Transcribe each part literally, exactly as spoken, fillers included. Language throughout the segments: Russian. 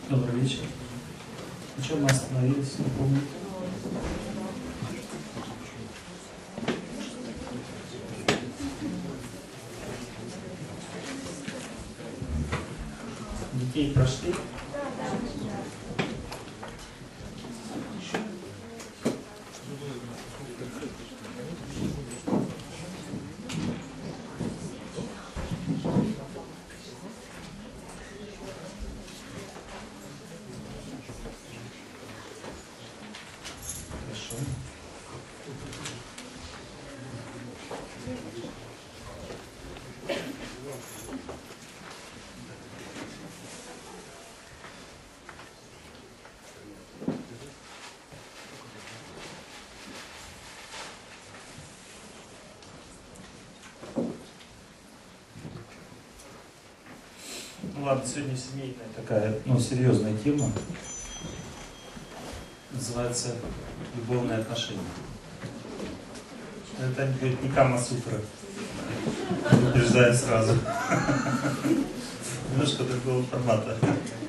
Добрый вечер. На чем мы остановились, не помню. Детей прошли? Ладно, сегодня семейная такая, ну, серьезная тема. Называется любовные отношения. Это будет не Кама-сутра. Предупреждаю сразу. Немножко другого формата.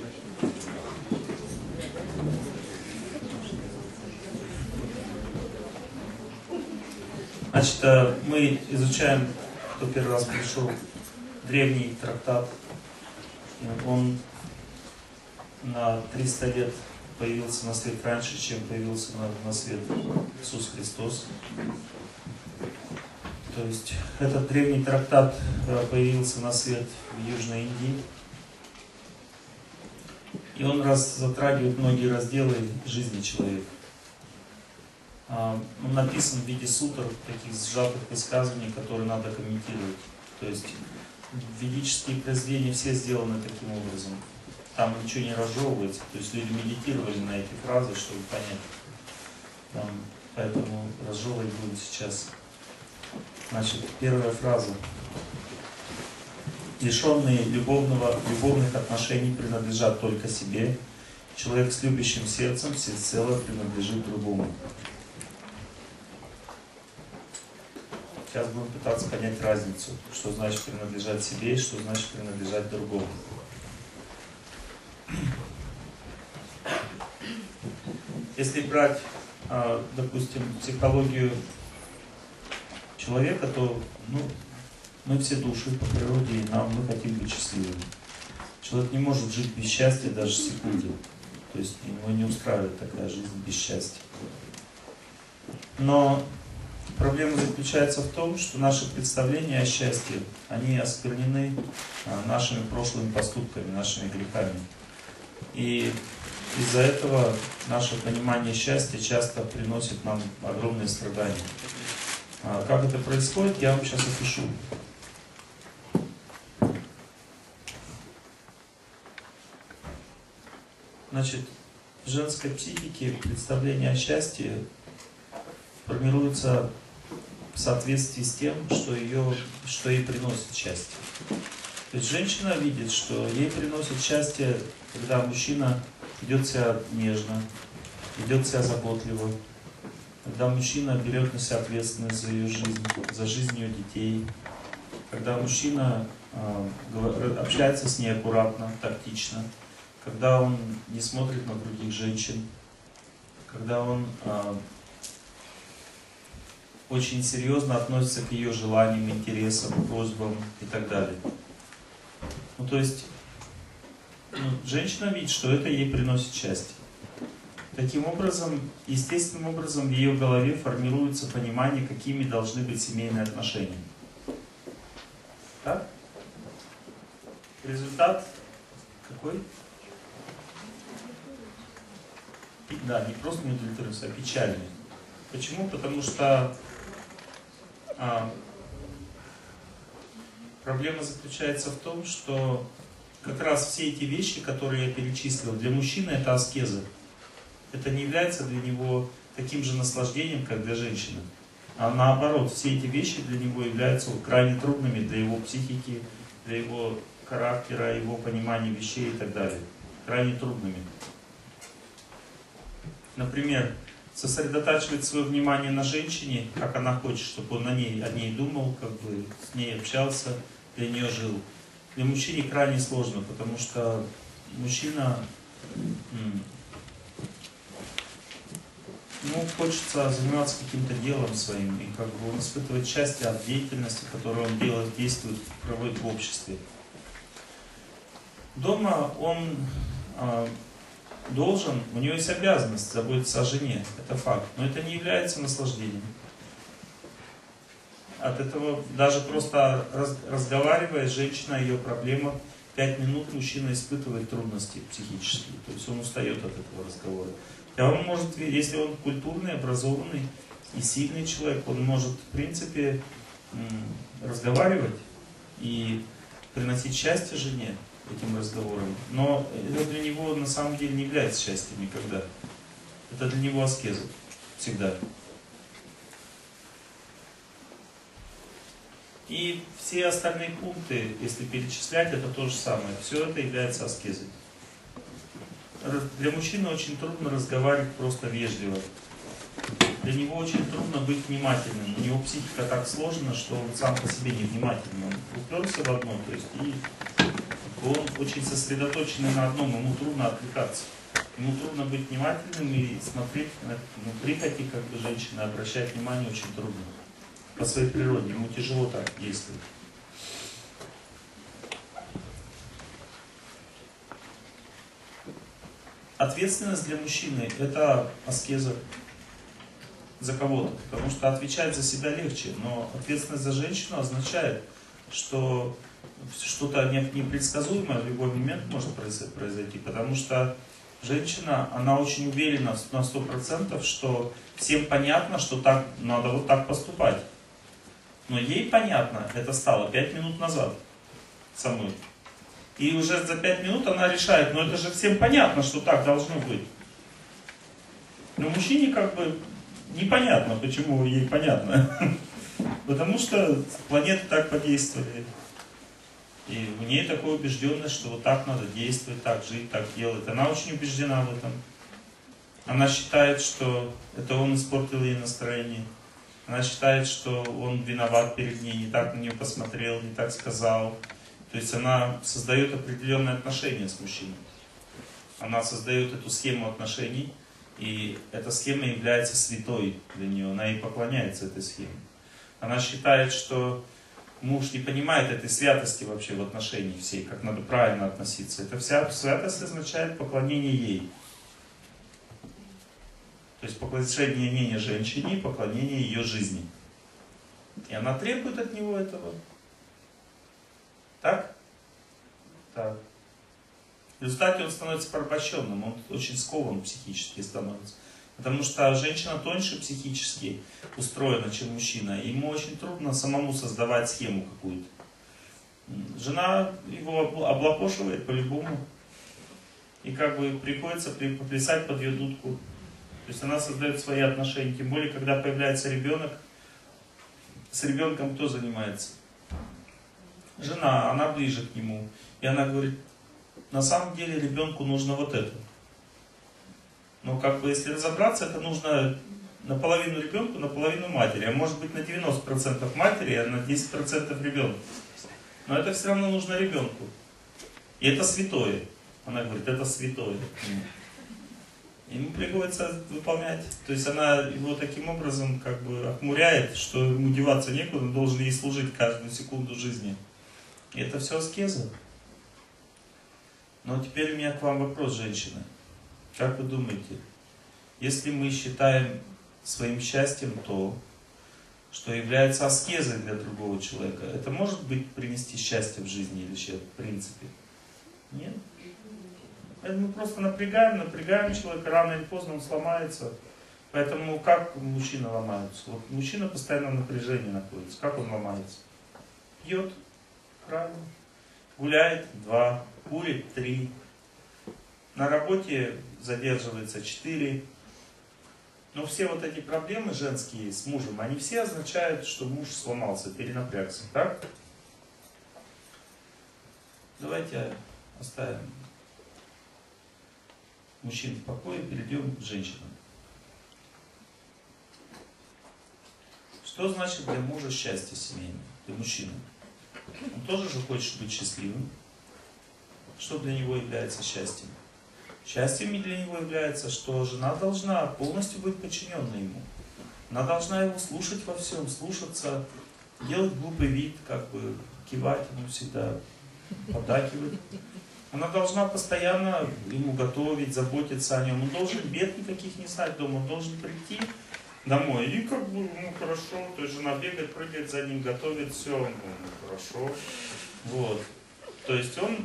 Значит, мы изучаем, кто первый раз пришел, древний трактат. Он на триста лет появился на свет раньше, чем появился на, на свет Иисус Христос. То есть этот древний трактат появился на свет в Южной Индии. И он раз затрагивает многие разделы жизни человека. Он написан в виде сутр, таких сжатых высказываний, которые надо комментировать. То есть ведические произведения все сделаны таким образом. Там ничего не разжевывается. То есть люди медитировали на эти фразы, чтобы понять. Там, поэтому разжевывать будем сейчас. Значит, первая фраза. Лишенные любовного, любовных отношений принадлежат только себе. Человек с любящим сердцем всецело принадлежит другому. Сейчас будем пытаться понять разницу, что значит принадлежать себе и что значит принадлежать другому. Если брать, допустим, психологию человека, то ну, мы все души по природе, и нам мы хотим быть счастливыми. Человек не может жить без счастья даже секунды. То есть его не устраивает такая жизнь без счастья. Но проблема заключается в том, что наши представления о счастье, они осквернены нашими прошлыми поступками, нашими грехами. И из-за этого наше понимание счастья часто приносит нам огромные страдания. Как это происходит, я вам сейчас опишу. Значит, в женской психике представление о счастье формируется в соответствии с тем, что, ее, что ей приносит счастье. То есть женщина видит, что ей приносит счастье, когда мужчина ведет себя нежно, ведет себя заботливо, когда мужчина берет на себя ответственность за ее жизнь, за жизнь ее детей, когда мужчина э, общается с ней аккуратно, тактично, когда он не смотрит на других женщин, когда он э, очень серьезно относится к ее желаниям, интересам, просьбам и так далее. Ну, то есть, ну, женщина видит, что это ей приносит счастье. Таким образом, естественным образом в ее голове формируется понимание, какими должны быть семейные отношения. Так? Результат какой? Да, не просто не удовлетворенность, а печальный. Почему? Потому что а, проблема заключается в том, что как раз все эти вещи, которые я перечислил, для мужчины это аскеза. Это не является для него таким же наслаждением, как для женщины. А наоборот, все эти вещи для него являются крайне трудными для его психики, для его характера, его понимания вещей и так далее. Крайне трудными. Например, сосредотачивать свое внимание на женщине, как она хочет, чтобы он о ней, о ней думал, как бы с ней общался, для нее жил. Для мужчины крайне сложно, потому что мужчина ну, хочется заниматься каким-то делом своим, и как бы он испытывает счастье от деятельности, которую он делает, действует, проводит в обществе. Дома он э, должен, у него есть обязанность заботиться о жене, это факт, но это не является наслаждением. От этого, даже просто раз, разговаривая с женщиной о ее проблемах, пять минут мужчина испытывает трудности психические, то есть он устает от этого разговора. И он может, если он культурный, образованный и сильный человек, он может, в принципе, разговаривать и приносить счастье жене этим разговором. Но это для него на самом деле не является счастьем никогда. Это для него аскеза. Всегда. И все остальные пункты, если перечислять, это то же самое. Все это является аскезой. Для мужчины очень трудно разговаривать просто вежливо. Для него очень трудно быть внимательным. У него психика так сложена, что он сам по себе не внимательный. Он уперся в одно, то есть и он очень сосредоточенный на одном, ему трудно отвлекаться. Ему трудно быть внимательным и смотреть на ну, прихоти, как бы женщина обращать внимание очень трудно. По своей природе, ему тяжело так действовать. Ответственность для мужчины – это аскеза за кого-то, потому что отвечать за себя легче, но ответственность за женщину означает, что что-то непредсказуемое в любой момент может произойти, потому что женщина, она очень уверена на сто процентов, что всем понятно, что так, надо вот так поступать. Но ей понятно, это стало пять минут назад самой. И уже за пять минут она решает, но это же всем понятно, что так должно быть. Но мужчине как бы непонятно, почему ей понятно. Потому что планеты так подействовали. И у нее такая убежденность, что вот так надо действовать, так жить, так делать. Она очень убеждена в этом. Она считает, что это он испортил ей настроение. Она считает, что он виноват перед ней, не так на нее посмотрел, не так сказал. То есть она создает определенные отношения с мужчиной. Она создает эту схему отношений, и эта схема является святой для нее. Она ей поклоняется этой схеме. Она считает, что муж не понимает этой святости вообще в отношении всей, как надо правильно относиться. Эта вся святость означает поклонение ей. То есть поклонение женщине и поклонение ее жизни. И она требует от него этого. Так? Так. В результате он становится порабощенным, он очень скован психически становится. Потому что женщина тоньше психически устроена, чем мужчина. И ему очень трудно самому создавать схему какую-то. Жена его облапошивает по-любому. И как бы приходится поплясать под ее дудку. То есть она создает свои отношения. Тем более, когда появляется ребенок, с ребенком кто занимается? Жена, она ближе к нему. И она говорит, на самом деле ребенку нужно вот это. Но как бы если разобраться, это нужно наполовину ребенку, наполовину матери. А может быть на девяносто процентов матери, а на десять процентов ребенку. Но это все равно нужно ребенку. И это святое. Она говорит, это святое. Ему приходится выполнять. То есть она его таким образом как бы охмуряет, что ему деваться некуда, он должен ей служить каждую секунду жизни. И это все аскеза. Но теперь у меня к вам вопрос, женщины. Как вы думаете, если мы считаем своим счастьем то, что является аскезой для другого человека, это может быть принести счастье в жизни или вообще в принципе? Нет? Это мы просто напрягаем, напрягаем человека, рано или поздно он сломается. Поэтому как мужчина ломается? Вот мужчина постоянно в напряжении находится. Как он ломается? Пьет, правильно. Гуляет, два. Курит, три. На работе задерживается, четыре. Но все вот эти проблемы женские с мужем, они все означают, что муж сломался, перенапрягся. Так? Давайте оставим мужчин в покое, перейдем к женщинам. Что значит для мужа счастье семейное, для мужчины? Он тоже же хочет быть счастливым. Что для него является счастьем? Счастьем для него является, что жена должна полностью быть подчиненной ему. Она должна его слушать во всем, слушаться, делать глупый вид, как бы кивать ему всегда, поддакивать. Она должна постоянно ему готовить, заботиться о нем. Он должен бед никаких не знать дома, он должен прийти домой. И как бы, ну хорошо, то есть жена бегает, прыгает за ним, готовит, все, ну хорошо. Вот. То есть он,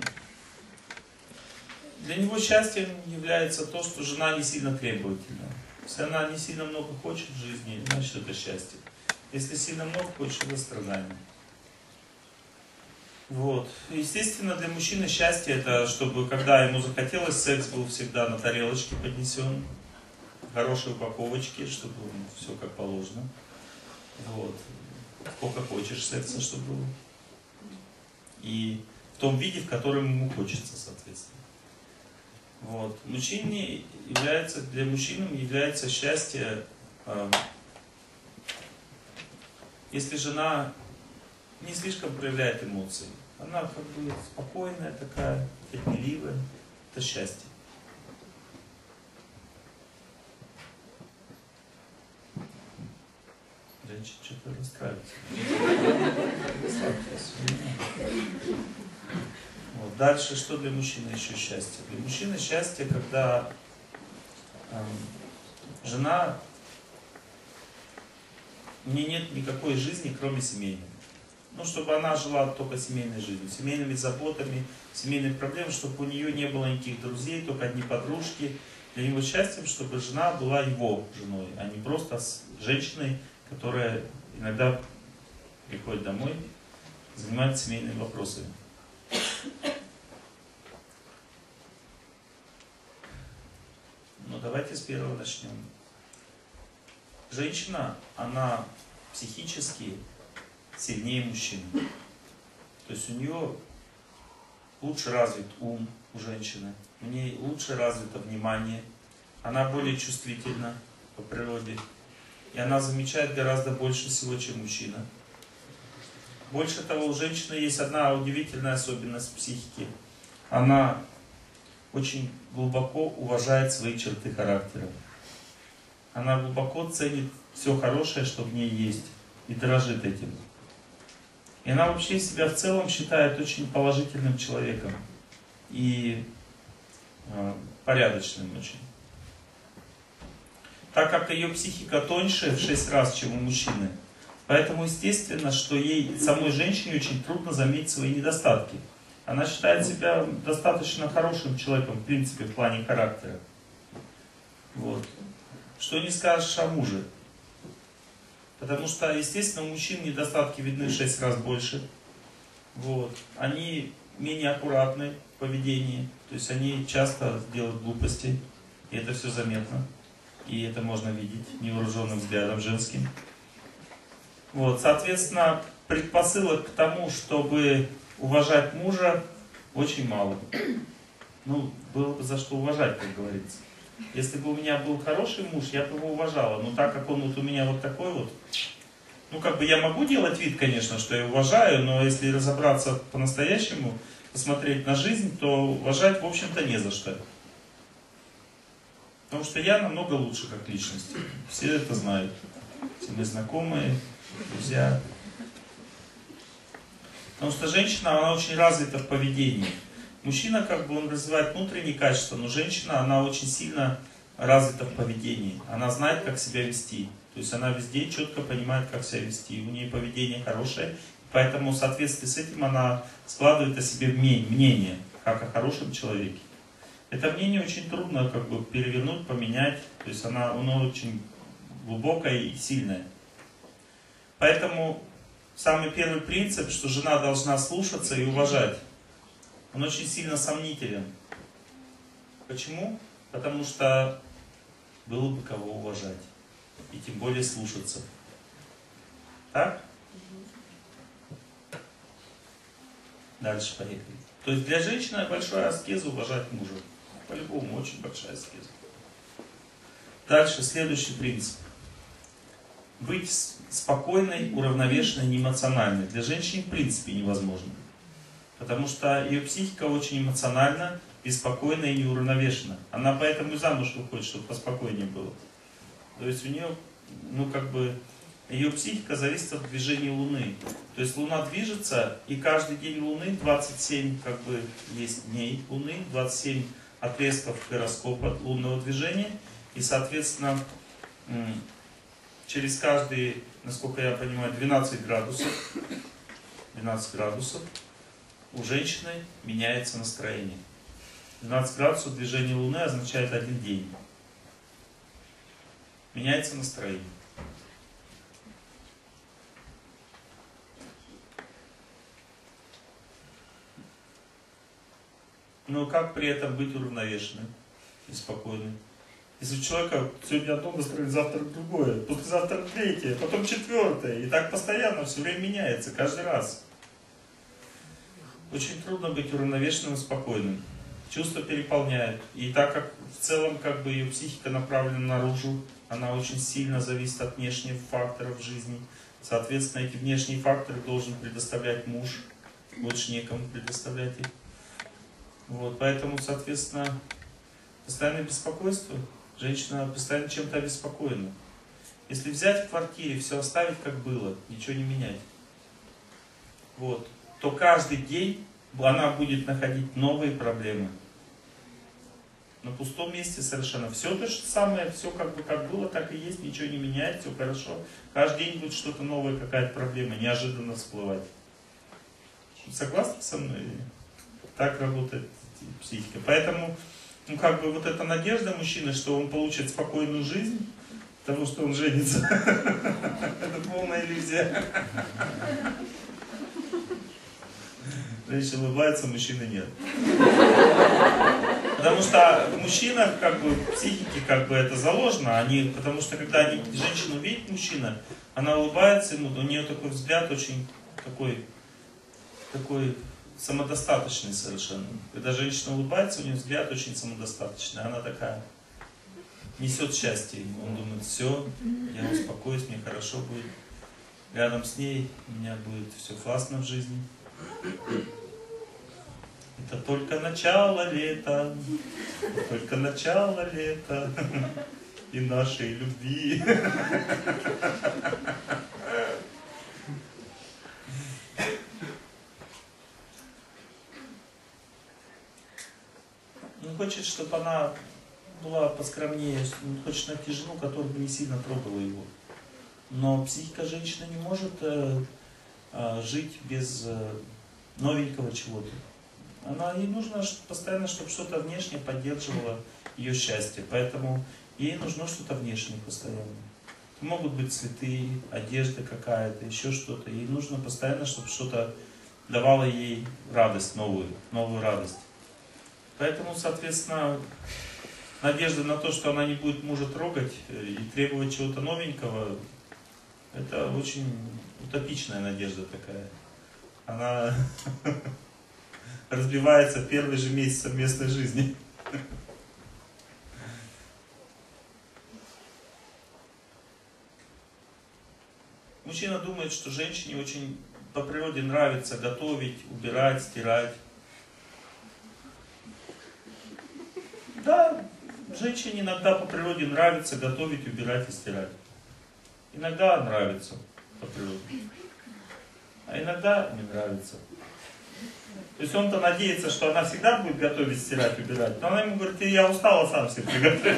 для него счастьем является то, что жена не сильно требовательна. Если она не сильно много хочет в жизни, значит это счастье. Если сильно много хочет, это страдание. Вот. Естественно, для мужчины счастье это, чтобы когда ему захотелось, секс был всегда на тарелочке поднесен, в хорошей упаковочке, чтобы ну, все как положено. Вот. Сколько хочешь секса, чтобы было. И в том виде, в котором ему хочется, соответственно. Вот. Мужчине является, для мужчин является счастье, э, если жена не слишком проявляет эмоции. Она как бы спокойная такая, терпеливая. Это счастье. Женщина что-то расстраивается. Вот. Дальше, что для мужчины еще счастье? Для мужчины счастье, когда э, жена, у нее нет никакой жизни, кроме семейной. Ну, чтобы она жила только семейной жизнью, семейными заботами, семейными проблемами, чтобы у нее не было никаких друзей, только одни подружки. Для него счастьем, чтобы жена была его женой, а не просто с женщиной, которая иногда приходит домой, занимается семейными вопросами. Ну, давайте с первого начнем. Женщина, она психически сильнее мужчины. То есть у нее лучше развит ум у женщины, у нее лучше развито внимание, она более чувствительна по природе, и она замечает гораздо больше всего, чем мужчина. Больше того, у женщины есть одна удивительная особенность психики. Она очень глубоко уважает свои черты характера. Она глубоко ценит все хорошее, что в ней есть, и дорожит этим. И она вообще себя в целом считает очень положительным человеком и э, порядочным очень. Так как ее психика тоньше в шесть раз, чем у мужчины, поэтому естественно, что ей, самой женщине, очень трудно заметить свои недостатки. Она считает себя достаточно хорошим человеком, в принципе, в плане характера. Вот. Что не скажешь о муже. Потому что, естественно, у мужчин недостатки видны в шесть раз больше. Вот. Они менее аккуратны в поведении. То есть они часто делают глупости. И это все заметно. И это можно видеть невооруженным взглядом женским. Вот. Соответственно, предпосылок к тому, чтобы уважать мужа, очень мало. Ну, было бы за что уважать, как говорится. Если бы у меня был хороший муж, я бы его уважала. Но так как он вот у меня вот такой вот, ну как бы я могу делать вид, конечно, что я уважаю, но если разобраться по-настоящему, посмотреть на жизнь, то уважать, в общем-то, не за что. Потому что я намного лучше как личность. Все это знают. Все мои знакомые, друзья. Потому что женщина, она очень развита в поведении. Мужчина, как бы, он развивает внутренние качества, но женщина, она очень сильно развита в поведении. Она знает, как себя вести. То есть она везде четко понимает, как себя вести. У нее поведение хорошее, поэтому в соответствии с этим она складывает о себе мнение, как о хорошем человеке. Это мнение очень трудно как бы перевернуть, поменять. То есть она, оно очень глубокое и сильное. Поэтому самый первый принцип, что жена должна слушаться и уважать, он очень сильно сомнителен. Почему? Потому что было бы кого уважать. И тем более слушаться. Так? Дальше поехали. То есть для женщины большая аскеза уважать мужа. По-любому очень большая аскеза. Дальше следующий принцип. Быть спокойной, уравновешенной, неэмоциональной. Для женщины в принципе невозможно. Потому что ее психика очень эмоциональна, беспокойна и неуравновешена. Она поэтому и замуж выходит, чтобы поспокойнее было. То есть у нее, ну как бы, ее психика зависит от движения Луны. То есть Луна движется, и каждый день Луны, двадцать семь как бы есть дней Луны, двадцать семь отрезков гороскопа лунного движения, и соответственно через каждые, насколько я понимаю, двенадцать градусов, двенадцать градусов у женщины меняется настроение. двенадцать градусов движения Луны означает один день. Меняется настроение. Но как при этом быть уравновешенным и спокойным? Если у человека сегодня одно настроение, завтра другое, послезавтра третье, потом четвертое, и так постоянно все время меняется, каждый раз. Очень трудно быть уравновешенным и спокойным. Чувства переполняют. И так как в целом как бы ее психика направлена наружу, она очень сильно зависит от внешних факторов в жизни. Соответственно, эти внешние факторы должен предоставлять муж. Больше некому предоставлять их. Вот, поэтому, соответственно, постоянное беспокойство. Женщина постоянно чем-то обеспокоена. Если взять в квартире, все оставить как было, ничего не менять, вот, то каждый день она будет находить новые проблемы. На пустом месте совершенно. Все то же самое, все как бы как было, так и есть, ничего не меняет, все хорошо. Каждый день будет что-то новое, какая-то проблема, неожиданно всплывать. Согласны со мной? Так работает психика. Поэтому, ну как бы вот эта надежда мужчины, что он получит спокойную жизнь, потому что он женится, это полная иллюзия. Женщина улыбается, мужчины нет. Потому что в мужчинах, как бы, в психике, как бы, это заложено. Они, потому что, когда они, женщину видит мужчина, она улыбается ему, у нее такой взгляд очень такой, такой самодостаточный совершенно. Когда женщина улыбается, у нее взгляд очень самодостаточный. Она такая, несет счастье. Он думает, все, я успокоюсь, мне хорошо будет. Рядом с ней у меня будет все классно в жизни. Это только начало лета, только начало лета и нашей любви. Он хочет, чтобы она была поскромнее, он хочет найти жену, которая бы не сильно трогала его. Но психика женщины не может э, э, жить без э, новенького чего-то. Она, ей нужно постоянно, чтобы что-то внешнее поддерживало ее счастье. Поэтому ей нужно что-то внешнее постоянно. Могут быть цветы, одежда какая-то, еще что-то. Ей нужно постоянно, чтобы что-то давало ей радость, новую, новую радость. Поэтому, соответственно, надежда на то, что она не будет мужа трогать и требовать чего-то новенького, это очень утопичная надежда такая. Она разбивается в первый же месяц совместной жизни. Мужчина думает, что женщине очень по природе нравится готовить, убирать, стирать. Да, женщине иногда по природе нравится готовить, убирать и стирать. Иногда нравится по природе, а иногда не нравится. То есть он-то надеется, что она всегда будет готовить, стирать, убирать. Но она ему говорит, я устала сам себе приготовить.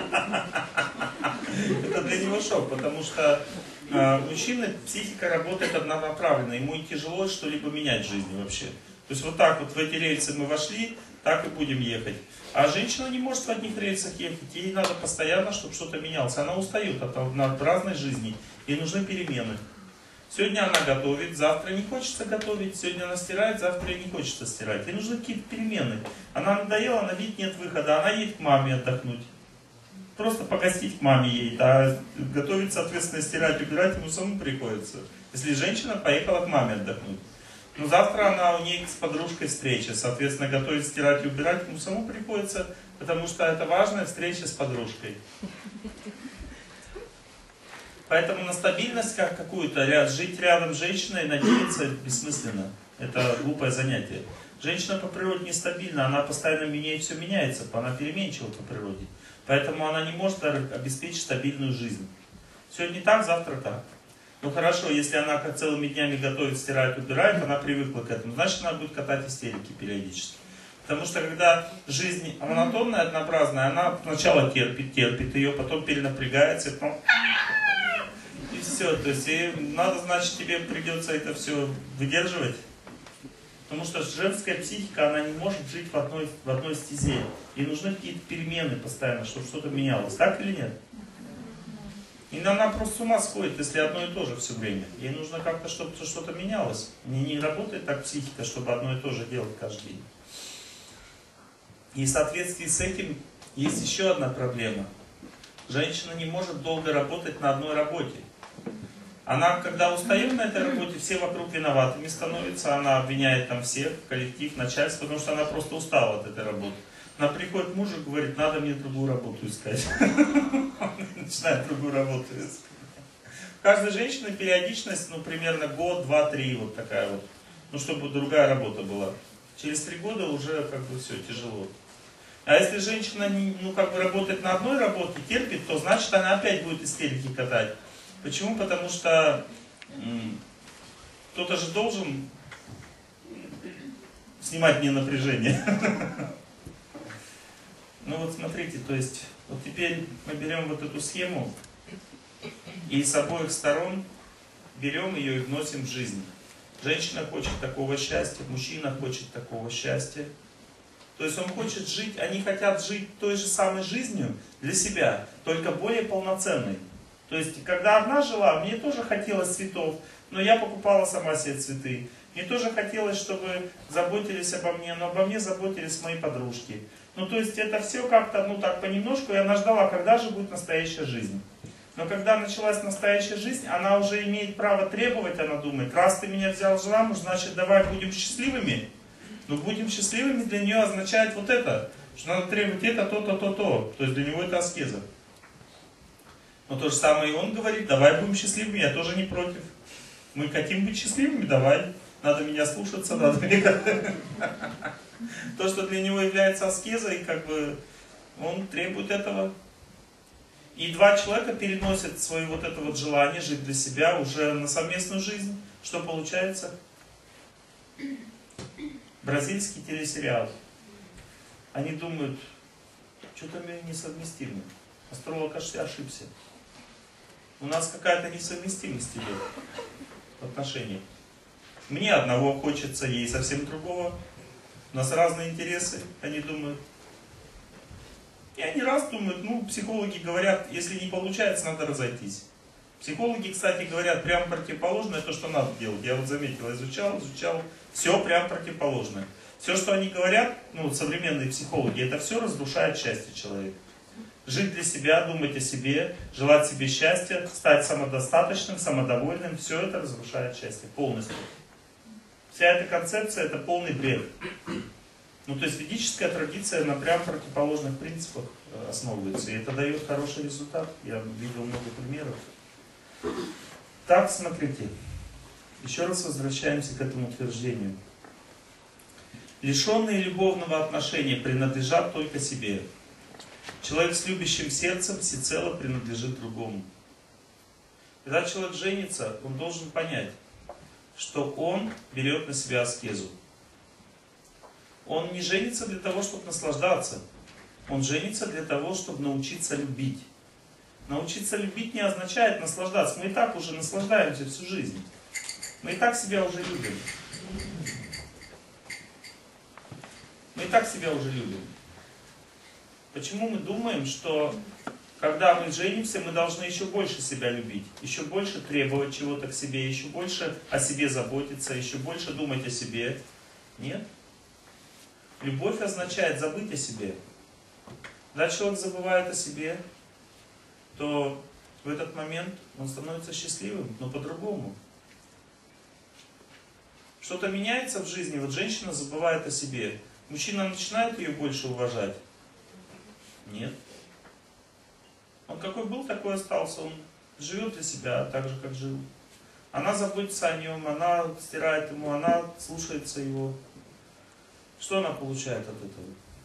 Это для него шок, потому что мужчины, психика работает однонаправленно. Ему и тяжело что-либо менять в жизни вообще. То есть вот так вот в эти рельсы мы вошли, так и будем ехать. А женщина не может в одних рельсах ехать. Ей надо постоянно, чтобы что-то менялось. Она устает от однообразной жизни. Ей нужны перемены. Сегодня она готовит, завтра не хочется готовить. Сегодня она стирает, завтра ей не хочется стирать. Ей нужны какие-то перемены. Она надоела, она видит, нет выхода. Она едет к маме отдохнуть. Просто погостить к маме едет. А готовить, соответственно, стирать, убирать ему самому приходится. Если женщина поехала к маме отдохнуть. Но завтра она у ней с подружкой встреча. Соответственно, готовить, стирать, убирать ему самому приходится. Потому что это важная встреча с подружкой. Поэтому на стабильность как какую-то, жить рядом с женщиной, надеяться бессмысленно. Это глупое занятие. Женщина по природе нестабильна, она постоянно меняет, все меняется, она переменчива по природе. Поэтому она не может обеспечить стабильную жизнь. Сегодня так, завтра так. Ну хорошо, если она как целыми днями готовит, стирает, убирает, она привыкла к этому, значит она будет катать истерики периодически. Потому что когда жизнь монотонная, однообразная, она сначала терпит, терпит ее, потом перенапрягается, потом... и все. То есть и надо, значит, тебе придется это все выдерживать. Потому что женская психика, она не может жить в одной, в одной стезе. Ей нужны какие-то перемены постоянно, чтобы что-то менялось. Так или нет? И она просто с ума сходит, если одно и то же все время. Ей нужно как-то, чтобы что-то менялось. Не, не работает так психика, чтобы одно и то же делать каждый день. И в соответствии с этим есть еще одна проблема. Женщина не может долго работать на одной работе. Она, когда устает на этой работе, все вокруг виноватыми становятся, она обвиняет там всех, коллектив, начальство, потому что она просто устала от этой работы. Она приходит к мужу и говорит, надо мне другую работу искать. Начинает другую работу искать. У каждой женщины периодичность, ну, примерно год, два, три, вот такая вот. Ну, чтобы другая работа была. Через три года уже, как бы, все, тяжело. А если женщина, ну, как бы, работает на одной работе, терпит, то значит, она опять будет истерики катать. Почему? Потому что кто-то же должен снимать мне напряжение. Ну вот смотрите, то есть, вот теперь мы берем вот эту схему и с обоих сторон берем ее и вносим в жизнь. Женщина хочет такого счастья, мужчина хочет такого счастья. То есть он хочет жить, они хотят жить той же самой жизнью для себя, только более полноценной. То есть, когда одна жила, мне тоже хотелось цветов, но я покупала сама себе цветы. Мне тоже хотелось, чтобы заботились обо мне, но обо мне заботились мои подружки. Ну, то есть, это все как-то, ну, так, понемножку, и она ждала, когда же будет настоящая жизнь. Но когда началась настоящая жизнь, она уже имеет право требовать, она думает, раз ты меня взял замуж, значит, давай будем счастливыми. Но будем счастливыми для нее означает вот это, что надо требовать это, то-то, то-то. То есть, для него это аскеза. Но то же самое и он говорит, давай будем счастливыми, я тоже не против. Мы хотим быть счастливыми, давай. Надо меня слушаться, надо меня... То, что для него является аскезой, как бы, он требует этого. И два человека переносят свое вот это вот желание жить для себя уже на совместную жизнь. Что получается? Бразильский телесериал. Они думают, что-то мы несовместимы. Астролог ошибся. У нас какая-то несовместимость идет в отношениях. Мне одного хочется, ей совсем другого. У нас разные интересы, они думают. И они раз думают, ну, психологи говорят, если не получается, надо разойтись. Психологи, кстати, говорят прямо противоположное то, что надо делать. Я вот заметил, изучал, изучал, все прямо противоположное. Все, что они говорят, ну, современные психологи, это все разрушает счастье человека. Жить для себя, думать о себе, желать себе счастья, стать самодостаточным, самодовольным, все это разрушает счастье полностью. Вся эта концепция это полный бред. Ну, то есть ведическая традиция на прям противоположных принципах основывается. И это дает хороший результат. Я видел много примеров. Так, смотрите. Еще раз возвращаемся к этому утверждению. Лишенные любовного отношения принадлежат только себе. Человек с любящим сердцем всецело принадлежит другому. Когда человек женится, он должен понять, что он берет на себя аскезу. Он не женится для того, чтобы наслаждаться. Он женится для того, чтобы научиться любить. Научиться любить не означает наслаждаться. Мы и так уже наслаждаемся всю жизнь. Мы и так себя уже любим. Мы и так себя уже любим. Почему мы думаем, что когда мы женимся, мы должны еще больше себя любить, еще больше требовать чего-то к себе, еще больше о себе заботиться, еще больше думать о себе? Нет. Любовь означает забыть о себе. Когда человек забывает о себе, то в этот момент он становится счастливым, но по-другому. Что-то меняется в жизни, вот женщина забывает о себе. Мужчина начинает ее больше уважать? Нет. Он какой был, такой остался. Он живет для себя так же, как жил. Она заботится о нем, она стирает ему, она слушается его. Что она получает от этого?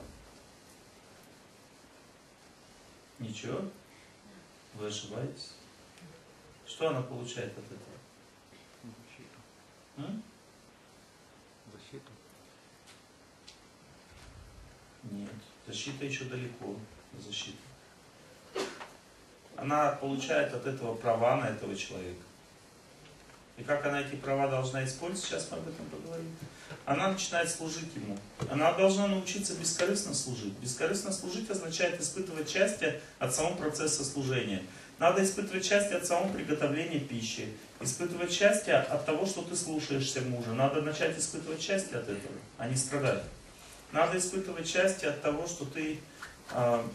Ничего? Вы ошибаетесь? Что она получает от этого? Защиту. М? Защиту. Нет, защита еще далеко. Защита. Она получает от этого права на этого человека. И как она эти права должна использовать, сейчас мы об этом поговорим. Она начинает служить ему. Она должна научиться бескорыстно служить. Бескорыстно служить означает испытывать счастье от самого процесса служения. Надо испытывать счастье от самого приготовления пищи. Испытывать счастье от того, что ты слушаешься мужа. Надо начать испытывать счастье от этого, а не страдать. Надо испытывать счастье от того, что ты э,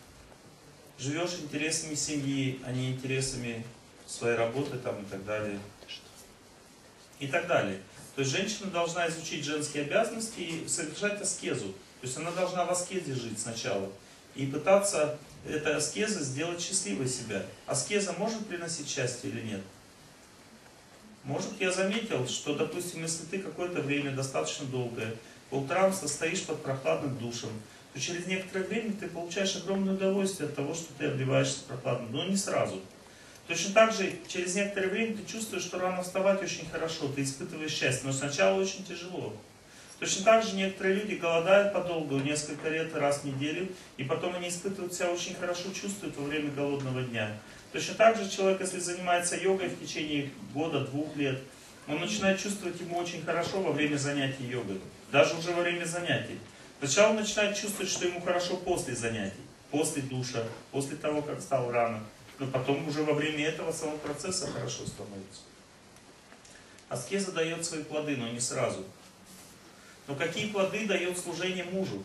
живешь интересами семьи, а не интересами своей работы там, и так далее. И так далее. То есть женщина должна изучить женские обязанности и совершать аскезу. То есть она должна в аскезе жить сначала. И пытаться этой аскезы сделать счастливой себя. Аскеза может приносить счастье или нет? Может, я заметил, что, допустим, если ты какое-то время, достаточно долгое, по утрам состоишь под прохладным душем, то через некоторое время ты получаешь огромное удовольствие от того, что ты обливаешься прохладным, но не сразу. Точно так же, через некоторое время ты чувствуешь, что рано вставать очень хорошо, ты испытываешь счастье, но сначала очень тяжело. Точно так же некоторые люди голодают подолгу, несколько лет, раз в неделю, и потом они испытывают себя очень хорошо, чувствуют во время голодного дня. Точно так же человек, если занимается йогой в течение года, двух лет, он начинает чувствовать ему очень хорошо во время занятий йогой, даже уже во время занятий. Сначала он начинает чувствовать, что ему хорошо после занятий, после душа, после того, как встал рано. Но потом уже во время этого самого процесса хорошо становится. Аскеза дает свои плоды, но не сразу. Но какие плоды дает служение мужу?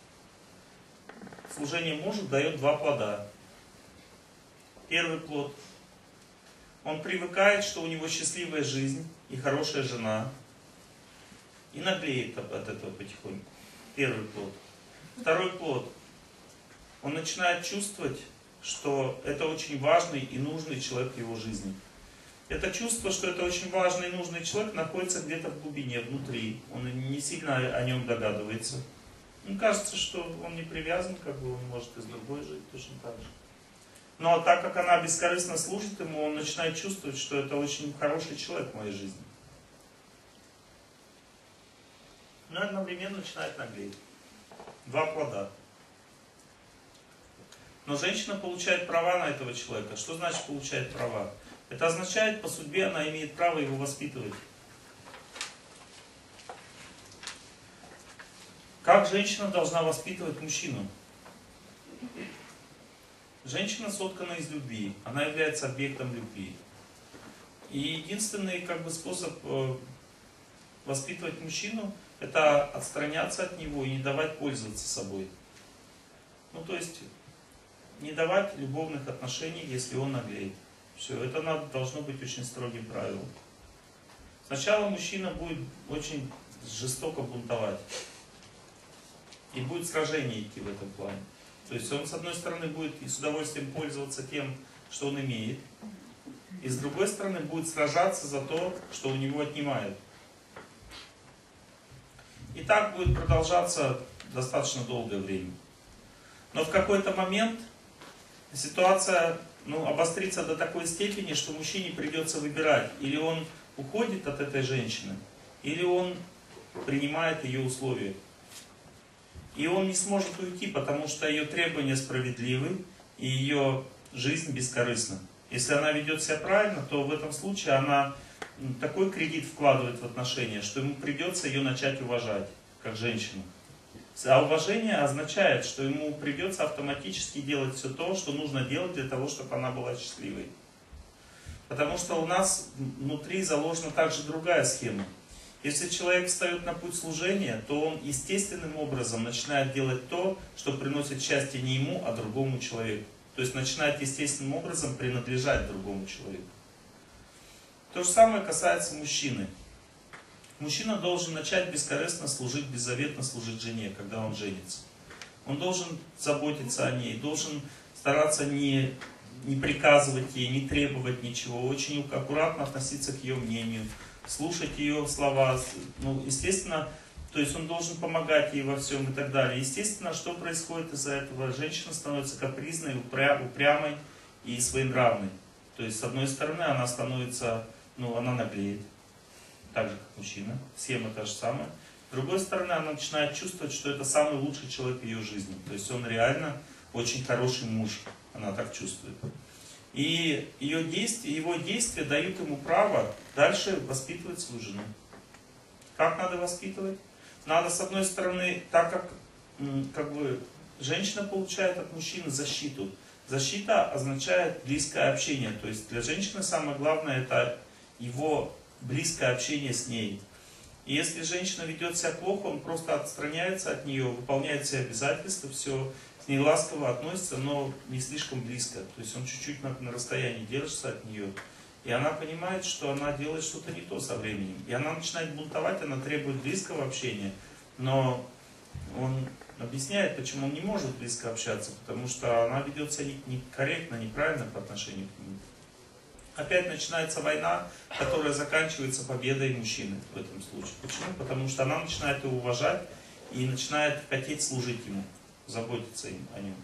Служение мужу дает два плода. Первый плод. Он привыкает, что у него счастливая жизнь и хорошая жена. И наглеет от этого потихоньку. Первый плод. Второй плод. Он начинает чувствовать, что это очень важный и нужный человек в его жизни. Это чувство, что это очень важный и нужный человек, находится где-то в глубине, внутри. Он не сильно о нем догадывается. Ему кажется, что он не привязан, как бы он может и с другой жить точно так же. Но так как она бескорыстно служит ему, он начинает чувствовать, что это очень хороший человек в моей жизни. Но одновременно начинает наглеть. Два плода. Но женщина получает права на этого человека. Что значит получает права? Это означает, по судьбе она имеет право его воспитывать. Как женщина должна воспитывать мужчину? Женщина соткана из любви. Она является объектом любви. И единственный как бы, способ э, воспитывать мужчину, это отстраняться от него и не давать пользоваться собой. Ну то есть не давать любовных отношений, если он наглеет. Все, это надо, должно быть очень строгим правилом. Сначала мужчина будет очень жестоко бунтовать. И будет сражение идти в этом плане. То есть он с одной стороны будет и с удовольствием пользоваться тем, что он имеет. И с другой стороны будет сражаться за то, что у него отнимают. И так будет продолжаться достаточно долгое время. Но в какой-то момент ситуация ну, обострится до такой степени, что мужчине придется выбирать. Или он уходит от этой женщины, или он принимает ее условия. И он не сможет уйти, потому что ее требования справедливы, и ее жизнь бескорыстна. Если она ведет себя правильно, то в этом случае она такой кредит вкладывает в отношения, что ему придется ее начать уважать, как женщину. А уважение означает, что ему придется автоматически делать все то, что нужно делать для того, чтобы она была счастливой. Потому что у нас внутри заложена также другая схема. Если человек встает на путь служения, то он естественным образом начинает делать то, что приносит счастье не ему, а другому человеку. То есть начинает естественным образом принадлежать другому человеку. То же самое касается мужчины. Мужчина должен начать бескорыстно служить, беззаветно служить жене, когда он женится. Он должен заботиться о ней, должен стараться не, не приказывать ей, не требовать ничего, очень аккуратно относиться к ее мнению, слушать ее слова. Ну, естественно, То есть он должен помогать ей во всем и так далее. Естественно, что происходит из-за этого? Женщина становится капризной, упря- упрямой и своенравной. То есть, с одной стороны, она становится, ну, она наглеет, так же, как мужчина. Схема та же самая. С другой стороны, она начинает чувствовать, что это самый лучший человек в ее жизни. То есть, он реально очень хороший муж. Она так чувствует. И ее действия, его действия дают ему право дальше воспитывать свою жену. Как надо воспитывать? Надо, с одной стороны, так как, как бы, женщина получает от мужчины защиту. Защита означает близкое общение. То есть для женщины самое главное это его близкое общение с ней. И если женщина ведет себя плохо, он просто отстраняется от нее, выполняет все обязательства, все, с ней ласково относится, но не слишком близко. То есть он чуть-чуть на, на расстоянии держится от нее. И она понимает, что она делает что-то не то со временем. И она начинает бунтовать, она требует близкого общения. Но он объясняет, почему он не может близко общаться. Потому что она ведет себя некорректно, неправильно по отношению к нему. Опять начинается война, которая заканчивается победой мужчины в этом случае. Почему? Потому что она начинает его уважать и начинает хотеть служить ему, заботиться им о нем.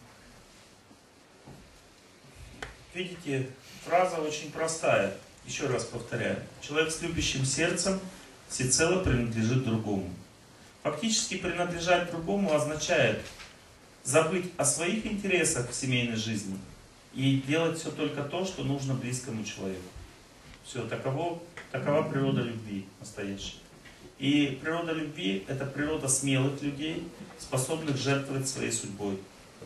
Видите, фраза очень простая. Еще раз повторяю. Человек с любящим сердцем всецело принадлежит другому. Фактически принадлежать другому означает забыть о своих интересах в семейной жизни и делать все только то, что нужно близкому человеку. Все, таково, такова природа любви настоящая. И природа любви – это природа смелых людей, способных жертвовать своей судьбой.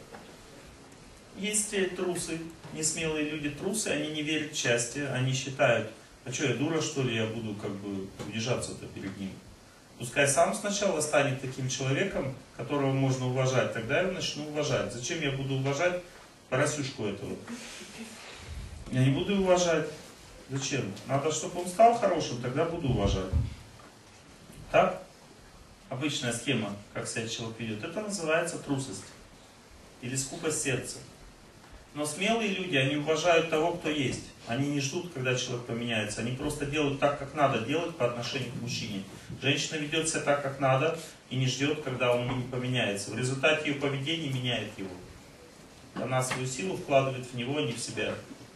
Есть трусы, несмелые люди трусы, они не верят в счастье, они считают, а что, я дура, что ли, я буду как бы унижаться-то перед ним. Пускай сам сначала станет таким человеком, которого можно уважать, тогда я начну уважать. Зачем я буду уважать поросюшку этого? Я не буду уважать. Зачем? Надо, чтобы он стал хорошим, тогда буду уважать. Так? Обычная схема, как себя человек ведет, это называется трусость. Или скупость сердца. Но смелые люди, они уважают того, кто есть. Они не ждут, когда человек поменяется. Они просто делают так, как надо делать по отношению к мужчине. Женщина ведет себя так, как надо, и не ждет, когда он не поменяется. В результате ее поведение меняет его. Она свою силу вкладывает в него, а не в себя.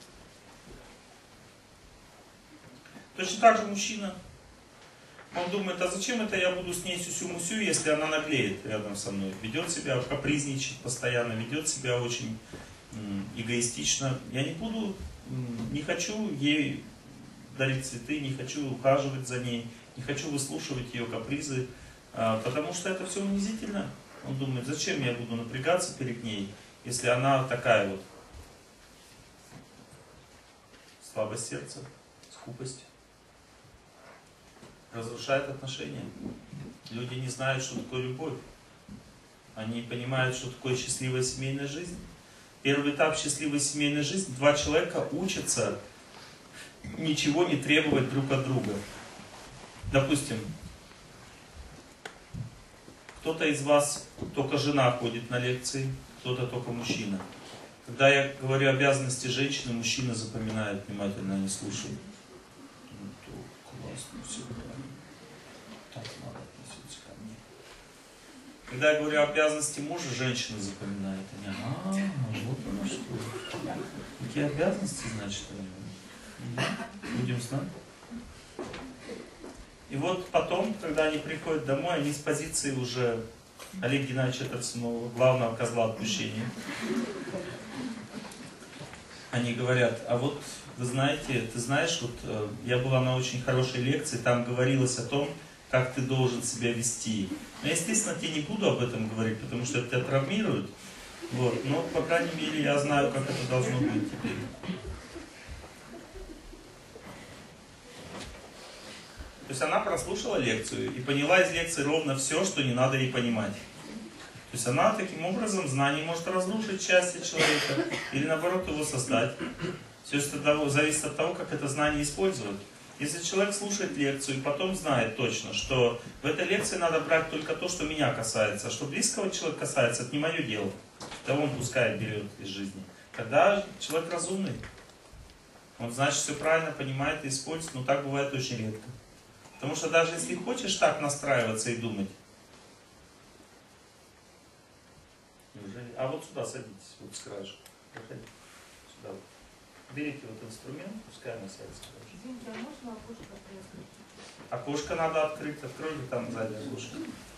Точно так же мужчина. Он думает, а зачем это я буду с ней сюсю-мусю, если она наглеет рядом со мной. Ведет себя, капризничает постоянно, ведет себя очень эгоистично. Я не буду, не хочу ей дарить цветы, не хочу ухаживать за ней, не хочу выслушивать ее капризы, потому что это все унизительно. Он думает, зачем я буду напрягаться перед ней, если она такая вот. Слабость сердца, скупость. Разрушает отношения. Люди не знают, что такое любовь. Они не понимают, что такое счастливая семейная жизнь. Первый этап счастливой семейной жизни. Два человека учатся ничего не требовать друг от друга. Допустим, кто-то из вас только жена ходит на лекции, кто-то только мужчина. Когда я говорю обязанности женщины, мужчина запоминает внимательно, не слушает. Классно, все правильно. Так надо относиться ко мне. Когда я говорю обязанности мужа, женщина запоминает. Они, а, вот оно что. Какие обязанности, значит, у него? Будем знать. И вот потом, когда они приходят домой, они с позиции уже Олега Геннадьевича Торцунова, главного козла отпущения. Они говорят, а вот вы знаете, ты знаешь, вот э, я была на очень хорошей лекции, там говорилось о том, как ты должен себя вести. Но, естественно, я не буду об этом говорить, потому что это тебя травмирует. Вот. Но, по крайней мере, я знаю, как это должно быть теперь. То есть она прослушала лекцию и поняла из лекции ровно все, что не надо ей понимать. То есть она таким образом знание может разрушить счастье человека или наоборот его создать. Все это зависит от того, как это знание использовать. Если человек слушает лекцию и потом знает точно, что в этой лекции надо брать только то, что меня касается, а что близкого человека касается, это не мое дело. Да он пускай берет из жизни. Тогда человек разумный. Он, значит, все правильно понимает и использует, но так бывает очень редко. Потому что даже если хочешь так настраиваться и думать, неужели? А вот сюда садитесь, вот с краешка. Проходите. Сюда вот. Берите вот инструмент, пускай она сядется. Извините, а можно окошко приоткрыть? Окошко надо открыть, откройте там сзади окошко.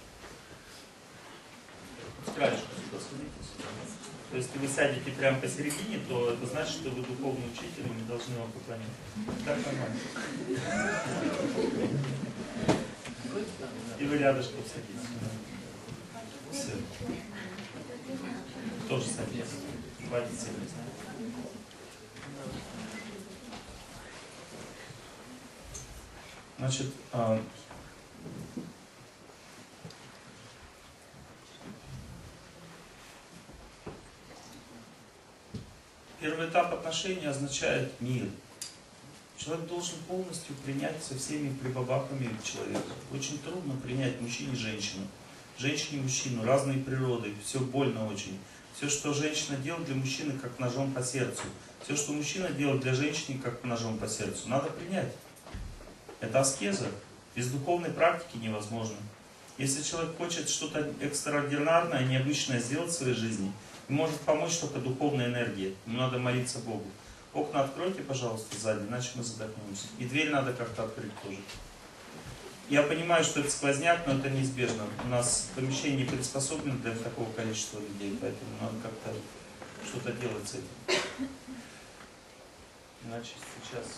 С краешка сюда садитесь. То есть, если вы сядете прямо посередине, то это значит, что вы духовный учитель и не должны вам поклоняться. Так нормально. И вы рядышком садитесь. Все. Тоже садитесь. Хватит сидеть. Значит, а... первый этап отношений означает мир. Человек должен полностью принять со всеми прибабахами человека. Очень трудно принять мужчине и женщину. Женщине и мужчину, разные природы, все больно очень. Все, что женщина делает для мужчины, как ножом по сердцу. Все, что мужчина делает для женщины, как ножом по сердцу. Надо принять. Это аскеза. Без духовной практики невозможно. Если человек хочет что-то экстраординарное, необычное сделать в своей жизни, ему может помочь только духовная энергия. Ему надо молиться Богу. Окна откройте, пожалуйста, сзади, иначе мы задохнемся. И дверь надо как-то открыть тоже. Я понимаю, что это сквозняк, но это неизбежно. У нас помещение не приспособлено для такого количества людей, поэтому надо как-то что-то делать с этим. Иначе сейчас...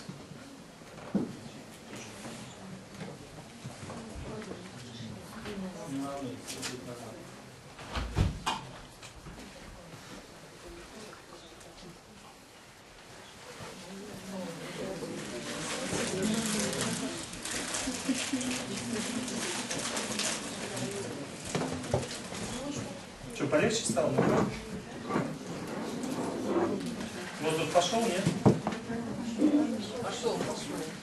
Не надо, все будет нормально. Что, полегче стало? Воздух пошел, нет? Пошел, пошел.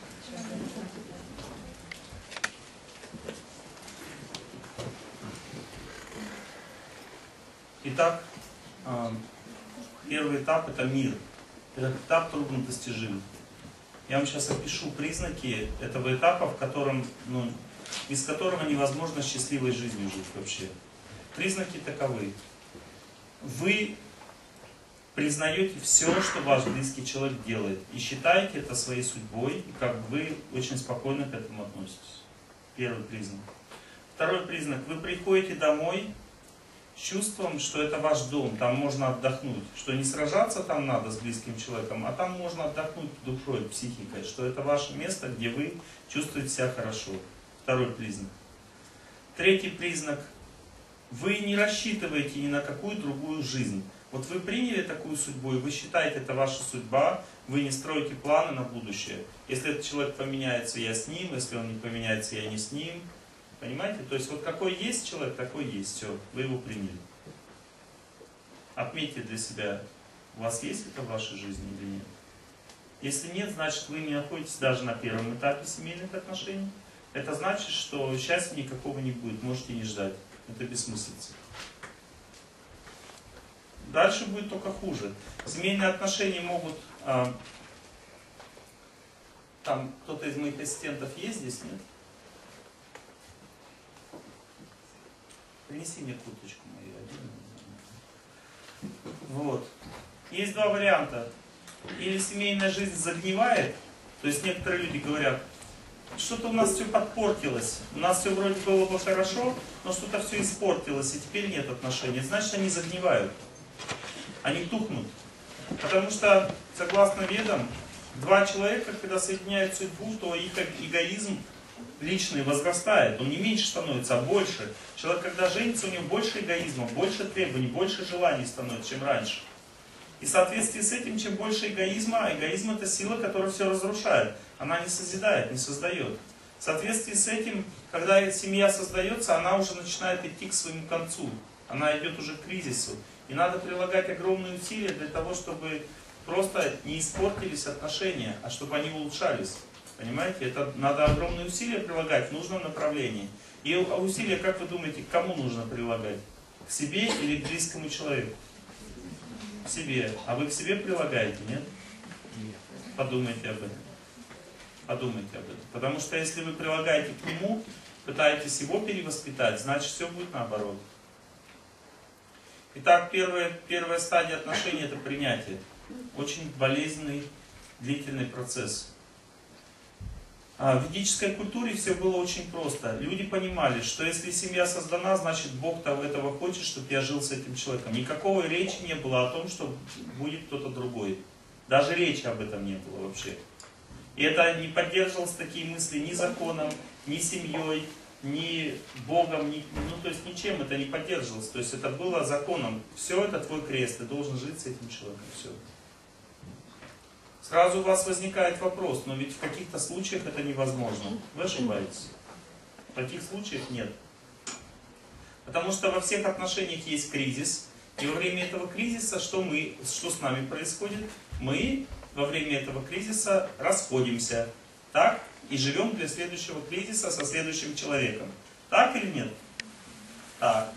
Итак, первый этап — это мир. Этот этап труднодостижим. Я вам сейчас опишу признаки этого этапа, в котором, ну, без которого невозможно счастливой жизнью жить вообще. Признаки таковы. Вы признаете все, что ваш близкий человек делает, и считаете это своей судьбой, и как бы вы очень спокойно к этому относитесь. Первый признак. Второй признак. Вы приходите домой с чувством, что это ваш дом, там можно отдохнуть, что не сражаться там надо с близким человеком, а там можно отдохнуть душой, психикой, что это ваше место, где вы чувствуете себя хорошо. Второй признак. Третий признак. Вы не рассчитываете ни на какую другую жизнь. Вот вы приняли такую судьбу, и вы считаете, это ваша судьба, вы не строите планы на будущее. Если этот человек поменяется, я с ним, если он не поменяется, я не с ним. Понимаете? То есть вот какой есть человек, такой есть. Все, вы его приняли. Отметьте для себя, у вас есть это в вашей жизни или нет. Если нет, значит вы не находитесь даже на первом этапе семейных отношений. Это значит, что счастья никакого не будет, можете не ждать. Это бессмыслица. Дальше будет только хуже. Семейные отношения могут... А, там кто-то из моих ассистентов есть здесь, нет? Принеси мне курточку мою один. Вот. Есть два варианта. Или семейная жизнь загнивает, то есть некоторые люди говорят, что-то у нас все подпортилось, у нас все вроде было бы хорошо, но что-то все испортилось, и теперь нет отношений. Значит, они загнивают, они тухнут. Потому что, согласно ведам, два человека, когда соединяют судьбу, то их эгоизм личный возрастает, он не меньше становится, а больше. Человек, когда женится, у него больше эгоизма, больше требований, больше желаний становится, чем раньше. И в соответствии с этим, чем больше эгоизма, а эгоизм — это сила, которая все разрушает. Она не созидает, не создает. В соответствии с этим, когда семья создается, она уже начинает идти к своему концу. Она идет уже к кризису. И надо прилагать огромные усилия для того, чтобы просто не испортились отношения, а чтобы они улучшались. Понимаете? Это надо огромные усилия прилагать в нужном направлении. И усилия, как вы думаете, к кому нужно прилагать? К себе или к близкому человеку? К себе. А вы к себе прилагаете, нет? Подумайте об этом. Подумайте об этом. Потому что если вы прилагаете к нему, пытаетесь его перевоспитать, значит все будет наоборот. Итак, первая, первая стадия отношений — это принятие. Очень болезненный, длительный процесс. А в ведической культуре все было очень просто. Люди понимали, что если семья создана, значит Бог того этого хочет, чтобы я жил с этим человеком. Никакой речи не было о том, что будет кто-то другой. Даже речи об этом не было вообще. И это не поддерживалось, такие мысли, ни законом, ни семьей, ни Богом, ни, ну то есть ничем это не поддерживалось. То есть это было законом. Все, это твой крест, ты должен жить с этим человеком. Все. Сразу у вас возникает вопрос, но ведь в каких-то случаях это невозможно. Вы ошибаетесь. В таких случаях нет. Потому что во всех отношениях есть кризис. И во время этого кризиса что, мы, что с нами происходит? Мы во время этого кризиса расходимся. Так? И живем для следующего кризиса со следующим человеком. Так или нет? Так.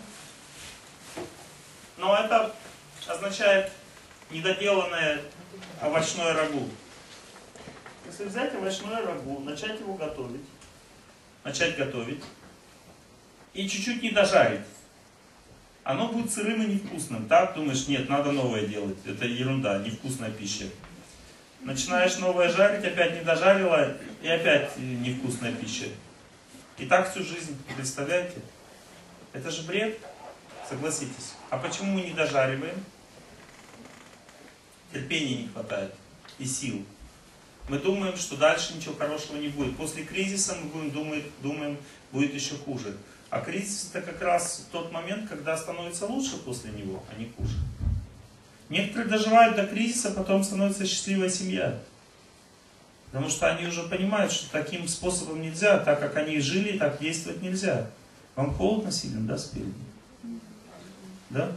Но это означает недоделанное овощное рагу. Если взять овощное рагу, начать его готовить, начать готовить и чуть-чуть не дожарить, оно будет сырым и невкусным. Так думаешь, нет, надо новое делать. Это ерунда, невкусная пища. Начинаешь новое жарить, опять не дожарила, и опять невкусная пища. И так всю жизнь, представляете? Это же бред, согласитесь. А почему мы не дожариваем? Терпения не хватает и сил. Мы думаем, что дальше ничего хорошего не будет. После кризиса мы будем думать, думаем, будет еще хуже. А кризис — это как раз тот момент, когда становится лучше после него, а не хуже. Некоторые доживают до кризиса, потом становится счастливая семья. Потому что они уже понимают, что таким способом нельзя, так как они жили, так действовать нельзя. Вам холодно сильно, да, спереди? Да?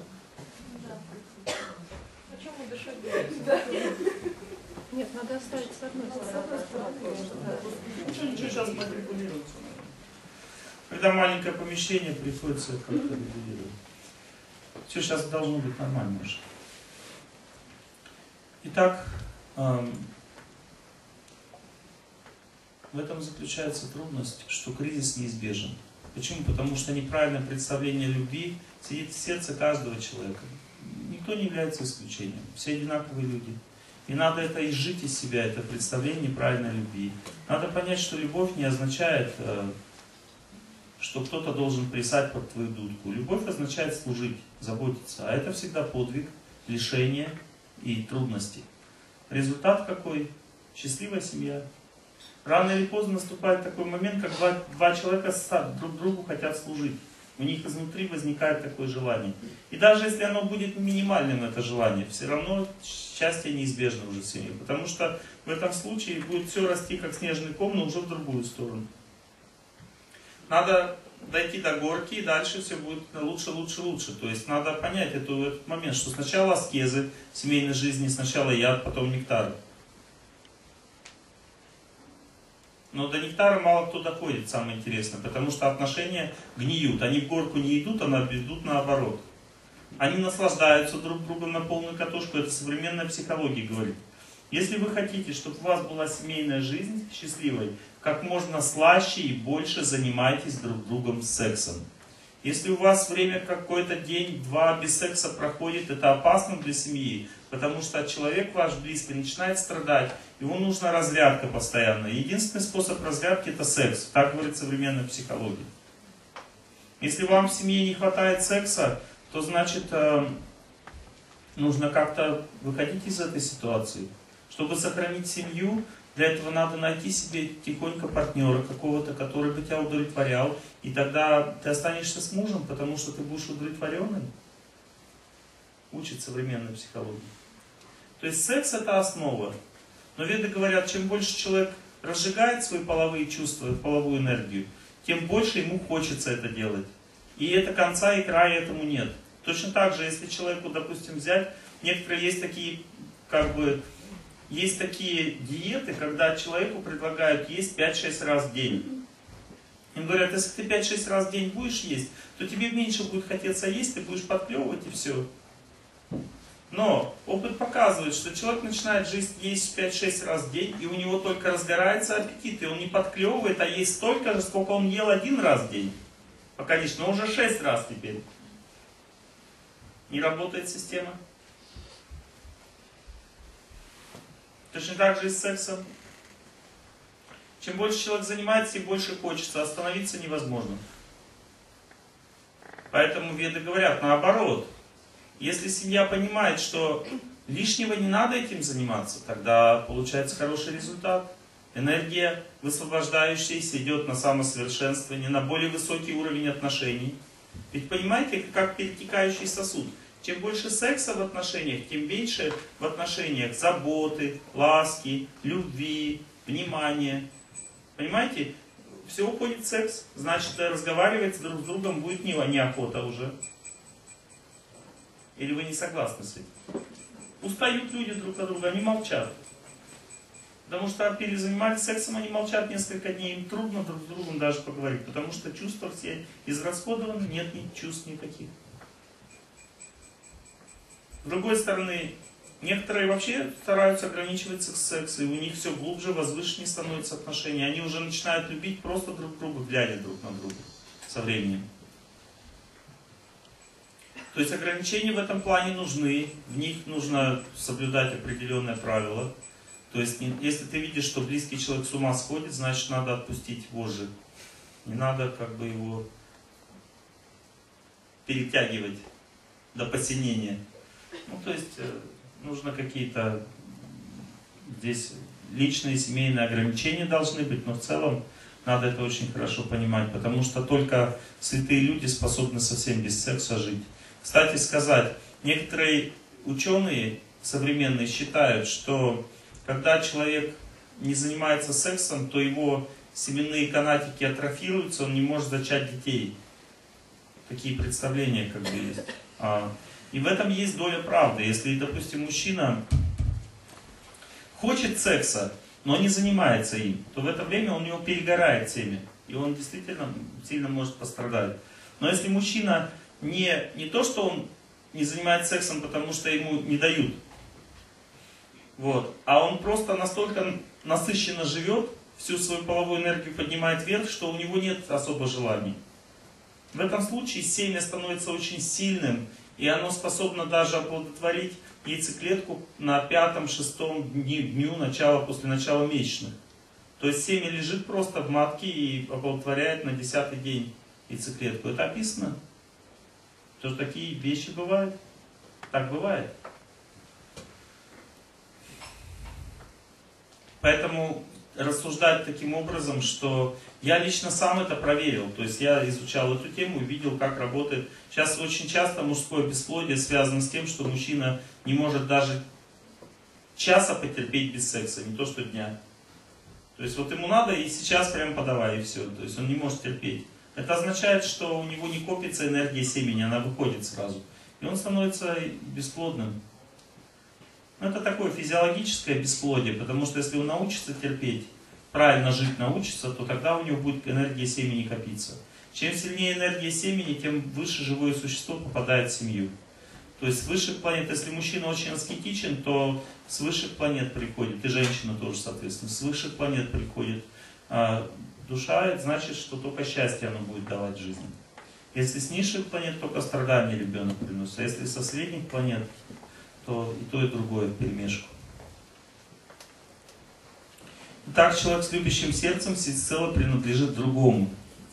Почему дышать? Нет, надо оставить с одной стороны. Ничего, ничего, сейчас подрегулируется. Когда маленькое помещение, приходится как-то регулировать. Все, сейчас должно быть нормально уже. Итак, эм, в этом заключается трудность, что кризис неизбежен. Почему? Потому что неправильное представление любви сидит в сердце каждого человека. Никто не является исключением. Все одинаковые люди. И надо это изжить из себя, это представление неправильной любви. Надо понять, что любовь не означает, что кто-то должен плясать под твою дудку. Любовь означает служить, заботиться. А это всегда подвиг, лишение и трудности. Результат какой? Счастливая семья. Рано или поздно наступает такой момент, как два, два человека друг другу хотят служить. У них изнутри возникает такое желание. И даже если оно будет минимальным, это желание, все равно счастье неизбежно уже в семье. Потому что в этом случае будет все расти как снежный ком, но уже в другую сторону. Надо дойти до горки, и дальше все будет лучше, лучше, лучше. То есть надо понять эту, этот момент, что сначала аскезы в семейной жизни, сначала яд, потом нектар. Но до нектара мало кто доходит, самое интересное, потому что отношения гниют. Они в горку не идут, а идут наоборот. Они наслаждаются друг другом на полную катушку, это современная психология говорит. Если вы хотите, чтобы у вас была семейная жизнь счастливой, как можно слаще и больше занимайтесь друг другом сексом. Если у вас время какой-то день-два без секса проходит, это опасно для семьи, потому что человек ваш близкий начинает страдать, ему нужна разрядка постоянно. Единственный способ разрядки — это секс, так говорит современная психология. Если вам в семье не хватает секса, то значит нужно как-то выходить из этой ситуации. Чтобы сохранить семью, для этого надо найти себе тихонько партнера какого-то, который бы тебя удовлетворял. И тогда ты останешься с мужем, потому что ты будешь удовлетворенный. Учит современная психология. То есть секс — это основа. Но веды говорят, чем больше человек разжигает свои половые чувства, половую энергию, тем больше ему хочется это делать. И это конца и края этому нет. Точно так же, если человеку, допустим, взять, некоторые есть такие, как бы, есть такие диеты, когда человеку предлагают есть пять-шесть раз в день. Им говорят, если ты пять-шесть раз в день будешь есть, то тебе меньше будет хотеться есть, ты будешь подклевывать и все. Но опыт показывает, что человек начинает жизнь есть пять-шесть раз в день, и у него только разгорается аппетит, и он не подклевывает, а есть столько же, сколько он ел один раз в день. Пока конечно, но уже шесть раз теперь. Не работает система. Точно так же и с сексом. Чем больше человек занимается, тем больше хочется. Остановиться невозможно. Поэтому веды говорят наоборот. Если семья понимает, что лишнего не надо этим заниматься, тогда получается хороший результат. Энергия, высвобождающаяся, идет на самосовершенствование, на более высокий уровень отношений. Ведь понимаете, как перетекающий сосуд. Чем больше секса в отношениях, тем меньше в отношениях заботы, ласки, любви, внимания. Понимаете? Все уходит в секс. Значит, разговаривать друг с другом будет не, неохота уже. Или вы не согласны с этим? Устают люди друг от друга, они молчат. Потому что перезанимались сексом, они молчат несколько дней, им трудно друг с другом даже поговорить. Потому что чувства все израсходованы, нет ни чувств никаких. С другой стороны, некоторые вообще стараются ограничивать секс, и у них все глубже, возвышеннее становятся отношения. Они уже начинают любить просто друг друга, глядя друг на друга со временем. То есть ограничения в этом плане нужны, в них нужно соблюдать определенные правила. То есть если ты видишь, что близкий человек с ума сходит, значит надо отпустить вожжи. Не надо как бы его перетягивать до посинения. Ну, то есть нужно какие-то здесь личные, семейные ограничения должны быть, но в целом надо это очень хорошо понимать, потому что только святые люди способны совсем без секса жить. Кстати сказать, некоторые ученые современные считают, что когда человек не занимается сексом, то его семенные канатики атрофируются, он не может зачать детей. Такие представления как бы есть. И в этом есть доля правды. Если, допустим, мужчина хочет секса, но не занимается им, то в это время у него перегорает семя. И он действительно сильно может пострадать. Но если мужчина не, не то, что он не занимается сексом, потому что ему не дают, вот, а он просто настолько насыщенно живет, всю свою половую энергию поднимает вверх, что у него нет особо желаний. В этом случае семя становится очень сильным, и оно способно даже оплодотворить яйцеклетку на пятом-шестом дню начала, после начала месячных. То есть семя лежит просто в матке и оплодотворяет на десятый день яйцеклетку. Это описано. Что такие вещи бывают. Так бывает. Поэтому рассуждать таким образом, что я лично сам это проверил, то есть я изучал эту тему и видел, как работает. Сейчас очень часто мужское бесплодие связано с тем, что мужчина не может даже часа потерпеть без секса, не то что дня. То есть вот ему надо и сейчас прям подавай, и все, то есть он не может терпеть. Это означает, что у него не копится энергия семени, она выходит сразу. И он становится бесплодным. Это такое физиологическое бесплодие, потому что если он научится терпеть, правильно жить научится, то тогда у него будет энергия семени копиться. Чем сильнее энергия семени, тем выше живое существо попадает в семью. То есть с высших планет, если мужчина очень аскетичен, то с высших планет приходит, и женщина тоже, соответственно, с высших планет приходит а, душа, это значит, что только счастье оно будет давать в жизни. Если с низших планет, только страдания ребенок приносит, а если со средних планет, то и то, и другое в перемешку. Итак, человек с любящим сердцем всецело принадлежит другому.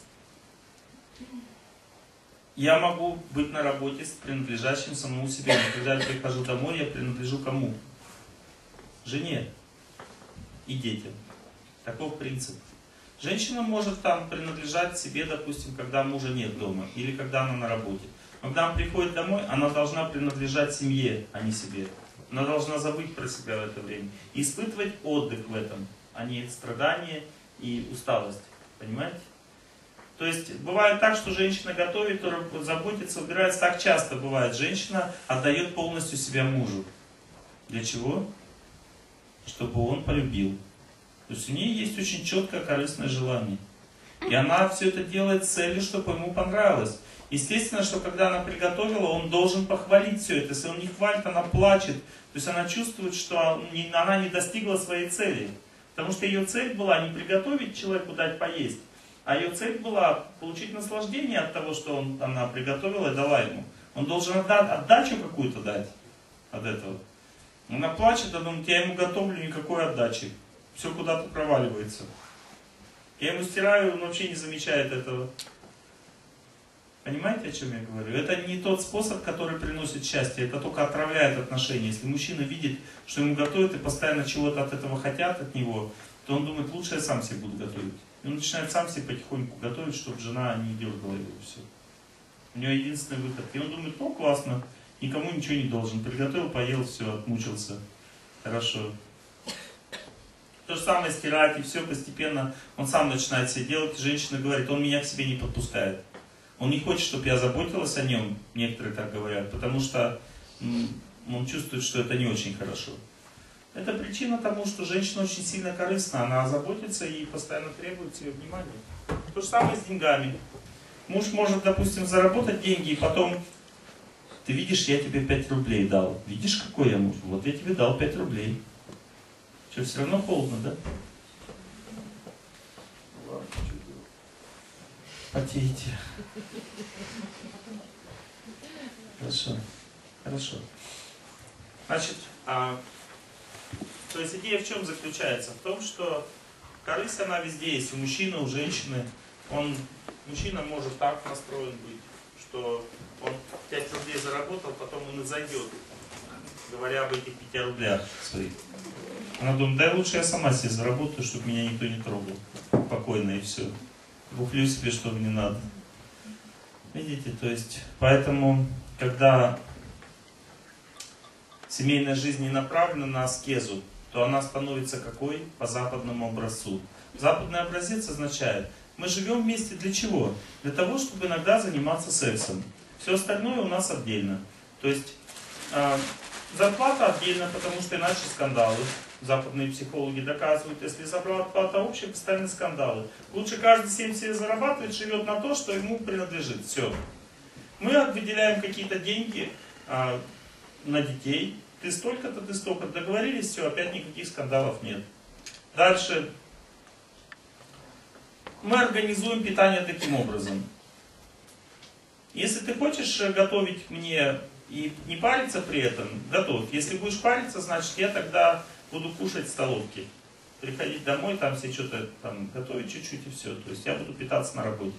Я могу быть на работе с принадлежащим самому себе, но когда я прихожу домой, я принадлежу кому? Жене и детям. Таков принцип. Женщина может там принадлежать себе, допустим, когда мужа нет дома, или когда она на работе. Но когда она приходит домой, она должна принадлежать семье, а не себе. Она должна забыть про себя в это время. И испытывать отдых в этом, а не страдания и усталость. Понимаете? То есть бывает так, что женщина готовит, заботится, убирается. Так часто бывает. Женщина отдает полностью себя мужу. Для чего? Чтобы он полюбил. То есть у нее есть очень четкое корыстное желание. И она все это делает с целью, чтобы ему понравилось. Естественно, что когда она приготовила, он должен похвалить все это. Если он не хвалит, она плачет. То есть она чувствует, что она не достигла своей цели. Потому что ее цель была не приготовить человеку дать поесть, а ее цель была получить наслаждение от того, что он, она приготовила и дала ему. Он должен отда- отдачу какую-то дать от этого. Она плачет, а думает, я ему готовлю, никакой отдачи. Все куда-то проваливается. Я ему стираю, он вообще не замечает этого. Понимаете, о чем я говорю? Это не тот способ, который приносит счастье, это только отравляет отношения. Если мужчина видит, что ему готовят и постоянно чего-то от этого хотят от него, то он думает, лучше я сам себе буду готовить. И он начинает сам себе потихоньку готовить, чтобы жена не дергала его. Все. У него единственный выход. И он думает, ну классно, никому ничего не должен. Приготовил, поел, все, отмучился. Хорошо. То же самое стирать, и все постепенно он сам начинает себе делать. И женщина говорит, он меня к себе не подпускает. Он не хочет, чтобы я заботилась о нем, некоторые так говорят, потому что он чувствует, что это не очень хорошо. Это причина тому, что женщина очень сильно корыстна, она заботится и постоянно требует себе внимания. То же самое с деньгами. Муж может, допустим, заработать деньги, и потом, ты видишь, я тебе пять рублей дал. Видишь, какой я муж? Вот я тебе дал пять рублей. Что, все равно холодно, да? Потеете. Хорошо. Хорошо. Значит, а, то есть идея в чем заключается? В том, что корысть, она везде есть. У мужчины, у женщины. Он, мужчина может так настроен быть, что он пять рублей заработал, потом он и зайдет, говоря об этих пяти рублях своих. Она думает, да лучше я сама себе заработаю, чтобы меня никто не трогал. Спокойно и все. Бухлю себе, что мне надо. Видите, то есть, поэтому, когда семейная жизнь не направлена на аскезу, то она становится какой? По западному образцу. Западный образец означает, мы живем вместе для чего? Для того, чтобы иногда заниматься сексом. Все остальное у нас отдельно. То есть, э, зарплата отдельно, потому что иначе скандалы. Западные психологи доказывают, если зарплата общая, постоянные скандалы. Лучше каждый семь себе зарабатывает, живет на то, что ему принадлежит. Все. Мы выделяем какие-то деньги а, на детей. Ты столько-то, ты столько-то. Договорились, все, опять никаких скандалов нет. Дальше. Мы организуем питание таким образом. Если ты хочешь готовить мне и не париться при этом, готовь. Если будешь париться, значит я тогда буду кушать в столовке. Приходить домой, там себе что-то там готовить чуть-чуть и все. То есть я буду питаться на работе.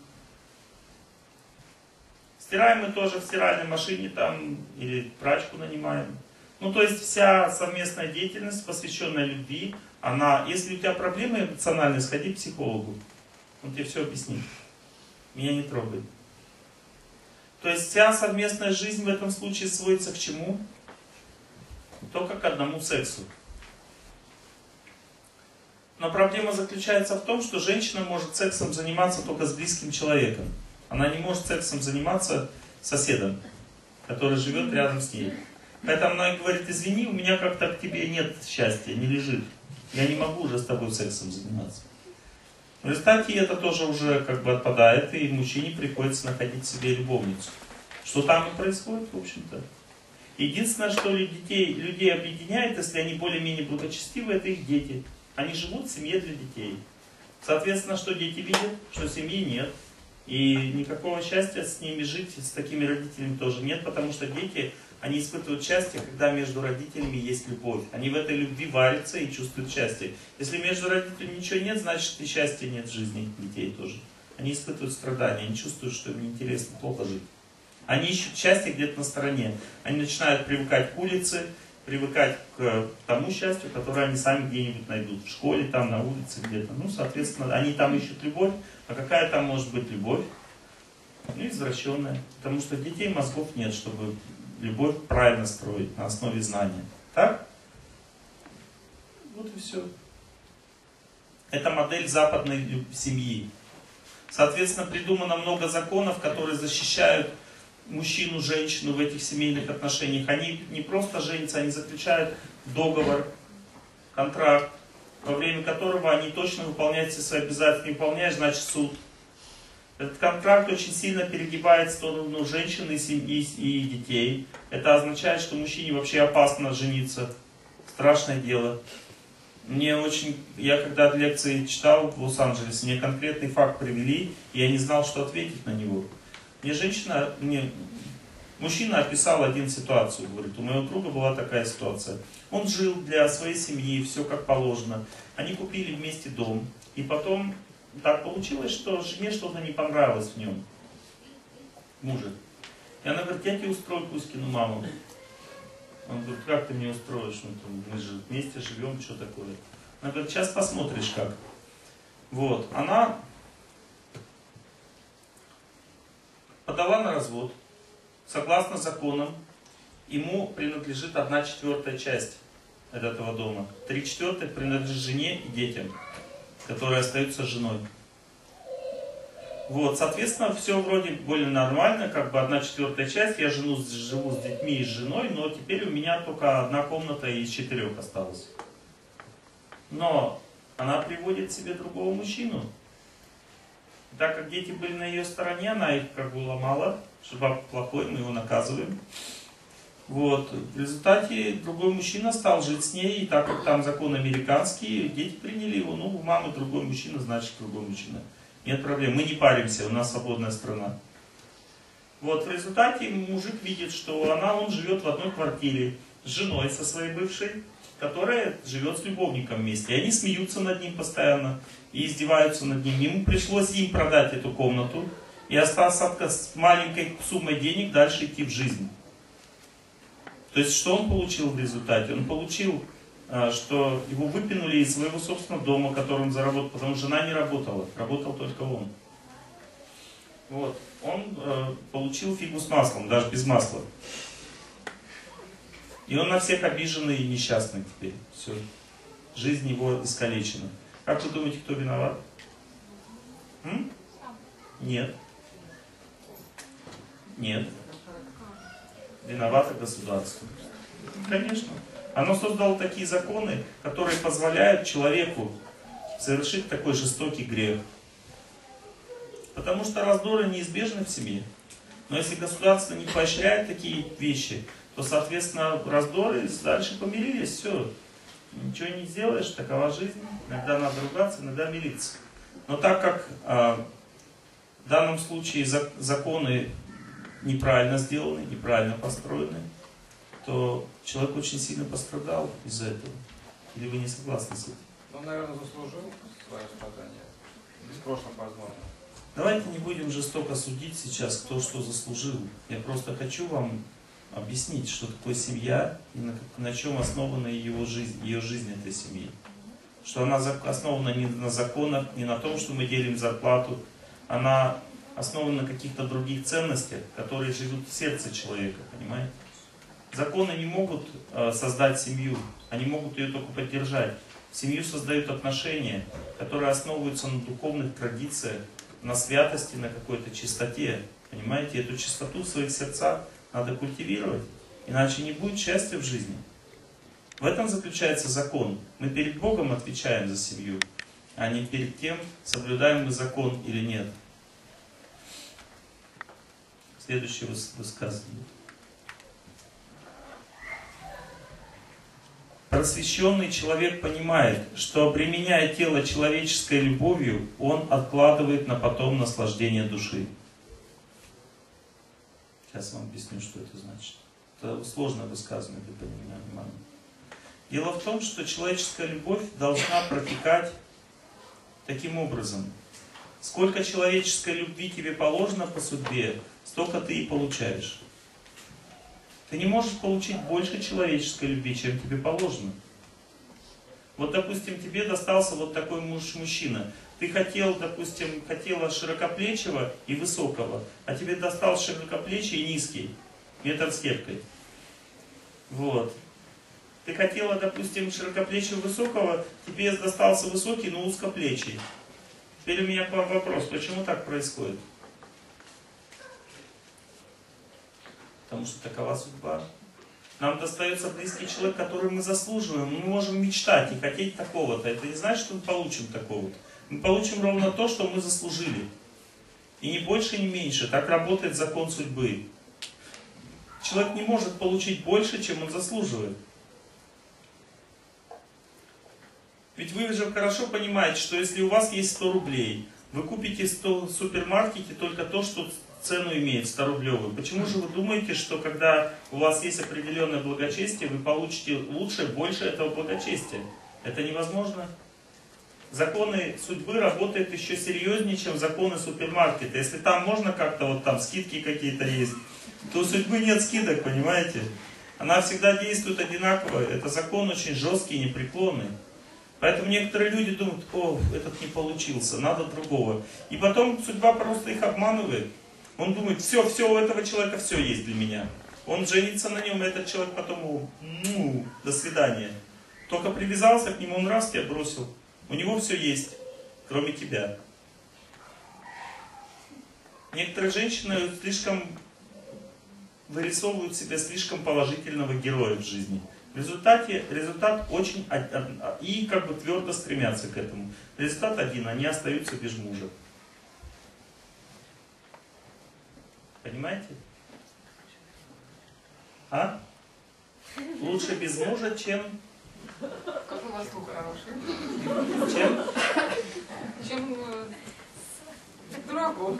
Стираем мы тоже в стиральной машине там, или прачку нанимаем. Ну то есть вся совместная деятельность, посвященная любви, она, если у тебя проблемы эмоциональные, сходи к психологу. Он тебе все объяснит. Меня не трогай. То есть вся совместная жизнь в этом случае сводится к чему? Только к одному сексу. Но проблема заключается в том, что женщина может сексом заниматься только с близким человеком. Она не может сексом заниматься с соседом, который живет рядом с ней. Поэтому она говорит, извини, у меня как-то к тебе нет счастья, не лежит. Я не могу уже с тобой сексом заниматься. В результате это тоже уже как бы отпадает, и мужчине приходится находить себе любовницу. Что там и происходит, в общем-то. Единственное, что детей, людей объединяет, если они более-менее благочестивы, это их дети. Они живут в семье для детей. Соответственно, что дети видят? Что семьи нет. И никакого счастья с ними жить, с такими родителями тоже нет, потому что дети, они испытывают счастье, когда между родителями есть любовь. Они в этой любви варятся и чувствуют счастье. Если между родителями ничего нет, значит и счастья нет в жизни детей тоже. Они испытывают страдания, они чувствуют, что им неинтересно, плохо жить. Они ищут счастье где-то на стороне. Они начинают привыкать к улице, привыкать к тому счастью, которое они сами где-нибудь найдут. В школе, там, на улице где-то. Ну, соответственно, они там ищут любовь. А какая там может быть любовь? Ну, извращенная. Потому что детей мозгов нет, чтобы любовь правильно строить на основе знания. Так? Вот и все. Это модель западной семьи. Соответственно, придумано много законов, которые защищают мужчину, женщину в этих семейных отношениях. Они не просто женятся, они заключают договор, контракт, во время которого они точно выполняют все свои обязательства. Не выполняешь, значит суд. Этот контракт очень сильно перегибает в сторону женщины, семьи и детей. Это означает, что мужчине вообще опасно жениться. Страшное дело. Мне очень... Я когда лекции читал в Лос-Анджелесе, мне конкретный факт привели, и я не знал, что ответить на него. Мне женщина... Мне... Мужчина описал один ситуацию. Говорит, у моего друга была такая ситуация. Он жил для своей семьи, все как положено. Они купили вместе дом. И потом так получилось, что жене что-то не понравилось в нем. Мужа. И она говорит, я тебе устрою Кузькину маму. Он говорит, как ты мне устроишь? Ну, там, мы же вместе живем, что такое? Она говорит, сейчас посмотришь как. Вот. Она подала на развод. Согласно законам, ему принадлежит одна четвертая часть от этого дома. Три четвертых принадлежит жене и детям, которые остаются с женой. Вот, соответственно, все вроде более нормально, как бы одна четвертая часть, я жену, живу с детьми и с женой, но теперь у меня только одна комната из четырех осталась. Но она приводит себе другого мужчину. Так как дети были на ее стороне, она их как бы ломала, что папа плохой, мы его наказываем. Вот. В результате другой мужчина стал жить с ней, и так как там закон американский, дети приняли его, ну, у мамы другой мужчина, значит другой мужчина. Нет проблем, мы не паримся, у нас свободная страна. Вот, в результате мужик видит, что она, он живет в одной квартире с женой, со своей бывшей, которая живет с любовником вместе. И они смеются над ним постоянно и издеваются над ним. Ему пришлось им продать эту комнату и остаться с маленькой суммой денег дальше идти в жизнь. То есть, что он получил в результате? Он получил, что его выпинули из своего собственного дома, который он заработал, потому что жена не работала, работал только он. Вот. Он э, получил фигу с маслом, даже без масла. И он на всех обиженный и несчастный теперь. Все. Жизнь его искалечена. Как вы думаете, кто виноват? М? Нет. Нет. Виновато государство. Конечно. Оно создало такие законы, которые позволяют человеку совершить такой жестокий грех. Потому что раздоры неизбежны в семье. Но если государство не поощряет такие вещи, то, соответственно, раздоры дальше помирились, все. Ничего не сделаешь, такова жизнь. Иногда надо ругаться, иногда мириться. Но так как а, в данном случае за, законы неправильно сделаны, неправильно построены, то человек очень сильно пострадал из-за этого. Или вы не согласны с этим? Он, наверное, заслужил свое страдание. Без прошлого возможно. Давайте не будем жестоко судить сейчас, кто что заслужил. Я просто хочу вам объяснить, что такое семья и на, на чем основана его жизнь, ее жизнь этой семьи. Что она основана не на законах, не на том, что мы делим зарплату. Она основана на каких-то других ценностях, которые живут в сердце человека, понимаете? Законы не могут э, создать семью, они могут ее только поддержать. Семью создают отношения, которые основываются на духовных традициях, на святости, на какой-то чистоте. Понимаете, эту чистоту в своих сердцах надо культивировать, иначе не будет счастья в жизни. В этом заключается закон. Мы перед Богом отвечаем за семью, а не перед тем, соблюдаем мы закон или нет. Следующее высказывание. Просвещенный человек понимает, что обременяя тело человеческой любовью, он откладывает на потом наслаждение души. Сейчас вам объясню, что это значит. Это сложное высказывание для понимания. Дело в том, что человеческая любовь должна протекать таким образом. Сколько человеческой любви тебе положено по судьбе, столько ты и получаешь. Ты не можешь получить больше человеческой любви, чем тебе положено. Вот, допустим, тебе достался вот такой муж-мужчина. Ты хотел, допустим, хотела широкоплечего и высокого, а тебе достался широкоплечий и низкий, метр с кепкой. Вот. Ты хотела, допустим, широкоплечего высокого, тебе достался высокий, но узкоплечий. Теперь у меня к вам вопрос, почему так происходит? Потому что такова судьба. Нам достается близкий человек, который мы заслуживаем. Мы можем мечтать и хотеть такого-то. Это не значит, что мы получим такого-то. Мы получим ровно то, что мы заслужили. И ни больше, ни меньше. Так работает закон судьбы. Человек не может получить больше, чем он заслуживает. Ведь вы же хорошо понимаете, что если у вас есть сто рублей, вы купите в супермаркете только то, что цену имеет, сто рублевую. Почему же вы думаете, что когда у вас есть определенное благочестие, вы получите лучше, больше этого благочестия? Это невозможно. Законы судьбы работают еще серьезнее, чем законы супермаркета. Если там можно как-то, вот там скидки какие-то есть, то у судьбы нет скидок, понимаете? Она всегда действует одинаково. Это закон очень жесткий, непреклонный. Поэтому некоторые люди думают: о, этот не получился, надо другого. И потом судьба просто их обманывает. Он думает: все, все, у этого человека все есть для меня. Он женится на нем, и этот человек потом, ну, до свидания. Только привязался к нему, он раз тебя бросил. У него все есть, кроме тебя. Некоторые женщины слишком вырисовывают себе слишком положительного героя в жизни. В результате результат очень... И как бы твердо стремятся к этому. Результат один: они остаются без мужа. Понимаете? А? Лучше без мужа, чем... Как у вас слух хороший. Чем? Чем э, к дураку.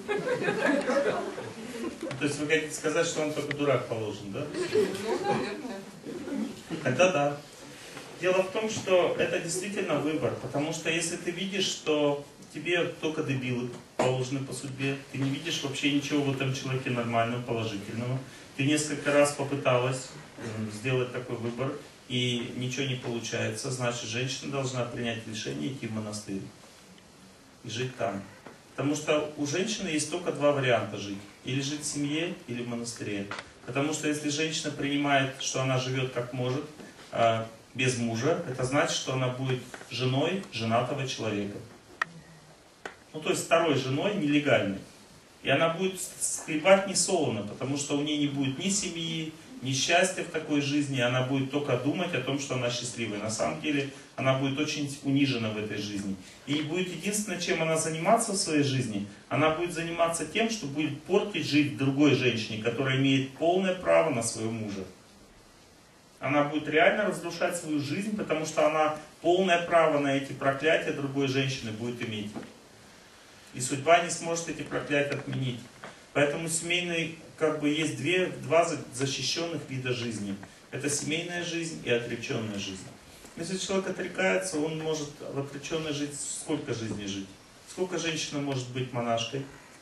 То есть вы хотите сказать, что он только дурак положен, да? Ну, наверное. Тогда да. Дело в том, что это действительно выбор. Потому что если ты видишь, что тебе только дебилы положены по судьбе, ты не видишь вообще ничего в этом человеке нормального, положительного, ты несколько раз попыталась сделать такой выбор, и ничего не получается, значит, женщина должна принять решение идти в монастырь и жить там. Потому что у женщины есть только два варианта жить. Или жить в семье, или в монастыре. Потому что если женщина принимает, что она живет как может, без мужа, это значит, что она будет женой женатого человека. Ну, то есть второй женой нелегальной. И она будет скребать несолоно, потому что у нее не будет ни семьи, ни счастья в такой жизни, она будет только думать о том, что она счастливая. На самом деле она будет очень унижена в этой жизни. И будет единственное, чем она заниматься в своей жизни, она будет заниматься тем, что будет портить жизнь другой женщине, которая имеет полное право на своего мужа. Она будет реально разрушать свою жизнь, потому что она полное право на эти проклятия другой женщины будет иметь. И судьба не сможет эти проклятия отменить. Поэтому семейный, как бы, есть две, два защищенных вида жизни. Это семейная жизнь и отреченная жизнь. Если человек отрекается, он может в отреченной жизни сколько жизней жить? Сколько женщина может быть монашкой?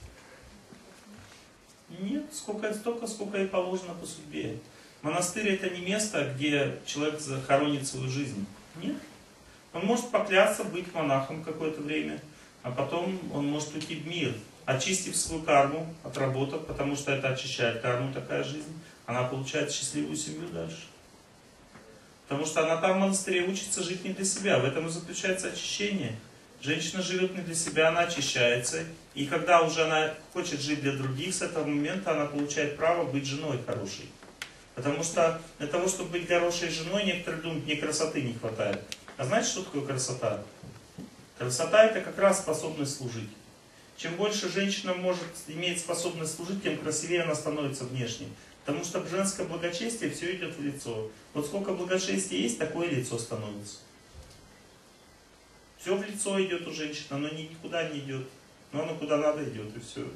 Нет, сколько, столько, сколько ей положено по судьбе. Монастырь — это не место, где человек захоронит свою жизнь. Нет. Он может поклясться быть монахом какое-то время, а потом он может уйти в мир, очистив свою карму, отработав, потому что это очищает карму, такая жизнь. Она получает счастливую семью дальше. Потому что она там в монастыре учится жить не для себя. В этом и заключается очищение. Женщина живет не для себя, она очищается. И когда уже она хочет жить для других, с этого момента она получает право быть женой хорошей. Потому что для того, чтобы быть хорошей женой, некоторые думают, мне красоты не хватает. А знаете, что такое красота? Красота — это как раз способность служить. Чем больше женщина может иметь способность служить, тем красивее она становится внешне. Потому что женское благочестие все идет в лицо. Вот сколько благочестия есть, такое лицо становится. Все в лицо идет у женщины, оно никуда не идет. Но оно куда надо идет, и все.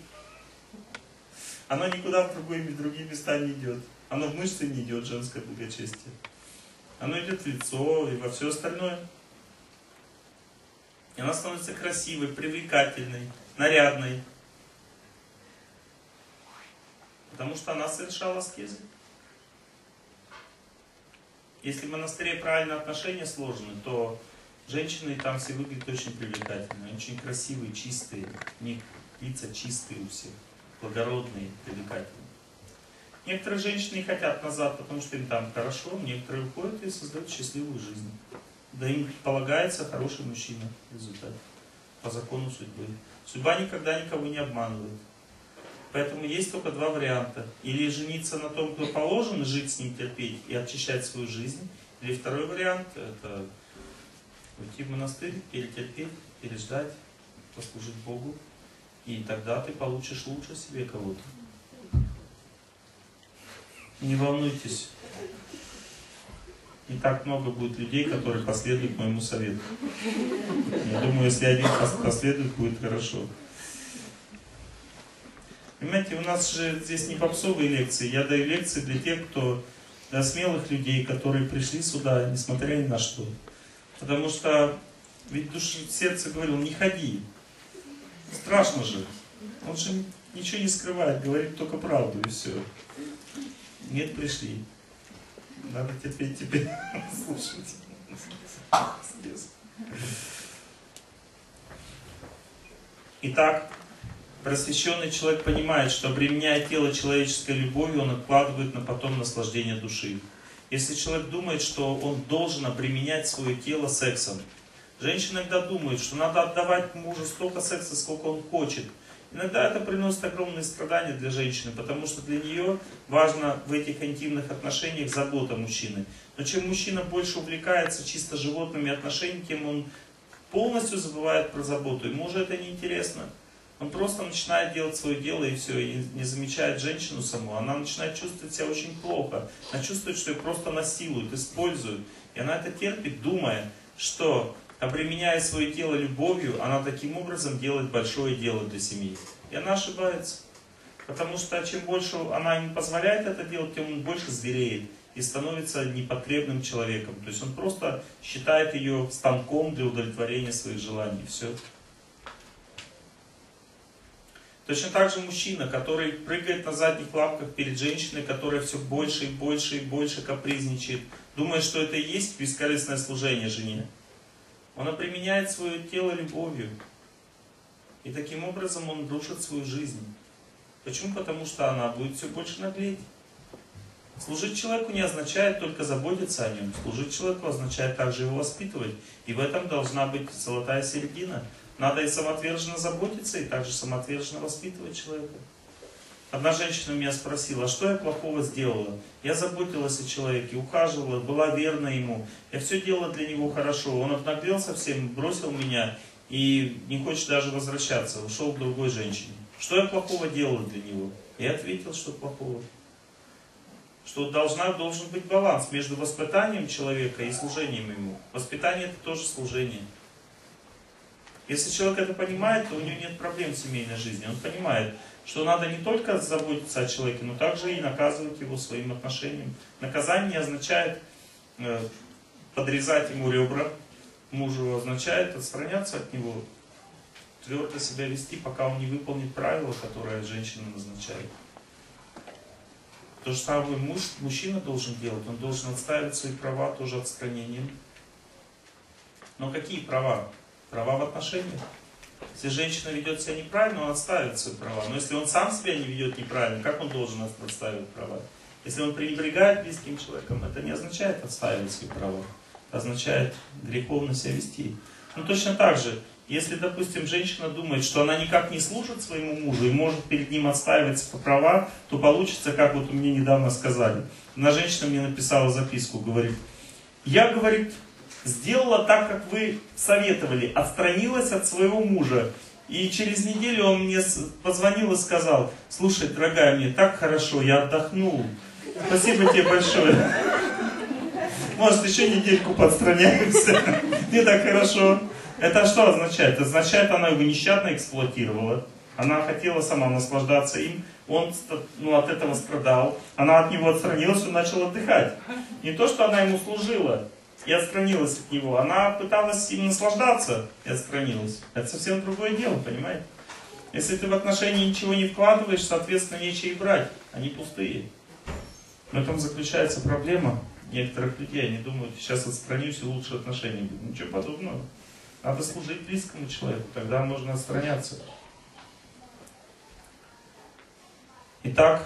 Оно никуда в другие, в другие места не идет. Оно в мышцы не идет, женское благочестие. Оно идет в лицо и во все остальное. И она становится красивой, привлекательной, нарядной. Потому что она совершала аскезы. Если в монастыре правильные отношения сложены, то женщины там все выглядят очень привлекательные, очень красивые, чистые. У них лица чистые у всех, благородные, привлекательные. Некоторые женщины не хотят назад, потому что им там хорошо, некоторые уходят и создают счастливую жизнь. Да им полагается хороший мужчина в результате, по закону судьбы. Судьба никогда никого не обманывает. Поэтому есть только два варианта. Или жениться на том, кто положен, жить с ним, терпеть и очищать свою жизнь. Или второй вариант — это уйти в монастырь, перетерпеть, переждать, послужить Богу И тогда ты получишь лучше себе кого-то. Не волнуйтесь. Не так много будет людей, которые последуют моему совету. Я думаю, если один последует, будет хорошо. Понимаете, у нас же здесь не попсовые лекции. Я даю лекции для тех, кто, для смелых людей, которые пришли сюда, несмотря ни на что. Потому что, ведь душа, сердце говорил, не ходи. Страшно же. Он же ничего не скрывает, говорит только правду и все. Нет, пришли. Надо теперь теперь слушать. Итак, просвещенный человек понимает, что обременяя тело человеческой любовью, он откладывает на потом наслаждение души. Если человек думает, что он должен обременять свое тело сексом, женщина иногда думает, что надо отдавать мужу столько секса, сколько он хочет. Иногда это приносит огромные страдания для женщины, потому что для нее важно в этих интимных отношениях забота мужчины. Но чем мужчина больше увлекается чисто животными отношениями, тем он полностью забывает про заботу. Ему уже это не интересно. Он просто начинает делать свое дело и все, и не замечает женщину саму. Она начинает чувствовать себя очень плохо. Она чувствует, что ее просто насилуют, используют. И она это терпит, думая, что, обременяя свое тело любовью, она таким образом делает большое дело для семьи. И она ошибается. Потому что чем больше она не позволяет это делать, тем он больше звереет и становится непотребным человеком. То есть он просто считает ее станком для удовлетворения своих желаний. Все. Точно так же мужчина, который прыгает на задних лапках перед женщиной, которая все больше и больше и больше капризничает, думает, что это и есть бескорыстное служение жене. Он обременяет свое тело любовью. И таким образом он рушит свою жизнь. Почему? Потому что она будет все больше наглеть. Служить человеку не означает только заботиться о нем. Служить человеку означает также его воспитывать. И в этом должна быть золотая середина. Надо и самоотверженно заботиться, и также самоотверженно воспитывать человека. Одна женщина меня спросила, а что я плохого сделала? Я заботилась о человеке, ухаживала, была верна ему. Я все делала для него хорошо. Он обнаглел совсем, бросил меня и не хочет даже возвращаться. Ушел к другой женщине. Что я плохого делала для него? Я ответил, что плохого. Что должна, должен быть баланс между воспитанием человека и служением ему. Воспитание — это тоже служение. Если человек это понимает, то у него нет проблем в семейной жизни. Он понимает, что надо не только заботиться о человеке, но также и наказывать его своим отношением. Наказание не означает э, подрезать ему ребра. Мужу означает отстраняться от него, твердо себя вести, пока он не выполнит правила, которые женщина назначает. То же самое муж, мужчина должен делать. Он должен отстаивать свои права тоже отстранением. Но какие права? Права в отношениях. Если женщина ведет себя неправильно, он отстаивает свои права. Но если он сам себя не ведет неправильно, как он должен отстаивать права? Если он пренебрегает близким человеком, это не означает отстаивать свои права. Это означает греховно себя вести. Ну точно так же, если, допустим, женщина думает, что она никак не служит своему мужу и может перед ним отстаивать свои права, то получится, как вот мне недавно сказали. Одна женщина мне написала записку, говорит, я, говорит, сделала так, как вы советовали, отстранилась от своего мужа. И через неделю он мне позвонил и сказал, слушай, дорогая, мне так хорошо, я отдохнул. Спасибо тебе большое. Может, еще недельку подстраняемся. Мне так хорошо. Это что означает? Это означает, она его нещадно эксплуатировала. Она хотела сама наслаждаться им. Он ну, от этого страдал. Она от него отстранилась, он начал отдыхать. Не то, что она ему служила и отстранилась от него. Она пыталась им наслаждаться и отстранилась. Это совсем другое дело, понимаете? Если ты в отношения ничего не вкладываешь, соответственно, нечего и брать. Они пустые. В этом заключается проблема некоторых людей. Они думают, сейчас отстранюсь и лучше отношения будут. Ничего подобного. Надо служить близкому человеку, тогда можно отстраняться. Итак,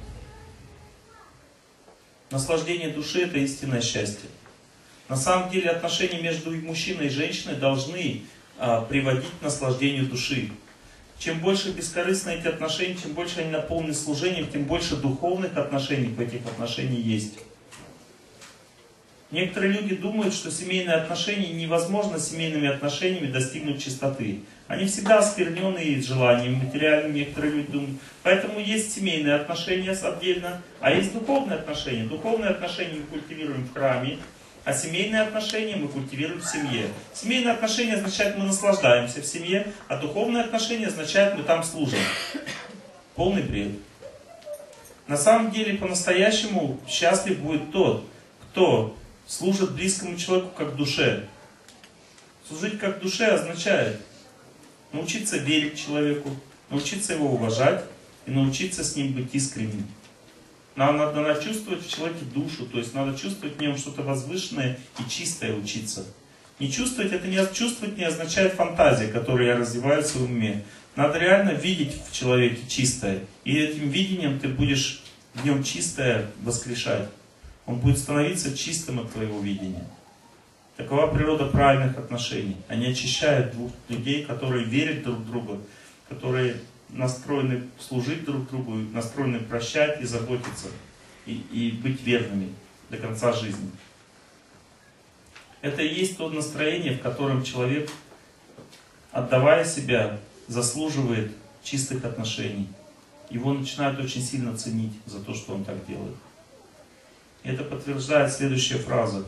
наслаждение души — это истинное счастье. На самом деле отношения между мужчиной и женщиной должны а, приводить к наслаждению души. Чем больше бескорыстны эти отношения, чем больше они наполнены служением, тем больше духовных отношений в этих отношениях есть. Некоторые люди думают, что семейные отношения невозможно семейными отношениями достигнуть чистоты. Они всегда оскверненные желаниями материальными, некоторые люди думают. Поэтому есть семейные отношения отдельно, а есть духовные отношения. Духовные отношения мы культивируем в храме, а семейные отношения мы культивируем в семье. Семейные отношения означает, мы наслаждаемся в семье, а духовные отношения означает, мы там служим. Полный бред. На самом деле, по-настоящему счастлив будет тот, кто служит близкому человеку как душе. Служить как душе означает научиться верить человеку, научиться его уважать и научиться с ним быть искренним. Нам надо, надо чувствовать в человеке душу, то есть надо чувствовать в нем что-то возвышенное и чистое учиться. Не чувствовать, это не чувствовать не означает фантазия, которую я развиваю в своем уме. Надо реально видеть в человеке чистое. И этим видением ты будешь в нем чистое воскрешать. Он будет становиться чистым от твоего видения. Такова природа правильных отношений. Они очищают двух людей, которые верят друг в друга, которые настроены служить друг другу, настроены прощать и заботиться, и, и быть верными до конца жизни. Это и есть то настроение, в котором человек, отдавая себя, заслуживает чистых отношений. Его начинают очень сильно ценить за то, что он так делает. Это подтверждает следующая фраза.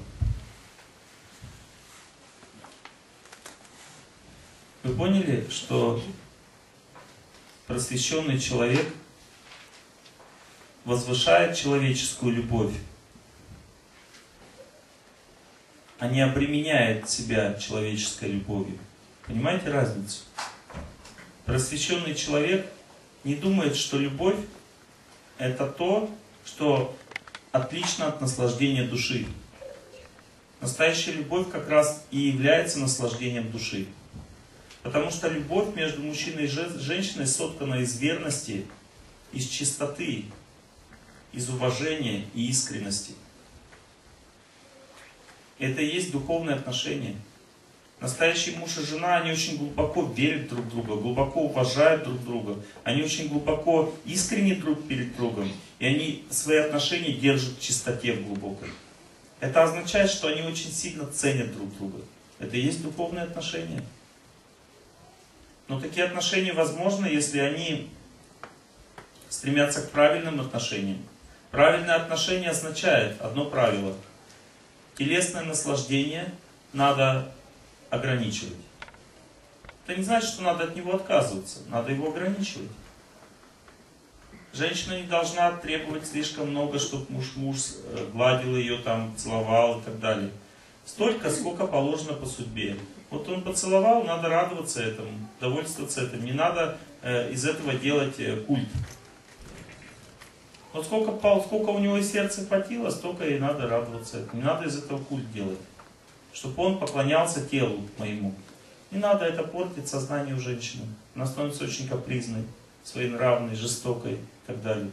Вы поняли, что просвещенный человек возвышает человеческую любовь, а не обременяет себя человеческой любовью? Понимаете разницу? Просвещенный человек не думает, что любовь — это то, что отлично от наслаждения души. Настоящая любовь как раз и является наслаждением души. Потому что любовь между мужчиной и женщиной соткана из верности, из чистоты, из уважения и искренности. Это и есть духовные отношения. Настоящий муж и жена, они очень глубоко верят друг в друга, глубоко уважают друг друга. Они очень глубоко искренни друг перед другом. И они свои отношения держат в чистоте в глубокой. Это означает, что они очень сильно ценят друг друга. Это и есть духовные отношения. Но такие отношения возможны, если они стремятся к правильным отношениям. Правильное отношение означает одно правило. Телесное наслаждение надо ограничивать. Это не значит, что надо от него отказываться. Надо его ограничивать. Женщина не должна требовать слишком много, чтобы муж-муж гладил ее, там, целовал и так далее. Столько, сколько положено по судьбе. Вот он поцеловал, надо радоваться этому, довольствоваться этим. Не надо э, из этого делать э, культ. Вот сколько, сколько у него и сердца хватило, столько и надо радоваться этому. Не надо из этого культ делать. Чтобы он поклонялся телу моему. Не надо это портить сознание у женщины. Она становится очень капризной, своенравной, жестокой и так далее.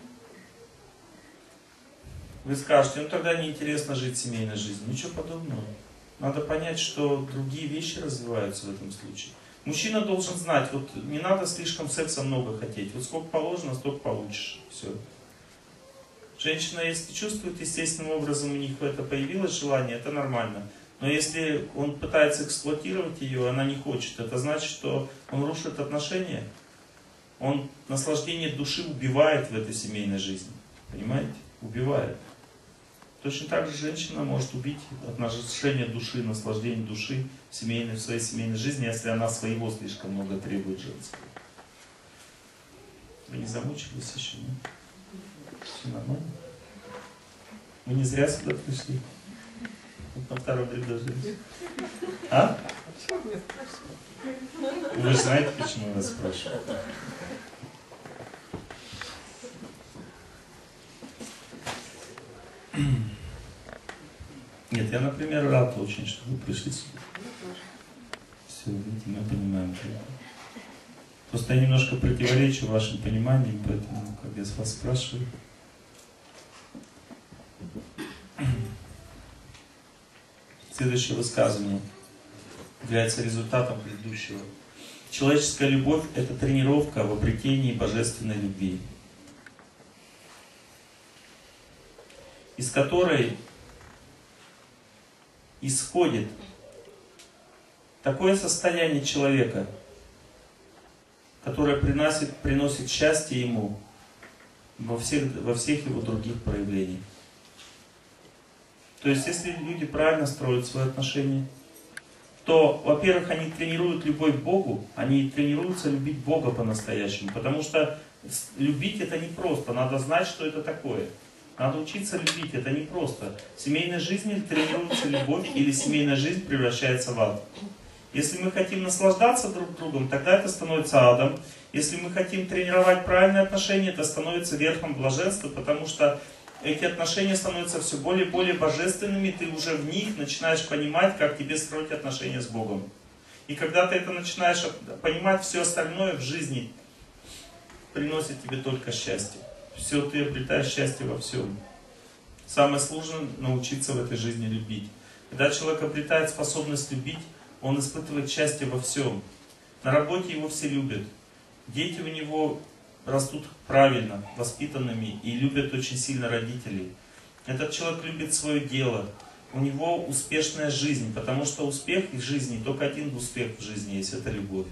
Вы скажете, ну тогда неинтересно жить семейной жизнью. Ничего подобного. Надо понять, что другие вещи развиваются в этом случае. Мужчина должен знать, вот не надо слишком секса много хотеть. Вот сколько положено, столько получишь. Все. Женщина, если чувствует естественным образом, у них это появилось желание, это нормально. Но если он пытается эксплуатировать ее, она не хочет, это значит, что он рушит отношения. Он наслаждение души убивает в этой семейной жизни. Понимаете? Убивает. Точно так же женщина может убить отношение души, наслаждение души в, семейной, в своей семейной жизни, если она своего слишком много требует женского. Вы не замучились еще, нет? Все нормально? Мы не зря сюда пришли. Вот на втором предложении. А? Вы же знаете, почему я вас спрашиваю. Нет, я, например, рад очень, что вы пришли сюда. Все, видите, мы понимаем. Просто я немножко противоречу вашим пониманиям, поэтому, как я с вас спрашиваю. Следующее высказывание является результатом предыдущего. Человеческая любовь – это тренировка в обретении божественной любви, из которой исходит такое состояние человека, которая приносит, приносит счастье ему во всех, во всех его других проявлениях. То есть, если люди правильно строят свои отношения, то, во-первых, они тренируют любовь к Богу, они тренируются любить Бога по-настоящему, потому что любить это непросто, надо знать, что это такое. Надо учиться любить, это непросто. В семейной жизни тренируется любовь, или семейная жизнь превращается в ад. Если мы хотим наслаждаться друг другом, тогда это становится адом. Если мы хотим тренировать правильные отношения, это становится верхом блаженства, потому что эти отношения становятся все более и более божественными, ты уже в них начинаешь понимать, как тебе строить отношения с Богом. И когда ты это начинаешь понимать, все остальное в жизни приносит тебе только счастье. Все, ты обретаешь счастье во всем. Самое сложное — научиться в этой жизни любить. Когда человек обретает способность любить, он испытывает счастье во всем. На работе его все любят. Дети у него растут правильно, воспитанными и любят очень сильно родителей. Этот человек любит свое дело. У него успешная жизнь, потому что успех в жизни, только один успех в жизни есть — это любовь.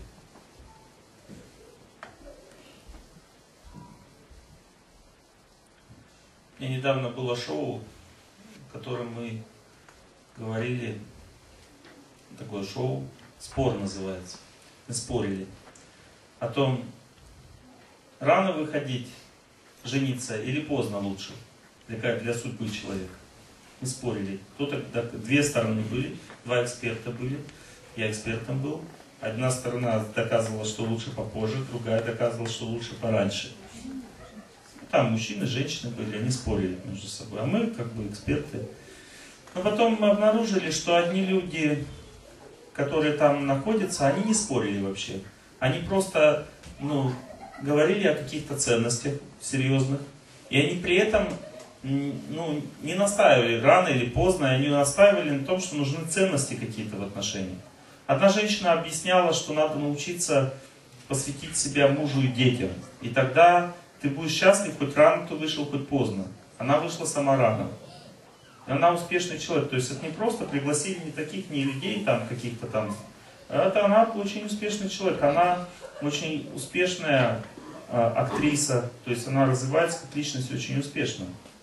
У меня недавно было шоу, в котором мы говорили, такое шоу, «Спор» называется. Мы спорили о том, рано выходить, жениться или поздно лучше для, для судьбы человека. Мы спорили. Кто-то, две стороны были, два эксперта были, я экспертом был. Одна сторона доказывала, что лучше попозже, другая доказывала, что лучше пораньше. Там мужчины, женщины были, они спорили между собой, а мы как бы эксперты. Но потом мы обнаружили, что одни люди, которые там находятся, они не спорили вообще. Они просто, ну, говорили о каких-то ценностях серьезных, и они при этом, ну, не настаивали рано или поздно, они настаивали на том, что нужны ценности какие-то в отношениях. Одна женщина объясняла, что надо научиться посвятить себя мужу и детям, и тогда ты будешь счастлив, хоть рано ты вышел, хоть поздно. Она вышла сама рано. И она успешный человек. То есть это не просто пригласили не таких, не людей там каких-то там. Это она очень успешный человек. Она очень успешная э, актриса. То есть она развивается как личность очень успешно.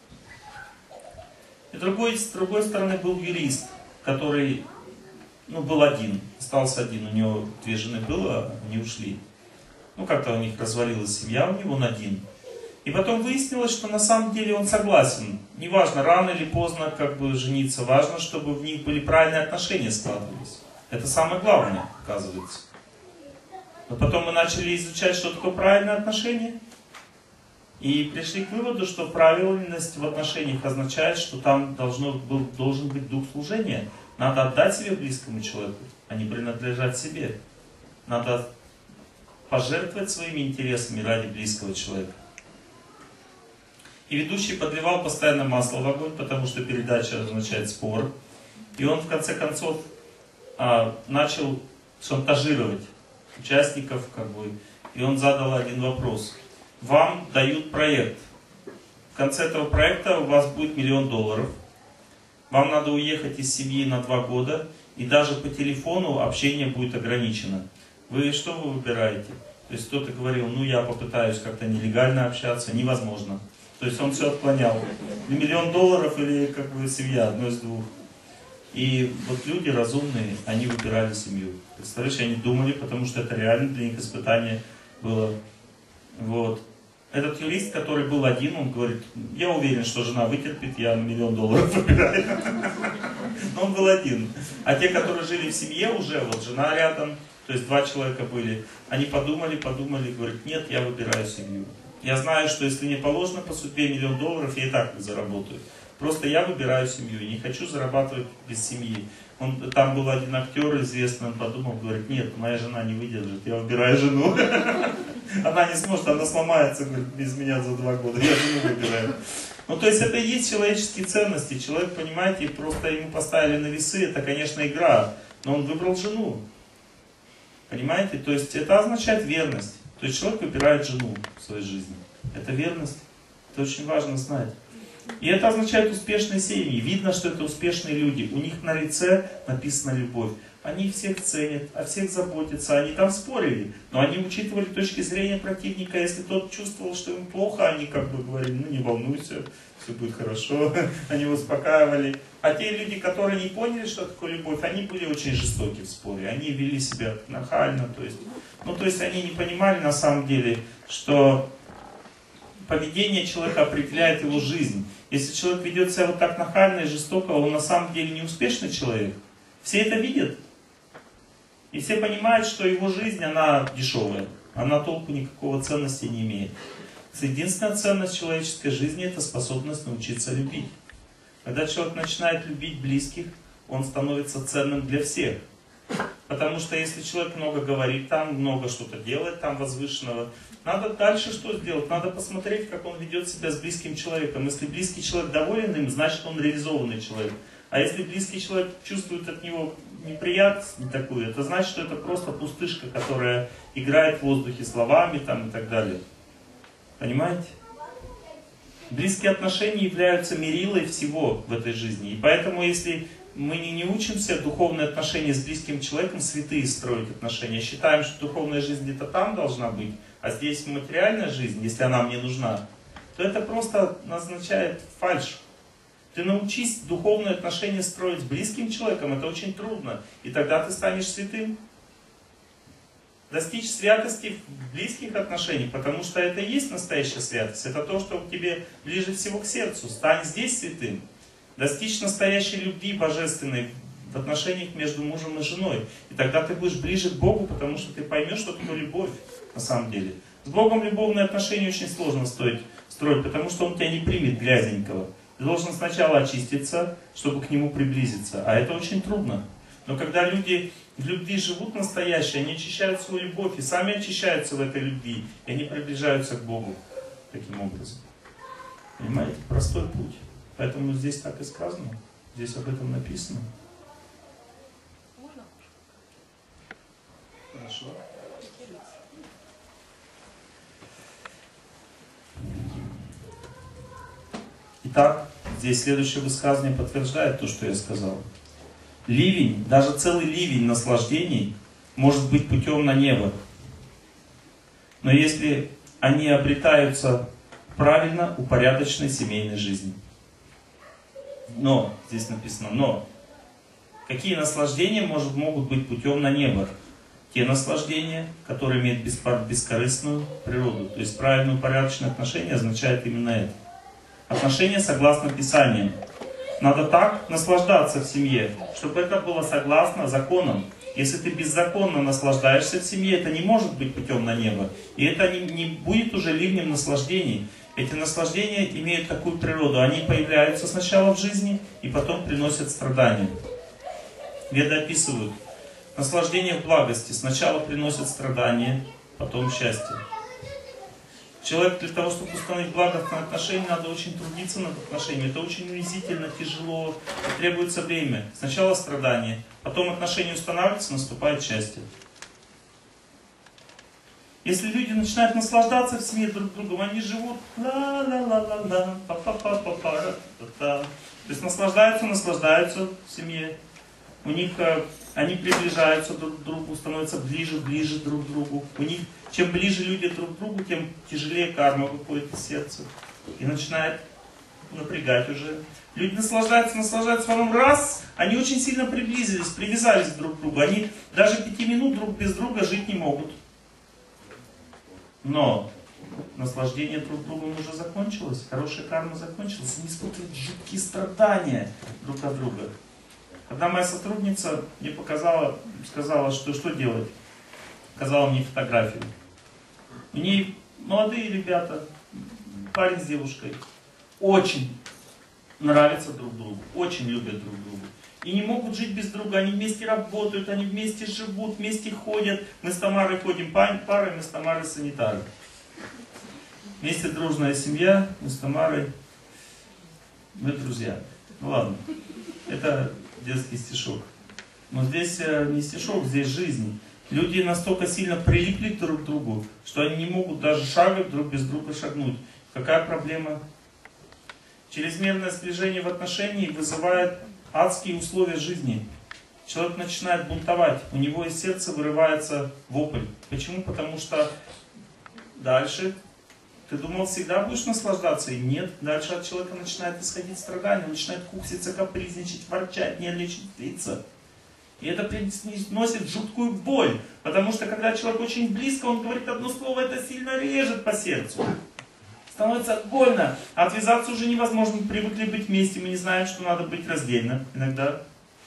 И другой, с другой стороны был юрист, который, ну, был один. Остался один. У него две жены было, они ушли. Ну, как-то у них развалилась семья, у него он один. И потом выяснилось, что на самом деле он согласен. Неважно, рано или поздно как бы жениться, важно, чтобы в них были правильные отношения складывались. Это самое главное, оказывается. Но потом мы начали изучать, что такое правильные отношения. И пришли к выводу, что правильность в отношениях означает, что там должно, был, должен быть дух служения. Надо отдать себе близкому человеку, а не принадлежать себе. Надо пожертвовать своими интересами ради близкого человека. И ведущий подливал постоянно масло в огонь, потому что передача означает спор. И он в конце концов а, начал шантажировать участников, как бы, и он задал один вопрос. Вам дают проект. В конце этого проекта у вас будет миллион долларов. Вам надо уехать из семьи на два года, и даже по телефону общение будет ограничено. Вы что вы выбираете? То есть кто-то говорил, ну я попытаюсь как-то нелегально общаться, невозможно. То есть он все отклонял. Миллион долларов или как бы семья, одно из двух. И вот люди разумные, они выбирали семью. Представляешь, они думали, потому что это реально для них испытание было. Вот. Этот юрист, который был один, он говорит, я уверен, что жена вытерпит, я на миллион долларов выбираю. Но он был один. А те, которые жили в семье уже, вот жена рядом, то есть два человека были, они подумали, подумали, говорят, нет, я выбираю семью. Я знаю, что если мне положено по судьбе миллион долларов, я и так заработаю. Просто я выбираю семью и не хочу зарабатывать без семьи. Он, там был один актер известный, он подумал, говорит, нет, моя жена не выдержит, я выбираю жену. Она не сможет, она сломается, говорит, без меня за два года, я жену выбираю. Ну, то есть это и есть человеческие ценности. Человек, понимаете, просто ему поставили на весы, это, конечно, игра, но он выбрал жену. Понимаете? То есть это означает верность. То есть человек выбирает жену в своей жизни. Это верность. Это очень важно знать. И это означает успешные семьи. Видно, что это успешные люди. У них на лице написана любовь. Они всех ценят, о всех заботятся. Они там спорили, но они учитывали точки зрения противника. Если тот чувствовал, что им плохо, они как бы говорили, ну не волнуйся, все будет хорошо. Они успокаивали. А те люди, которые не поняли, что такое любовь, они были очень жестоки в споре. Они вели себя нахально. То есть, ну, то есть они не понимали на самом деле, что поведение человека определяет его жизнь. Если человек ведет себя вот так нахально и жестоко, он на самом деле не успешный человек. Все это видят. И все понимают, что его жизнь, она дешевая. Она толку никакого ценности не имеет. Единственная ценность человеческой жизни – это способность научиться любить. Когда человек начинает любить близких, он становится ценным для всех. Потому что если человек много говорит, там много что-то делает, там возвышенного, надо дальше что сделать? Надо посмотреть, как он ведет себя с близким человеком. Если близкий человек доволен им, значит он реализованный человек. А если близкий человек чувствует от него неприятность такую, это значит, что это просто пустышка, которая играет в воздухе словами там, и так далее. Понимаете? Близкие отношения являются мерилой всего в этой жизни. И поэтому, если мы не, не учимся духовные отношения с близким человеком, святые строить отношения, считаем, что духовная жизнь где-то там должна быть, а здесь материальная жизнь, если она мне нужна, то это просто означает фальшь. Ты научись духовные отношения строить с близким человеком, это очень трудно. И тогда ты станешь святым. Достичь святости в близких отношениях, потому что это и есть настоящая святость. Это то, что тебе ближе всего к сердцу. Стань здесь святым. Достичь настоящей любви божественной в отношениях между мужем и женой. И тогда ты будешь ближе к Богу, потому что ты поймешь, что такое любовь на самом деле. С Богом любовные отношения очень сложно строить, строить, потому что Он тебя не примет грязненького. Ты должен сначала очиститься, чтобы к Нему приблизиться. А это очень трудно. Но когда люди в любви живут настоящие, они очищают свою любовь и сами очищаются в этой любви. И они приближаются к Богу таким образом. Понимаете? Простой путь. Поэтому здесь так и сказано. Здесь об этом написано. Можно? Хорошо. Итак, здесь следующее высказывание подтверждает то, что я сказал. Ливень, даже целый ливень наслаждений может быть путем на небо. Но если они обретаются правильно, упорядоченной семейной жизни. Но, здесь написано но. Какие наслаждения может, могут быть путем на небо? Те наслаждения, которые имеют бескорыстную природу. То есть правильное упорядоченное отношение означает именно это. Отношения согласно Писанию. Надо так наслаждаться в семье, чтобы это было согласно законам. Если ты беззаконно наслаждаешься в семье, это не может быть путем на небо. И это не, не будет уже ливнем наслаждений. Эти наслаждения имеют такую природу. Они появляются сначала в жизни и потом приносят страдания. Веды описывают. Наслаждение в благости сначала приносит страдания, потом счастье. Человек для того, чтобы установить благостные отношения, надо очень трудиться над отношениями. Это очень унизительно, тяжело, требуется время. Сначала страдания, потом отношения устанавливаются, наступает счастье. Если люди начинают наслаждаться в семье друг другом, они живут ла-ла-ла-ла-ла, па-па-па-па-па-та-та. То есть наслаждаются, наслаждаются в семье. У них они приближаются друг к другу, становятся ближе, ближе друг к другу. У них, чем ближе люди друг к другу, тем тяжелее карма выходит из сердца. И начинает напрягать уже. Люди наслаждаются, наслаждаются, потом раз, они очень сильно приблизились, привязались друг к другу. Они даже пяти минут друг без друга жить не могут. Но наслаждение друг другом уже закончилось, хорошая карма закончилась, они испытывают жуткие страдания друг от друга. Когда моя сотрудница мне показала, сказала, что что делать, показала мне фотографию. У ней молодые ребята, парень с девушкой, очень нравятся друг другу, очень любят друг друга. И не могут жить без друга, они вместе работают, они вместе живут, вместе ходят. Мы с Тамарой ходим парой, мы с Тамарой санитары. Вместе дружная семья, мы с Тамарой, мы друзья. Ну ладно, это детский стишок. Но здесь не стишок, здесь жизнь. Люди настолько сильно прилипли друг к другу, что они не могут даже шага друг без друга шагнуть. Какая проблема? Чрезмерное сближение в отношении вызывает адские условия жизни. Человек начинает бунтовать, у него из сердца вырывается вопль. Почему? Потому что дальше ты думал, всегда будешь наслаждаться, и нет. Дальше от человека начинает исходить страдания, он начинает кукситься, капризничать, ворчать, нервничать, злиться. И это приносит жуткую боль, потому что когда человек очень близко, он говорит одно слово, это сильно режет по сердцу. Становится больно, а отвязаться уже невозможно, мы привыкли быть вместе, мы не знаем, что надо быть раздельно иногда.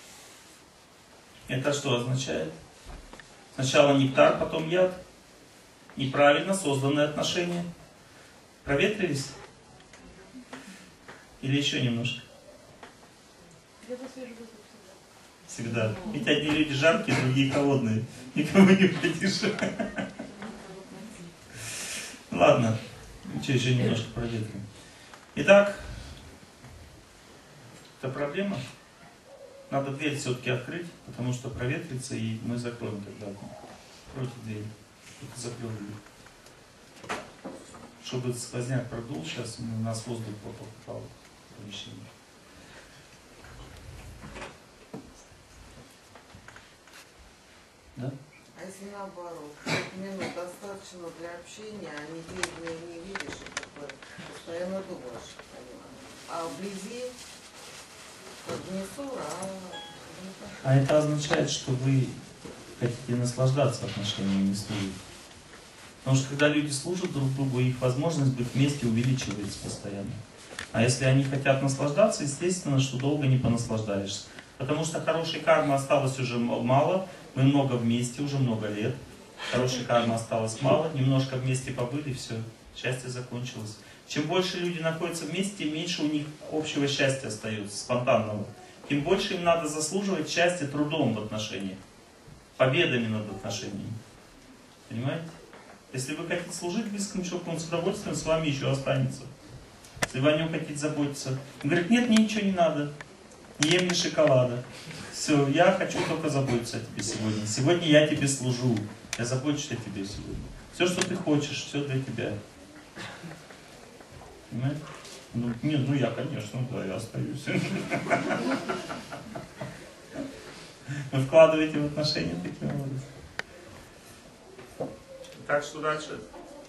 Это что означает? Сначала нектар, потом яд. Неправильно созданные отношения. Проветрились? Или еще немножко? Всегда. Ведь одни люди жаркие, другие холодные. Никому не придешь. Ладно. Что, еще немножко проветрим. Итак, это проблема. Надо дверь все-таки открыть, потому что проветрится, и мы закроем когда-то. Откройте дверь. Только закрыл дверь. Чтобы сквозняк продул, сейчас у нас воздух попал в помещение. Да? А если наоборот, минут достаточно для общения, а неделю не видишь, и такое, постоянно думаешь о нем. А вблизи как не ссора, а... А это означает, что вы хотите наслаждаться отношениями, не служить. Потому что когда люди служат друг другу, их возможность быть вместе увеличивается постоянно. А если они хотят наслаждаться, естественно, что долго не понаслаждаешься. Потому что хорошей кармы осталось уже мало, мы много вместе, уже много лет. Хорошей кармы осталось мало, немножко вместе побыли, все, счастье закончилось. Чем больше люди находятся вместе, тем меньше у них общего счастья остается, спонтанного. Тем больше им надо заслуживать счастья трудом в отношениях, победами над отношениями. Понимаете? Если вы хотите служить близкому человеку, он с удовольствием с вами еще останется. Если вы о нем хотите заботиться. Он говорит, нет, мне ничего не надо. Не ем ни шоколада. Все, я хочу только заботиться о тебе сегодня. Сегодня я тебе служу. Я забочусь о тебе сегодня. Все, что ты хочешь, все для тебя. Понимаете? Ну, нет, ну я, конечно, да, я остаюсь. Вы вкладываете в отношения таким образом. Так что дальше?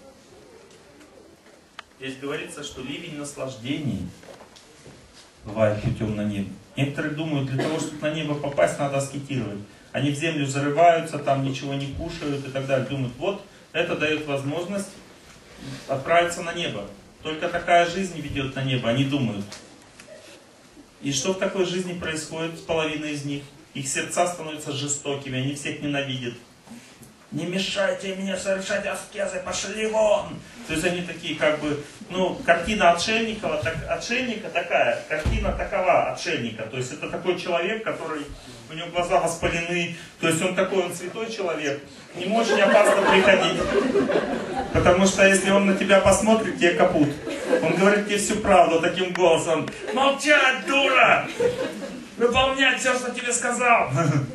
Здесь говорится, что ливень наслаждений бывает путем на небо. Некоторые думают, для того, чтобы на небо попасть, надо аскетировать. Они в землю зарываются, там ничего не кушают и так далее. Думают, вот, это дает возможность отправиться на небо. Только такая жизнь ведет на небо, они думают. И что в такой жизни происходит с половиной из них? Их сердца становятся жестокими, они всех ненавидят. Не мешайте мне совершать аскезы, пошли вон! То есть они такие как бы, ну, картина отшельника, так, отшельника такая, картина такова отшельника. То есть это такой человек, который, у него глаза воспалены, то есть он такой, он святой человек. К нему очень опасно приходить. Потому что если он на тебя посмотрит, тебе капут. Он говорит тебе всю правду таким голосом. Молчать, дура! Выполнять все, что тебе сказал!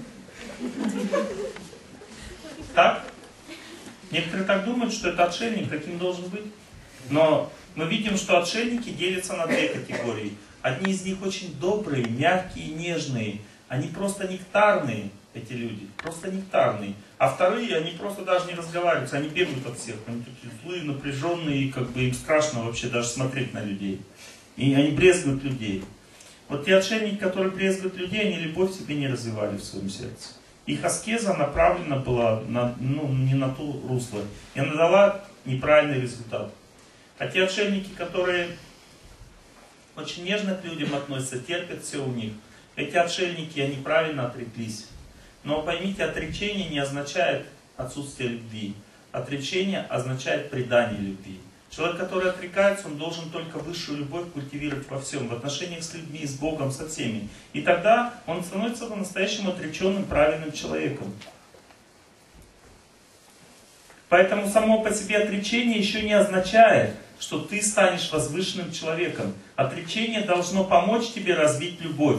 Так? Некоторые так думают, что это отшельник, каким должен быть. Но мы видим, что отшельники делятся на две категории. Одни из них очень добрые, мягкие, нежные. Они просто нектарные, эти люди. Просто нектарные. А вторые, они просто даже не разговаривают. Они бегают от всех. Они такие злые, напряженные, и как бы им страшно вообще даже смотреть на людей. И они брезгуют людей. Вот те отшельники, которые брезгуют людей, они любовь себе не развивали в своем сердце. Их аскеза направлена была на, ну, не на ту русло. И она дала неправильный результат. А те отшельники, которые очень нежно к людям относятся, терпят все у них. Эти отшельники, они правильно отреклись. Но поймите, отречение не означает отсутствие любви. Отречение означает предание любви. Человек, который отрекается, он должен только высшую любовь культивировать во всем, в отношениях с людьми, с Богом, со всеми. И тогда он становится по-настоящему отреченным, правильным человеком. Поэтому само по себе отречение еще не означает, что ты станешь возвышенным человеком. Отречение должно помочь тебе развить любовь.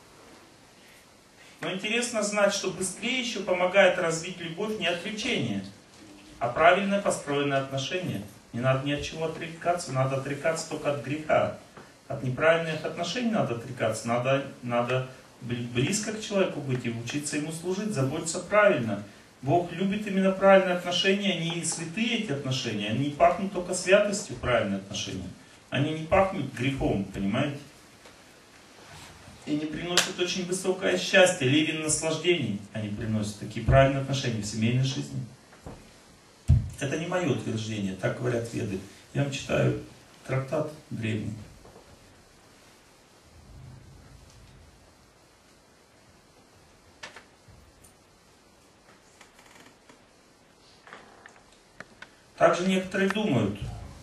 Но интересно знать, что быстрее еще помогает развить любовь не отречение, а правильно построенные отношения. Не надо ни от чего отрекаться, надо отрекаться только от греха. От неправильных отношений надо отрекаться, надо, надо близко к человеку быть и учиться ему служить, заботиться правильно. Бог любит именно правильные отношения, они святые эти отношения, они не пахнут только святостью, правильные отношения. Они не пахнут грехом, понимаете? И не приносят очень высокое счастье, ливень наслаждений они приносят, такие правильные отношения в семейной жизни. Это не мое утверждение, так говорят веды. Я вам читаю трактат древний. Также некоторые думают,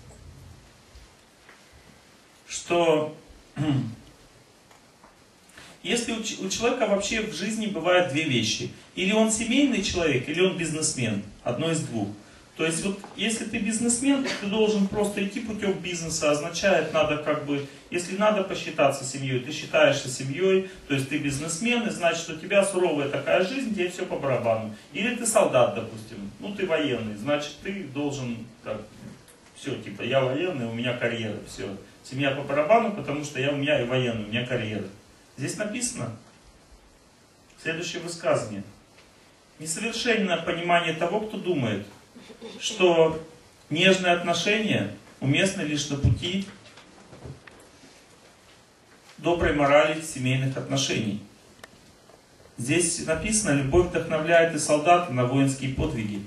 что если у человека вообще в жизни бывают две вещи. Или он семейный человек, или он бизнесмен. Одно из двух. То есть вот если ты бизнесмен, то ты должен просто идти путем бизнеса. Означает, надо как бы, если надо посчитаться семьей, ты считаешься семьей, то есть ты бизнесмен, и значит, у тебя суровая такая жизнь, тебе все по барабану. Или ты солдат, допустим, ну ты военный, значит ты должен, как, все, типа я военный, у меня карьера, все. Семья по барабану, потому что я у меня и военный, у меня карьера. Здесь написано следующее высказывание. Несовершенное понимание того, кто думает, что нежные отношения уместны лишь на пути доброй морали семейных отношений. Здесь написано, любовь вдохновляет и солдата на воинские подвиги.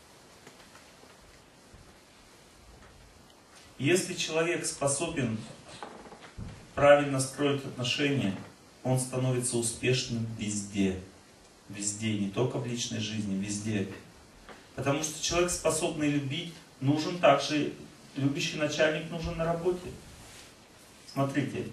Если человек способен правильно строить отношения, он становится успешным везде. Везде, не только в личной жизни, везде. Потому что человек, способный любить, нужен также, любящий начальник нужен на работе. Смотрите,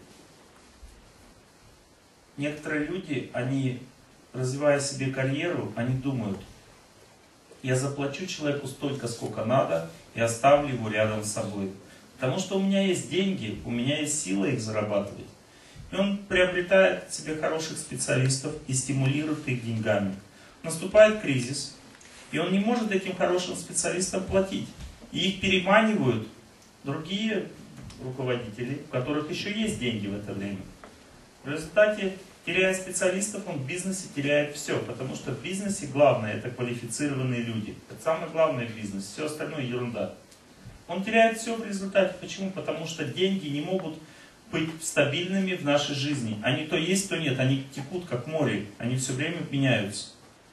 некоторые люди, они, развивая себе карьеру, они думают, я заплачу человеку столько, сколько надо, и оставлю его рядом с собой. Потому что у меня есть деньги, у меня есть сила их зарабатывать. И он приобретает себе хороших специалистов и стимулирует их деньгами. Наступает кризис, и он не может этим хорошим специалистам платить. И их переманивают другие руководители, у которых еще есть деньги в это время. В результате, теряя специалистов, он в бизнесе теряет все. Потому что в бизнесе главное это квалифицированные люди. Это самое главное в бизнесе, все остальное ерунда. Он теряет все в результате. Почему? Потому что деньги не могут быть стабильными в нашей жизни. Они то есть, то нет. Они текут как море. Они все время меняются.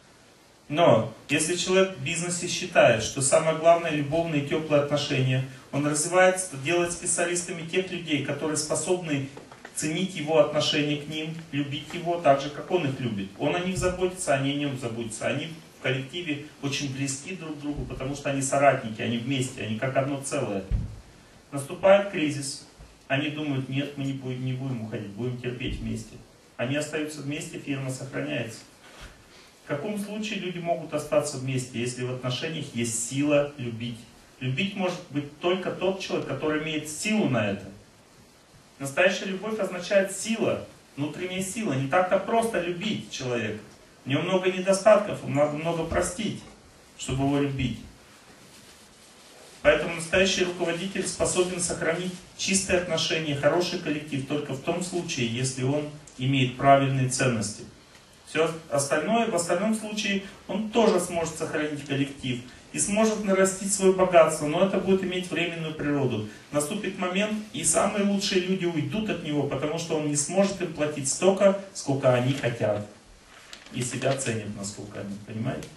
Но если человек в бизнесе считает, что самое главное любовные и теплые отношения, он развивается, делает специалистами тех людей, которые способны ценить его отношение к ним, любить его так же, как он их любит. Он о них заботится, они о нем заботятся. Они в коллективе очень близки друг к другу, потому что они соратники, они вместе, они как одно целое. Наступает кризис. Они думают, нет, мы не будем, не будем уходить, будем терпеть вместе. Они остаются вместе, фирма сохраняется. В каком случае люди могут остаться вместе, если в отношениях есть сила любить? Любить может быть только тот человек, который имеет силу на это. Настоящая любовь означает сила, внутренняя сила. Не так-то просто любить человека. У него много недостатков, ему надо много простить, чтобы его любить. Поэтому настоящий руководитель способен сохранить чистые отношения, хороший коллектив только в том случае, если он имеет правильные ценности. Все остальное, в остальном случае он тоже сможет сохранить коллектив и сможет нарастить свое богатство, но это будет иметь временную природу. Наступит момент, и самые лучшие люди уйдут от него, потому что он не сможет им платить столько, сколько они хотят. И себя ценят, насколько они, понимаете?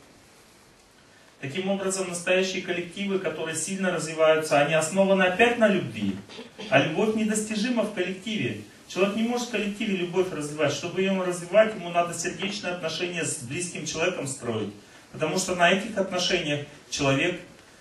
Таким образом, настоящие коллективы, которые сильно развиваются, они основаны опять на любви. А любовь недостижима в коллективе. Человек не может в коллективе любовь развивать. Чтобы ее развивать, ему надо сердечные отношения с близким человеком строить. Потому что на этих отношениях человек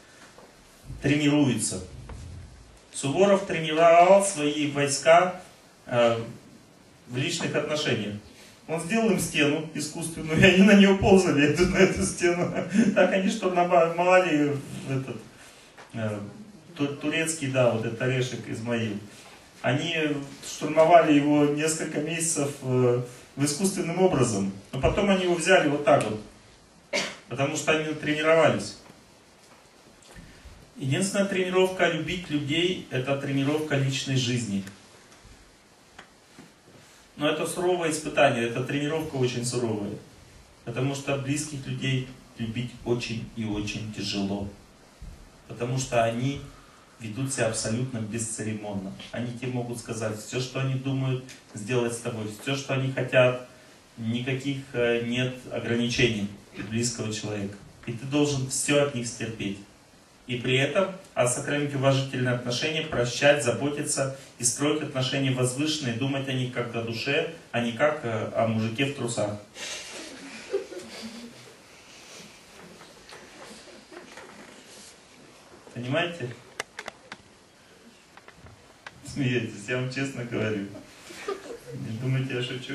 тренируется. Суворов тренировал свои войска э, в личных отношениях. Он сделал им стену искусственную, и они на нее ползали, эту, на эту стену. Так они штурмовали этот, э, турецкий, да, вот этот орешек Измаил. Они штурмовали его несколько месяцев э, в искусственным образом. Но потом они его взяли вот так вот. Потому что они тренировались. Единственная тренировка любить людей, это тренировка личной жизни. Но это суровое испытание, это тренировка очень суровая. Потому что близких людей любить очень и очень тяжело. Потому что они ведут себя абсолютно бесцеремонно. Они тебе могут сказать все, что они думают сделать с тобой, все, что они хотят. Никаких нет ограничений для близкого человека. И ты должен все от них стерпеть. И при этом сохранить уважительные отношения, прощать, заботиться и строить отношения возвышенные, думать о них как о душе, а не как о мужике в трусах. Понимаете? Смеетесь, я вам честно говорю. Не думайте, я шучу.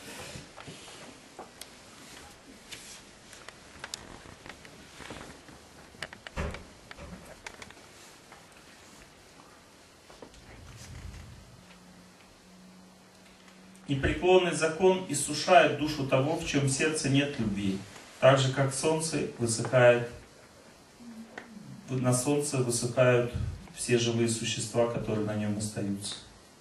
Непреклонный закон иссушает душу того, в чем в сердце нет любви. Так же, как солнце высыхает, на солнце высыхают все живые существа, которые на нем остаются.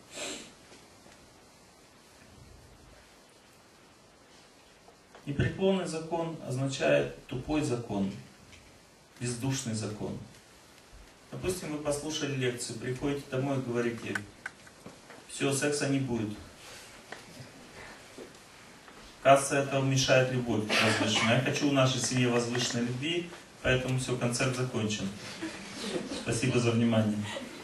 Непреклонный закон означает тупой закон, бездушный закон. Допустим, вы послушали лекцию, приходите домой и говорите: все, секса не будет. Кажется, это мешает любовь возвышенная. Я хочу в нашей семье возвышенной любви, поэтому все, концерт закончен. Спасибо за внимание.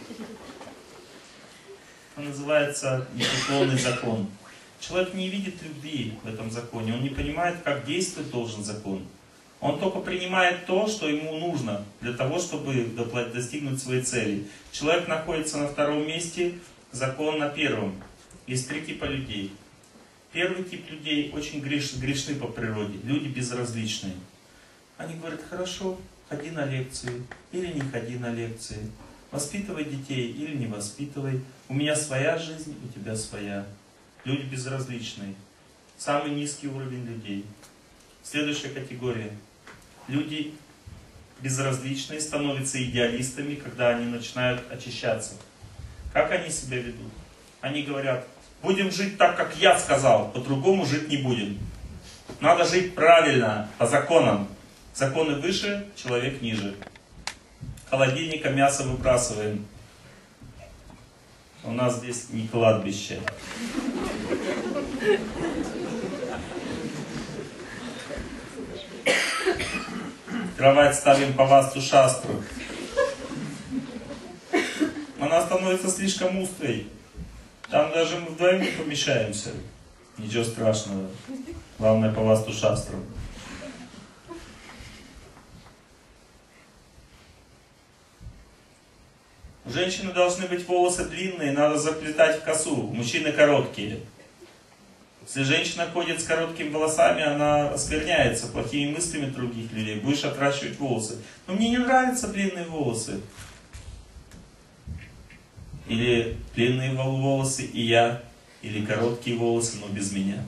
Это называется непреклонный закон. Человек не видит любви в этом законе, он не понимает, как действовать должен закон. Он только принимает то, что ему нужно для того, чтобы достигнуть своей цели. Человек находится на втором месте, закон на первом. Есть три типа людей. Первый тип людей очень греш, грешны по природе, люди безразличные. Они говорят: хорошо, ходи на лекции или не ходи на лекции, воспитывай детей или не воспитывай, у меня своя жизнь, у тебя своя. Люди безразличные. Самый низкий уровень людей. Следующая категория. Люди безразличные становятся идеалистами, когда они начинают очищаться. Как они себя ведут? Они говорят: будем жить так, как я сказал, по-другому жить не будем. Надо жить правильно, по законам. Законы выше, человек ниже. Холодильника мясо выбрасываем. У нас здесь не кладбище. Кровать ставим по васту шастру. Она становится слишком узкой. Там даже мы вдвоем не помещаемся. Ничего страшного. Главное по васту шастру. У женщины должны быть волосы длинные, надо заплетать в косу. Мужчины короткие. Если женщина ходит с короткими волосами, она оскверняется плохими мыслями других людей. Будешь отращивать волосы. Но мне не нравятся длинные волосы. Или длинные волосы и я, или короткие волосы, но без меня.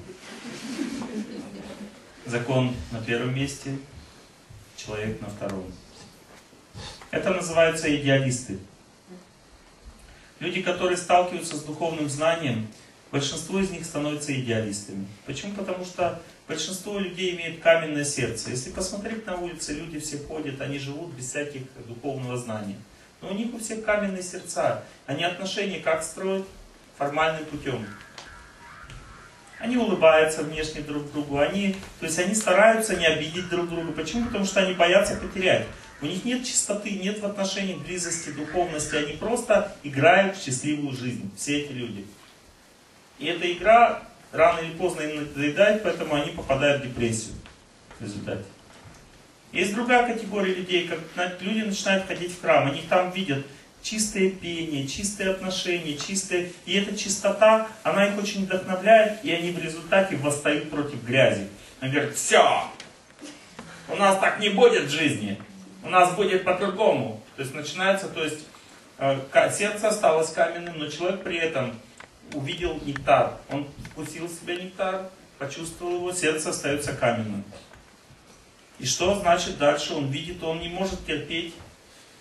Закон на первом месте, человек на втором. Это называются идеалисты. Люди, которые сталкиваются с духовным знанием, большинство из них становятся идеалистами. Почему? Потому что большинство людей имеет каменное сердце. Если посмотреть на улице, люди все ходят, они живут без всяких духовного знания. Но у них у всех каменные сердца. Они отношения как строят? Формальным путем. Они улыбаются внешне друг другу. Они, то есть они стараются не обидеть друг друга. Почему? Потому что они боятся потерять. У них нет чистоты, нет в отношениях близости, духовности. Они просто играют в счастливую жизнь. Все эти люди. И эта игра рано или поздно им надоедает, поэтому они попадают в депрессию в результате. Есть другая категория людей, как люди начинают ходить в храм, они там видят чистое пение, чистые отношения, чистые... И эта чистота, она их очень вдохновляет, и они в результате восстают против грязи. Они говорят: все, у нас так не будет в жизни, у нас будет по-другому. То есть начинается, то есть сердце осталось каменным, но человек при этом увидел нектар. Он вкусил в себя нектар, почувствовал его, сердце остается каменным. И что значит дальше? Он видит, он не может терпеть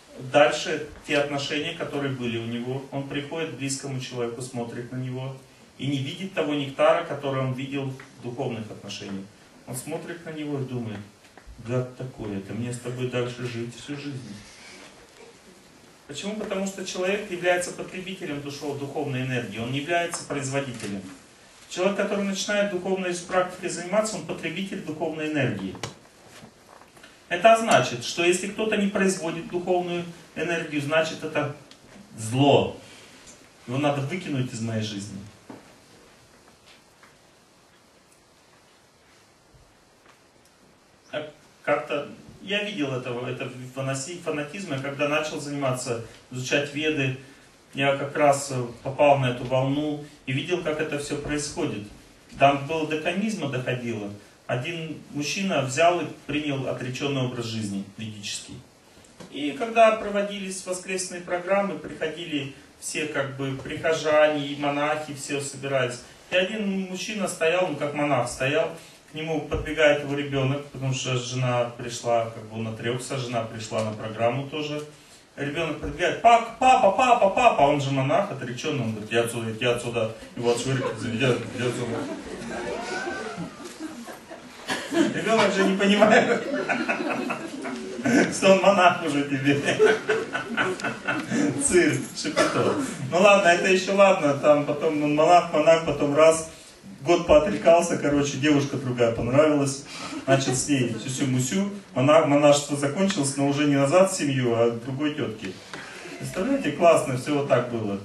дальше те отношения, которые были у него. Он приходит к близкому человеку, смотрит на него и не видит того нектара, который он видел в духовных отношениях. Он смотрит на него и думает: гад такой, это мне с тобой дальше жить всю жизнь. Почему? Потому что человек является потребителем духовной энергии, он не является производителем. Человек, который начинает духовной практикой заниматься, он потребитель духовной энергии. Это значит, что если кто-то не производит духовную энергию, значит это зло. Его надо выкинуть из моей жизни. Как-то я видел этого, это фанатизм, я когда начал заниматься, изучать веды, я как раз попал на эту волну и видел, как это все происходит. Там было до комизма доходило. Один мужчина взял и принял отреченный образ жизни ведический. И когда проводились воскресные программы, приходили все как бы прихожане и монахи, все собирались. И один мужчина стоял, он как монах стоял, к нему подбегает его ребенок, потому что жена пришла, как бы он отрекся, жена пришла на программу тоже. Ребенок подбегает: папа, папа, папа, папа, он же монах, отреченный, он говорит: я отсюда, я отсюда, его отшвыркивают, я, я отсюда. Ребенок же не понимает, что он монах уже тебе. Цирк, шепито. Ну ладно, это еще ладно, там потом он монах, монах, потом раз, год поотрекался, короче, девушка другая понравилась, начал с ней сюсю-мусю, монах, монашество закончилось, но уже не назад в семью, а к другой тетке. Представляете, классно, все вот так было.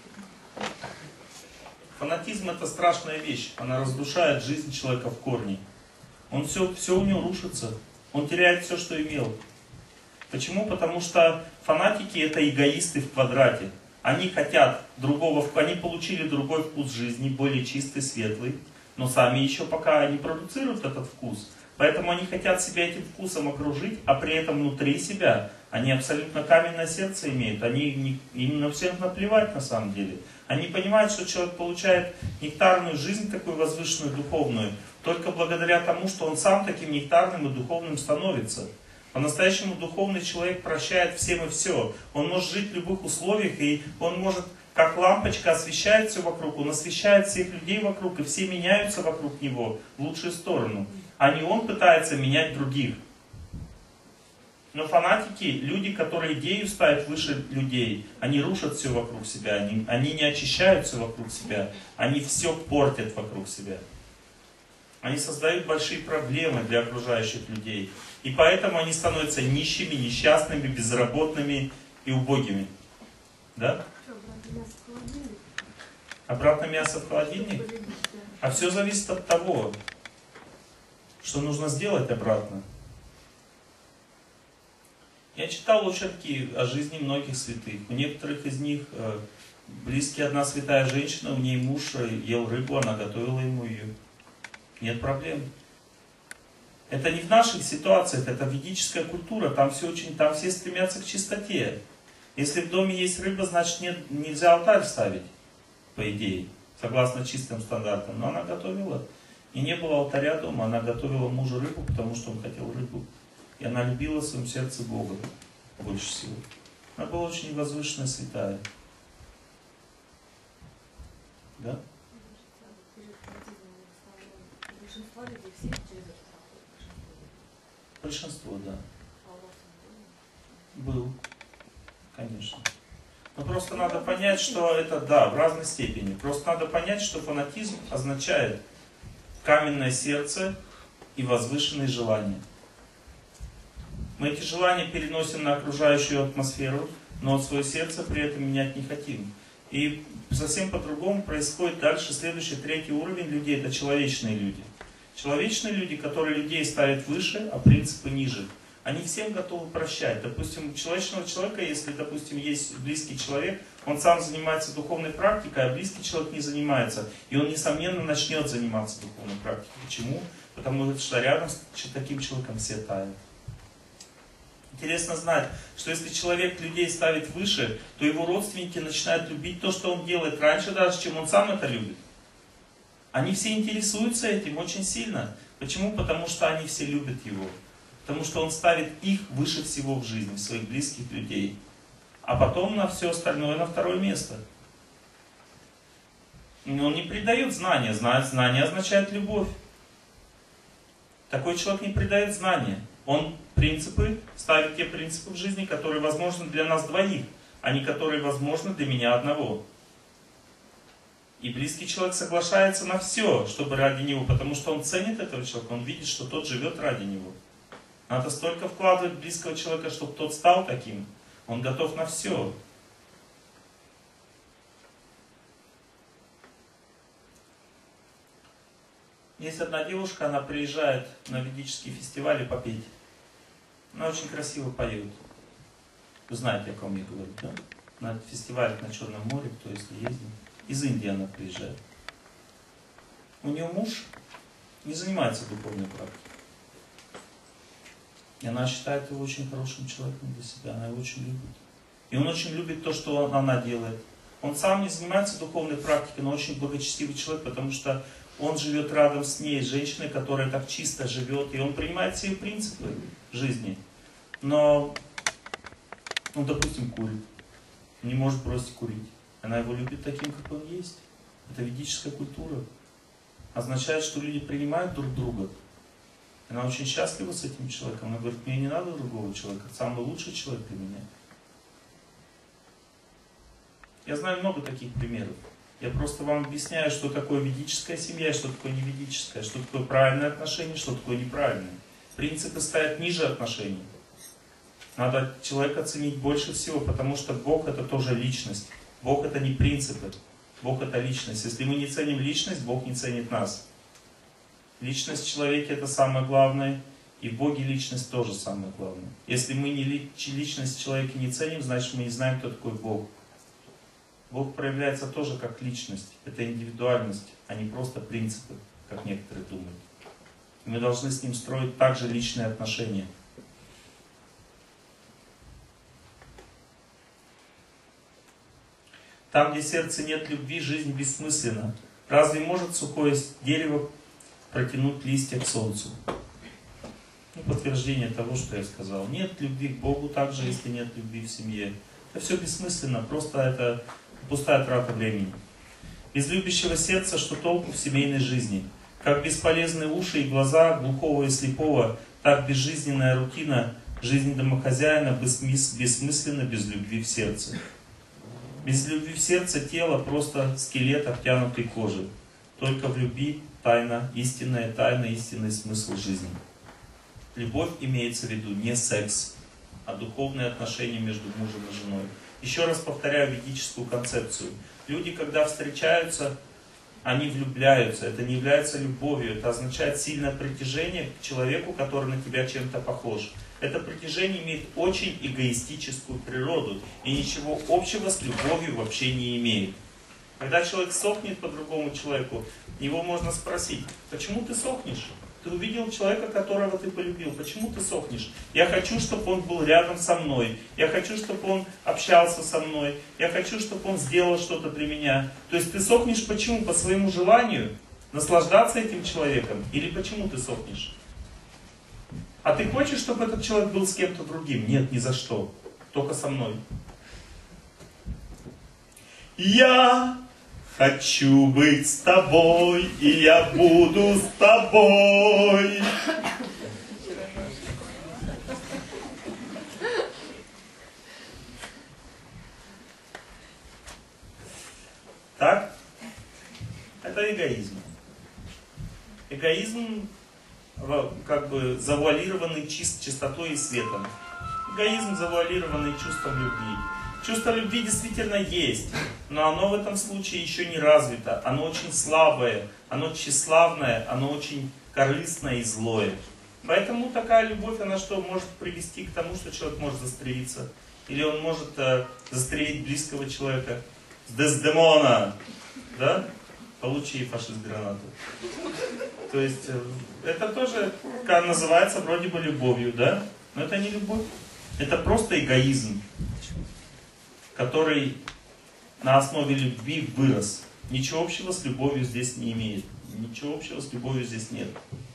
Фанатизм — это страшная вещь, она разрушает жизнь человека в корне. Он все, все у него рушится, он теряет все, что имел. Почему? Потому что фанатики — это эгоисты в квадрате. Они хотят другого, они получили другой вкус жизни, более чистый, светлый, но сами еще пока не продуцируют этот вкус. Поэтому они хотят себя этим вкусом окружить, а при этом внутри себя они абсолютно каменное сердце имеют. Они, им на всех наплевать на самом деле. Они понимают, что человек получает нектарную жизнь, такую возвышенную, духовную, только благодаря тому, что он сам таким нектарным и духовным становится. По-настоящему духовный человек прощает всем и все. Он может жить в любых условиях, и он может, как лампочка, освещает все вокруг, он освещает всех людей вокруг, и все меняются вокруг него в лучшую сторону. А не он пытается менять других. Но фанатики, люди, которые идею ставят выше людей, они рушат все вокруг себя, они, они не очищают все вокруг себя, они все портят вокруг себя. Они создают большие проблемы для окружающих людей. И поэтому они становятся нищими, несчастными, безработными и убогими. Да? Обратно мясо в холодильник? А все зависит от того, что нужно сделать обратно. Я читал очерки о жизни многих святых. У некоторых из них э, близкие одна святая женщина, у ней муж ел рыбу, она готовила ему ее. Нет проблем. Это не в наших ситуациях, это ведическая культура, там все, очень, там все стремятся к чистоте. Если в доме есть рыба, значит нет, нельзя алтарь ставить, по идее, согласно чистым стандартам. Но она готовила, и не было алтаря дома, она готовила мужу рыбу, потому что он хотел рыбу. И она любила в своем сердце Бога больше всего. Она была очень возвышенная, святая. Да? Большинство, да. Был, конечно. Но просто надо понять, что это, да, в разной степени. Просто надо понять, что фанатизм означает каменное сердце и возвышенные желания. Мы эти желания переносим на окружающую атмосферу, но свое сердце при этом менять не хотим. И совсем по-другому происходит дальше следующий, третий уровень людей, это человечные люди. Человечные люди, которые людей ставят выше, а принципы ниже, они всем готовы прощать. Допустим, у человечного человека, если, допустим, есть близкий человек, он сам занимается духовной практикой, а близкий человек не занимается. И он, несомненно, начнет заниматься духовной практикой. Почему? Потому что рядом с таким человеком все тают. Интересно знать, что если человек людей ставит выше, то его родственники начинают любить то, что он делает раньше даже, чем он сам это любит. Они все интересуются этим очень сильно. Почему? Потому что они все любят его. Потому что он ставит их выше всего в жизни, своих близких людей. А потом на все остальное на второе место. Он не предает знания. Знание означает любовь. Такой человек не предает знания. Он принципы, ставит те принципы в жизни, которые возможны для нас двоих, а не которые возможны для меня одного. И близкий человек соглашается на все, чтобы ради него, потому что он ценит этого человека, он видит, что тот живет ради него. Надо столько вкладывать в близкого человека, чтобы тот стал таким. Он готов на все. Есть одна девушка, она приезжает на ведический фестиваль попеть. Она очень красиво поет. Вы знаете, о ком я говорю, да? На фестивалях на Черном море, кто если ездил. Из Индии она приезжает. У нее муж не занимается духовной практикой. И она считает его очень хорошим человеком для себя. Она его очень любит. И он очень любит то, что она делает. Он сам не занимается духовной практикой, но очень благочестивый человек, потому что он живет рядом с ней, женщиной, которая так чисто живет. И он принимает все принципы жизни. Но он, допустим, курит. Не может бросить курить. Она его любит таким, как он есть. Это ведическая культура. Означает, что люди принимают друг друга. Она очень счастлива с этим человеком. Она говорит, мне не надо другого человека. Самый лучший человек для меня. Я знаю много таких примеров. Я просто вам объясняю, что такое ведическая семья, что такое неведическая, что такое правильное отношение, что такое неправильное. Принципы стоят ниже отношений. Надо человека ценить больше всего, потому что Бог это тоже личность. Бог это не принципы. Бог это личность. Если мы не ценим личность, Бог не ценит нас. Личность в человеке это самое главное, и в Боге личность тоже самое главное. Если мы не личность в человеке не ценим, значит мы не знаем, кто такой Бог. Бог проявляется тоже как личность. Это индивидуальность, а не просто принципы, как некоторые думают. И мы должны с Ним строить также личные отношения. Там, где в сердце нет любви, жизнь бессмысленна. Разве может сухое дерево протянуть листья к солнцу? Ну, подтверждение того, что я сказал. Нет любви к Богу также, если нет любви в семье. Это все бессмысленно, просто это пустая трата времени. Без любящего сердца что толку в семейной жизни? Как бесполезны уши и глаза глухого и слепого, так безжизненная рутина жизни домохозяина бессмысленна без любви в сердце. Без любви в сердце тело просто скелет обтянутый кожей. Только в любви тайна, истинная тайна, истинный смысл жизни. Любовь имеется в виду не секс, а духовные отношения между мужем и женой. Еще раз повторяю ведическую концепцию. Люди, когда встречаются, они влюбляются. Это не является любовью. Это означает сильное притяжение к человеку, который на тебя чем-то похож. Это притяжение имеет очень эгоистическую природу и ничего общего с любовью вообще не имеет. Когда человек сохнет по другому человеку, его можно спросить, почему ты сохнешь? Ты увидел человека, которого ты полюбил. Почему ты сохнешь? Я хочу, чтобы он был рядом со мной. Я хочу, чтобы он общался со мной. Я хочу, чтобы он сделал что-то для меня. То есть ты сохнешь почему? По своему желанию наслаждаться этим человеком? Или почему ты сохнешь? А ты хочешь, чтобы этот человек был с кем-то другим? Нет, ни за что. Только со мной. Я хочу быть с тобой, и я буду с тобой. Так? Это эгоизм. Эгоизм, как бы завуалированный чист, чистотой и светом. Эгоизм, завуалированный чувством любви. Чувство любви действительно есть, но оно в этом случае еще не развито. Оно очень слабое, оно тщеславное, оно очень корыстное и злое. Поэтому такая любовь, она что, может привести к тому, что человек может застрелиться. Или он может э, застрелить близкого человека. Дездемона! Да? Получи, фашист, гранату. То есть, э, это тоже как называется вроде бы любовью, да? Но это не любовь. Это просто эгоизм, который на основе любви вырос. Ничего общего с любовью здесь не имеет. Ничего общего с любовью здесь нет.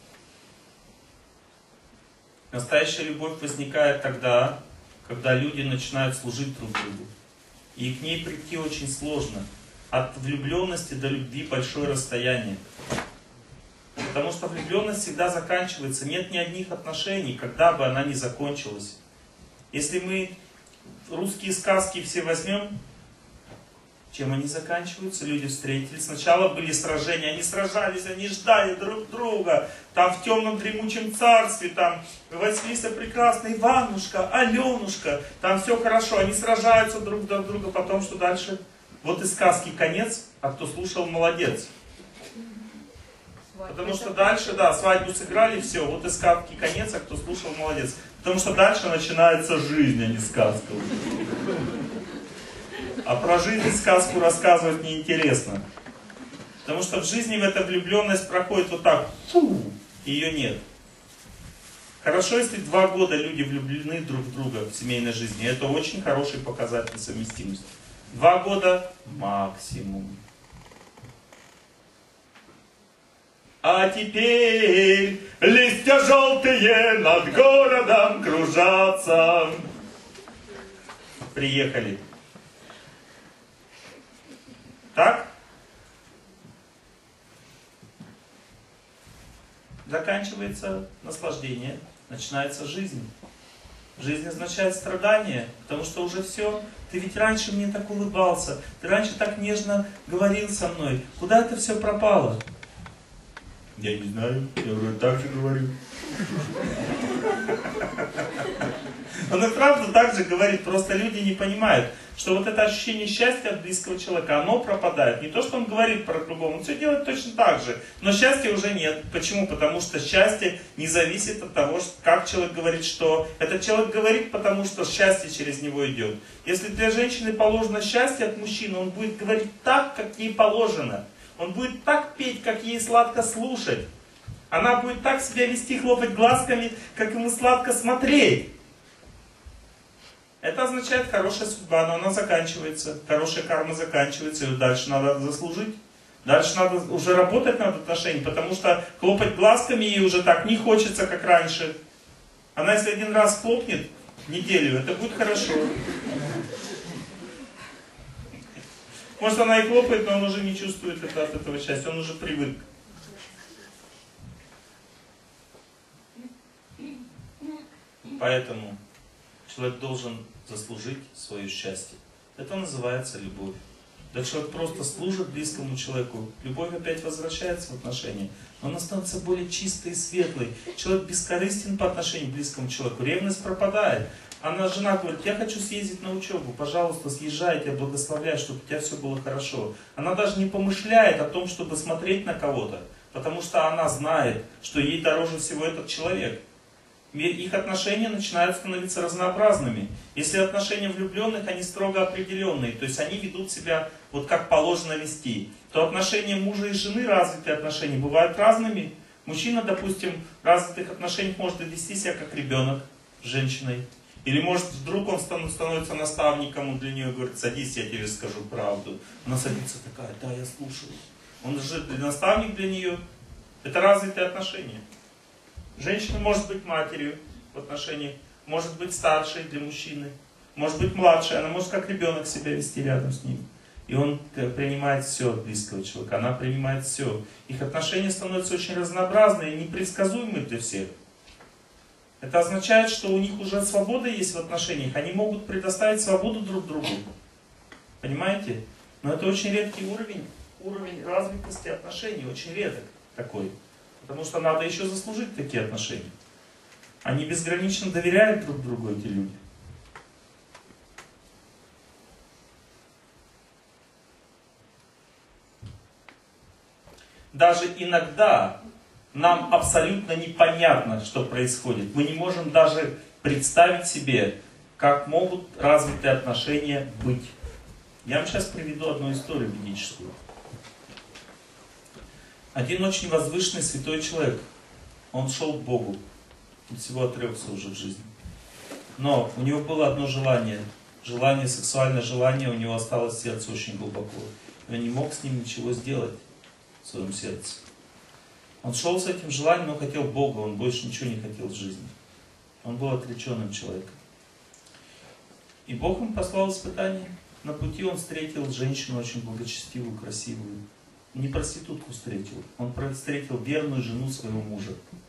Настоящая любовь возникает тогда, когда люди начинают служить друг другу. И к ней прийти очень сложно. от влюбленности до любви большое расстояние. Потому что влюбленность всегда заканчивается. Нет ни одних отношений, когда бы она не закончилась. Если мы русские сказки все возьмем, чем они заканчиваются? Люди встретились. Сначала были сражения, они сражались, они ждали друг друга. Там в темном дремучем царстве, там Василиса прекрасная, Иванушка, Аленушка. Там все хорошо, они сражаются друг друг друга. Потом что дальше? Вот и сказки конец, а кто слушал, молодец. Потому что дальше, да, свадьбу сыграли, все, вот и сказки конец, а кто слушал, молодец. Потому что дальше начинается жизнь, а не сказка. А про жизнь сказку рассказывать неинтересно. Потому что в жизни в эта влюбленность проходит вот так, фу, ее нет. Хорошо, если два года люди влюблены друг в друга в семейной жизни. Это очень хороший показатель совместимости. Два года максимум. А теперь листья желтые над городом кружатся. Приехали. Так? Заканчивается наслаждение, начинается жизнь. Жизнь означает страдание, потому что уже все. Ты ведь раньше мне так улыбался, ты раньше так нежно говорил со мной. Куда это все пропало? Я не знаю, я вроде так же говорю. Он и правда так же говорит, просто люди не понимают, что вот это ощущение счастья от близкого человека, оно пропадает. Не то, что он говорит про другого, он все делает точно так же, но счастья уже нет. Почему? Потому что счастье не зависит от того, как человек говорит, что этот человек говорит, потому что счастье через него идет. Если для женщины положено счастье от мужчины, он будет говорить так, как ей положено. Он будет так петь, как ей сладко слушать. Она будет так себя вести, хлопать глазками, как ему сладко смотреть. Это означает хорошая судьба, но она заканчивается. Хорошая карма заканчивается, и дальше надо заслужить. Дальше надо уже работать над отношениями, потому что хлопать глазками ей уже так не хочется, как раньше. Она если один раз хлопнет неделю, это будет хорошо. Может, она и хлопает, но он уже не чувствует это от этого счастья, он уже привык. Поэтому человек должен заслужить свое счастье. Это называется любовь. Да человек просто служит близкому человеку, любовь опять возвращается в отношения, но она становится более чистой и светлой. Человек бескорыстен по отношению к близкому человеку, ревность пропадает. Она, жена говорит, я хочу съездить на учебу, пожалуйста, съезжай, я благословляю, чтобы у тебя все было хорошо. Она даже не помышляет о том, чтобы смотреть на кого-то, потому что она знает, что ей дороже всего этот человек. Их отношения начинают становиться разнообразными. Если отношения влюбленных, они строго определенные, то есть они ведут себя вот как положено вести, то отношения мужа и жены, развитые отношения, бывают разными. Мужчина, допустим, в развитых отношениях может вести себя как ребенок с женщиной. Или может вдруг он становится наставником, он для нее говорит, садись, я тебе скажу правду. Она садится такая, да, я слушаю. Он же наставник для нее. Это развитые отношения. Женщина может быть матерью в отношениях, может быть старшей для мужчины, может быть младшей, она может как ребенок себя вести рядом с ним. И он принимает все от близкого человека, она принимает все. Их отношения становятся очень разнообразные и непредсказуемые для всех. Это означает, что у них уже свобода есть в отношениях, они могут предоставить свободу друг другу. Понимаете? Но это очень редкий уровень, уровень развитости отношений, очень редок такой. Потому что надо еще заслужить такие отношения. Они безгранично доверяют друг другу, эти люди. Даже иногда нам абсолютно непонятно, что происходит. Мы не можем даже представить себе, как могут развитые отношения быть. Я вам сейчас приведу одну историю ведическую. Один очень возвышенный святой человек, он шел к Богу, он всего отрекся уже в жизни. Но у него было одно желание, желание, сексуальное желание у него осталось в сердце очень глубоко. И он не мог с ним ничего сделать в своем сердце. Он шел с этим желанием, но хотел Бога, он больше ничего не хотел в жизни. Он был отреченным человеком. И Бог ему послал испытание. на пути он встретил женщину очень благочестивую, красивую. Не проститутку встретил, он встретил верную жену своего мужа.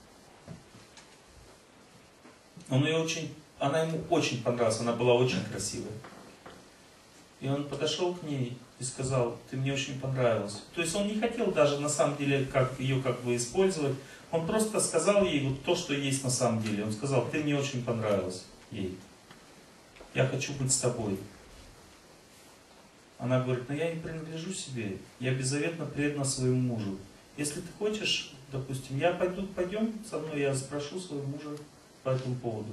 Он ее очень, она ему очень понравилась, она была очень красивая. И он подошел к ней и сказал: ты мне очень понравилась. То есть он не хотел даже на самом деле как, ее как бы использовать. Он просто сказал ей вот то, что есть на самом деле. Он сказал: ты мне очень понравилась ей. Я хочу быть с тобой. Она говорит: но я не принадлежу себе. Я беззаветно предана своему мужу. Если ты хочешь, допустим, я пойду, пойдем со мной, я спрошу своего мужа по этому поводу.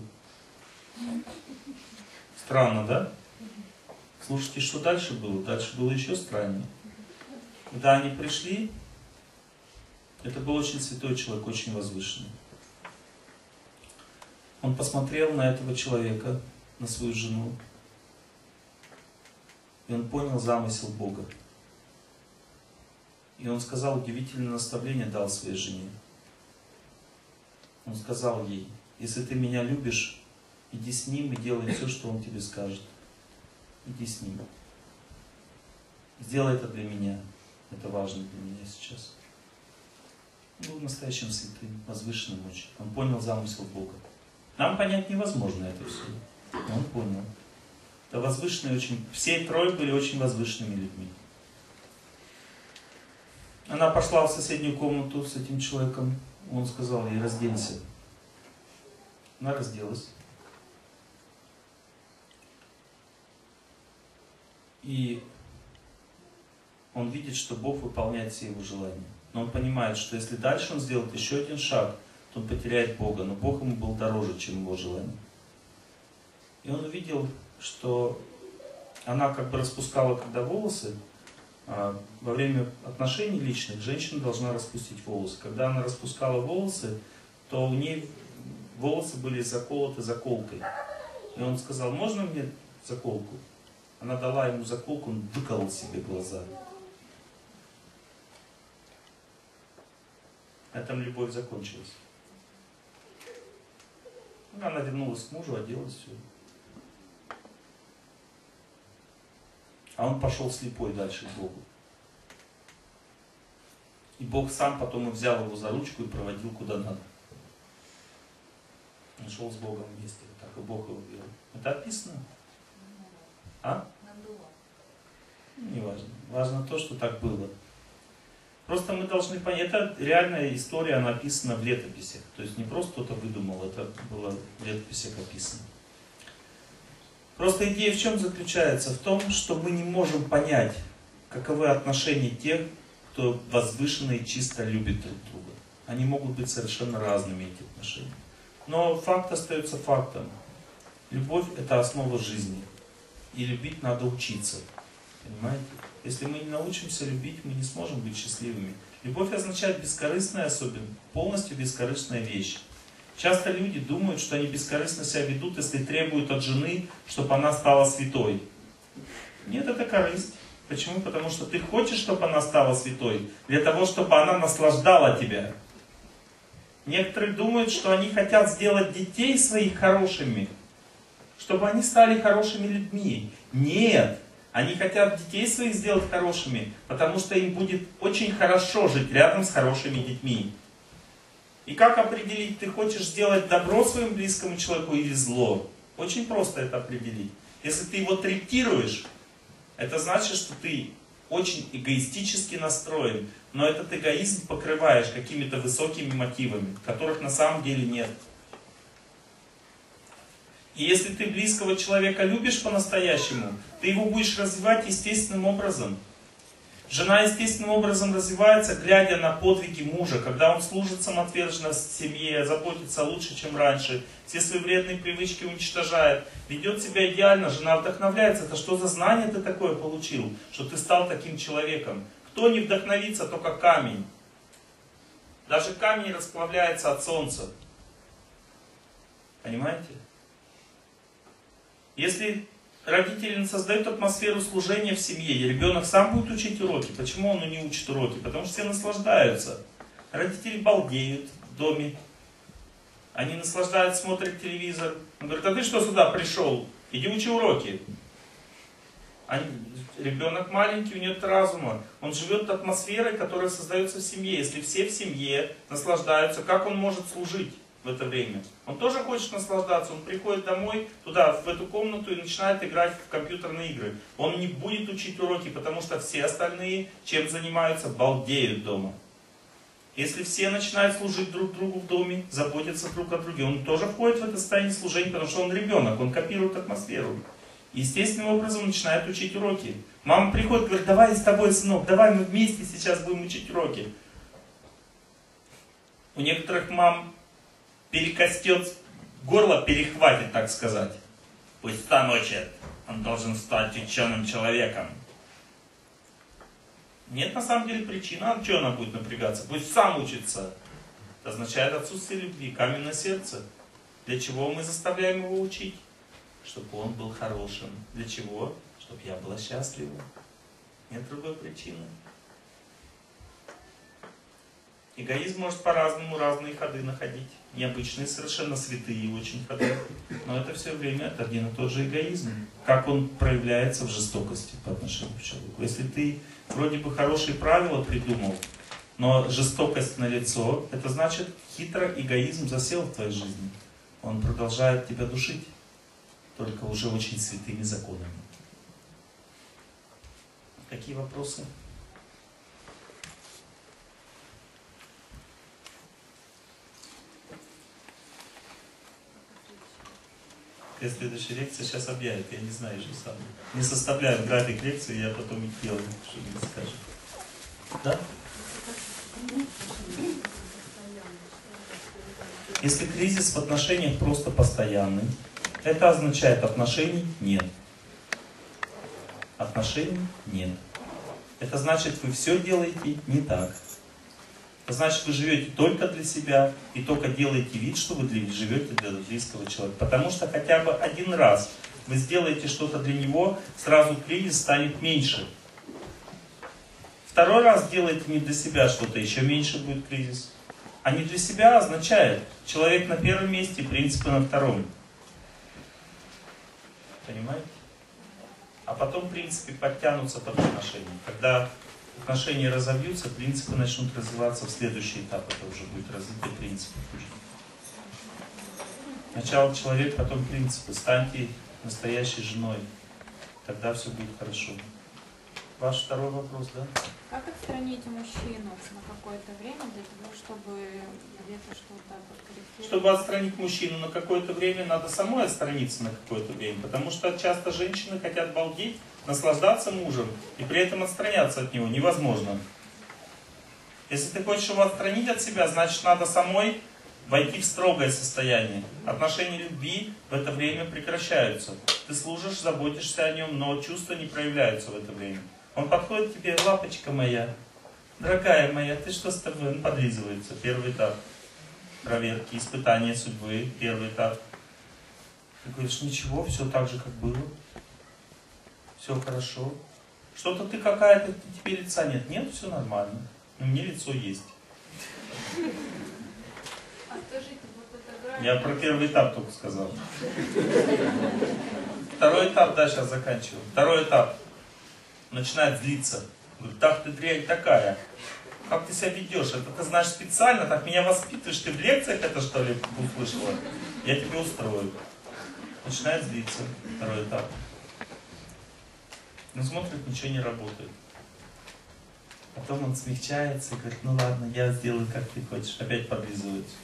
Странно, да? Слушайте, что дальше было? Дальше было еще страннее. Когда они пришли, это был очень святой человек, очень возвышенный. Он посмотрел на этого человека, на свою жену, и он понял замысел Бога. И он сказал, удивительное наставление дал своей жене. Он сказал ей: если ты меня любишь, иди с ним и делай все, что он тебе скажет. Иди с ним. Сделай это для меня. Это важно для меня сейчас. Он был настоящим святым, возвышенным очень. Он понял замысел Бога. Нам понять невозможно это все. Но он понял. Это возвышенные очень... Все трое были очень возвышенными людьми. Она пошла в соседнюю комнату с этим человеком. Он сказал ей: разденься. Она разделась. И он видит, что Бог выполняет все его желания. Но он понимает, что если дальше он сделает еще один шаг, то он потеряет Бога. Но Бог ему был дороже, чем его желание. И он увидел, что она как бы распускала когда волосы. А во время отношений личных женщина должна распустить волосы. Когда она распускала волосы, то у ней волосы были заколоты заколкой. И он сказал: можно мне заколку? Она дала ему заколку, он выколол себе глаза. На этом любовь закончилась. Она вернулась к мужу, оделась, все. А он пошел слепой дальше к Богу. И Бог сам потом и взял его за ручку и проводил куда надо. Он шел с Богом вместе, так и Бог его вел. Это описано? А? Не важно. Важно то, что так было. Просто мы должны понять, это реальная история, она описана в летописях. То есть не просто кто-то выдумал, это было в летописях описано. Просто идея в чем заключается? В том, что мы не можем понять, каковы отношения тех, кто возвышенно и чисто любит друг друга. Они могут быть совершенно разными, эти отношения. Но факт остается фактом. Любовь – это основа жизни. И любить надо учиться. Понимаете? Если мы не научимся любить, мы не сможем быть счастливыми. Любовь означает бескорыстная, особенно, полностью бескорыстная вещь. Часто люди думают, что они бескорыстно себя ведут, если требуют от жены, чтобы она стала святой. Нет, это корысть. Почему? Потому что ты хочешь, чтобы она стала святой, для того, чтобы она наслаждала тебя. Некоторые думают, что они хотят сделать детей своих хорошими, чтобы они стали хорошими людьми. Нет! Они хотят детей своих сделать хорошими, потому что им будет очень хорошо жить рядом с хорошими детьми. И как определить, ты хочешь сделать добро своему близкому человеку или зло? Очень просто это определить. Если ты его третируешь, это значит, что ты очень эгоистически настроен, но этот эгоизм покрываешь какими-то высокими мотивами, которых на самом деле нет. И если ты близкого человека любишь по-настоящему, ты его будешь развивать естественным образом. Жена естественным образом развивается, глядя на подвиги мужа, когда он служит самоотверженно в семье, заботится лучше, чем раньше, все свои вредные привычки уничтожает, ведет себя идеально, жена вдохновляется. Это что за знание ты такое получил, что ты стал таким человеком? Кто не вдохновится, только камень. Даже камень расплавляется от солнца. Понимаете? Если родители создают атмосферу служения в семье, и ребенок сам будет учить уроки. Почему он не учит уроки? Потому что все наслаждаются. Родители балдеют в доме. Они наслаждаются, смотрят телевизор. Он говорит: а ты что сюда пришел? Иди учи уроки. Они, ребенок маленький, у него нет разума. Он живет атмосферой, которая создается в семье. Если все в семье наслаждаются, как он может служить в это время? Он тоже хочет наслаждаться. Он приходит домой, туда, в эту комнату и начинает играть в компьютерные игры. Он не будет учить уроки, потому что все остальные, чем занимаются, балдеют дома. Если все начинают служить друг другу в доме, заботиться друг о друге, он тоже входит в это состояние служения, потому что он ребенок, он копирует атмосферу. Естественным образом начинает учить уроки. Мама приходит и говорит: давай с тобой, сынок, давай мы вместе сейчас будем учить уроки. У некоторых мам перекостет, горло перехватит, так сказать. Пусть сам учит, он должен стать ученым человеком. Нет на самом деле причины, а что она будет напрягаться? Пусть сам учится. Это означает отсутствие любви, камень на сердце. Для чего мы заставляем его учить? Чтобы он был хорошим. Для чего? Чтобы я была счастлива. Нет другой причины. Эгоизм может по-разному разные ходы находить. Необычные, совершенно святые очень ходы. Но это все время это один и тот же эгоизм. Как он проявляется в жестокости по отношению к человеку. Если ты вроде бы хорошие правила придумал, но жестокость налицо, это значит, хитро эгоизм засел в твоей жизни. Он продолжает тебя душить, только уже очень святыми законами. Какие вопросы? Какая следующая лекция сейчас объявит, я не знаю еще сам. Не составляю график лекции, я потом их делаю, что мне скажут. Да? Если кризис в отношениях просто постоянный, это означает, отношений нет. Отношений нет. Это значит, вы все делаете не так. Это значит, вы живете только для себя и только делаете вид, что вы живете для близкого человека. Потому что хотя бы один раз вы сделаете что-то для него, сразу кризис станет меньше. Второй раз делаете не для себя что-то, еще меньше будет кризис. А не для себя означает, человек на первом месте, принципы на втором. Понимаете? А потом принципы подтянутся под отношения. Когда отношения разовьются, принципы начнут развиваться в следующий этап. Это уже будет развитие принципов. Сначала человек, потом принципы. Станьте настоящей женой. Тогда все будет хорошо. Ваш второй вопрос, да? Как отстранить мужчину на какое-то время для того, чтобы где-то что-то подкорректировать? Чтобы отстранить мужчину на какое-то время, надо самой отстраниться на какое-то время. Потому что часто женщины хотят балдеть, наслаждаться мужем и при этом отстраняться от него невозможно. Если ты хочешь его отстранить от себя, значит надо самой войти в строгое состояние. Отношения любви в это время прекращаются. Ты служишь, заботишься о нем, но чувства не проявляются в это время. Он подходит к тебе: лапочка моя, дорогая моя, ты что с тобой? Он подлизывается. Первый этап проверки, испытания судьбы. Первый этап. Ты говоришь: ничего, все так же, как было. Все хорошо. Что-то ты какая-то, тебе лица нет. Нет, все нормально. Но мне лицо есть. А скажите, вот фотография... Я про первый этап только сказал. Второй этап, да, сейчас заканчиваю. Второй этап. Начинает злиться. Говорит: так ты дрянь такая. Как ты себя ведешь? Это ты знаешь специально, так меня воспитываешь, ты в лекциях это что ли услышала? Я тебе устрою. Начинает злиться. Второй этап. Он смотрит, ничего не работает. Потом он смягчается и говорит: ну ладно, я сделаю, как ты хочешь. Опять подлизывается.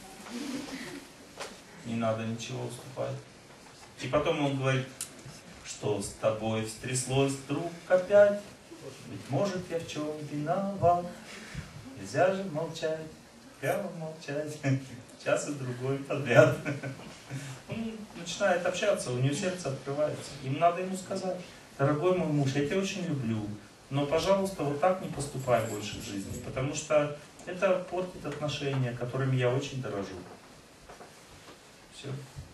Не надо ничего уступать. И потом он говорит: что с тобой стряслось вдруг опять? Ведь может я в чем виноват? Нельзя же молчать, прямо молчать. Час и другой подряд. Он начинает общаться, у него сердце открывается. Им надо ему сказать: дорогой мой муж, я тебя очень люблю, но, пожалуйста, вот так не поступай больше в жизни, потому что это портит отношения, которыми я очень дорожу. Все.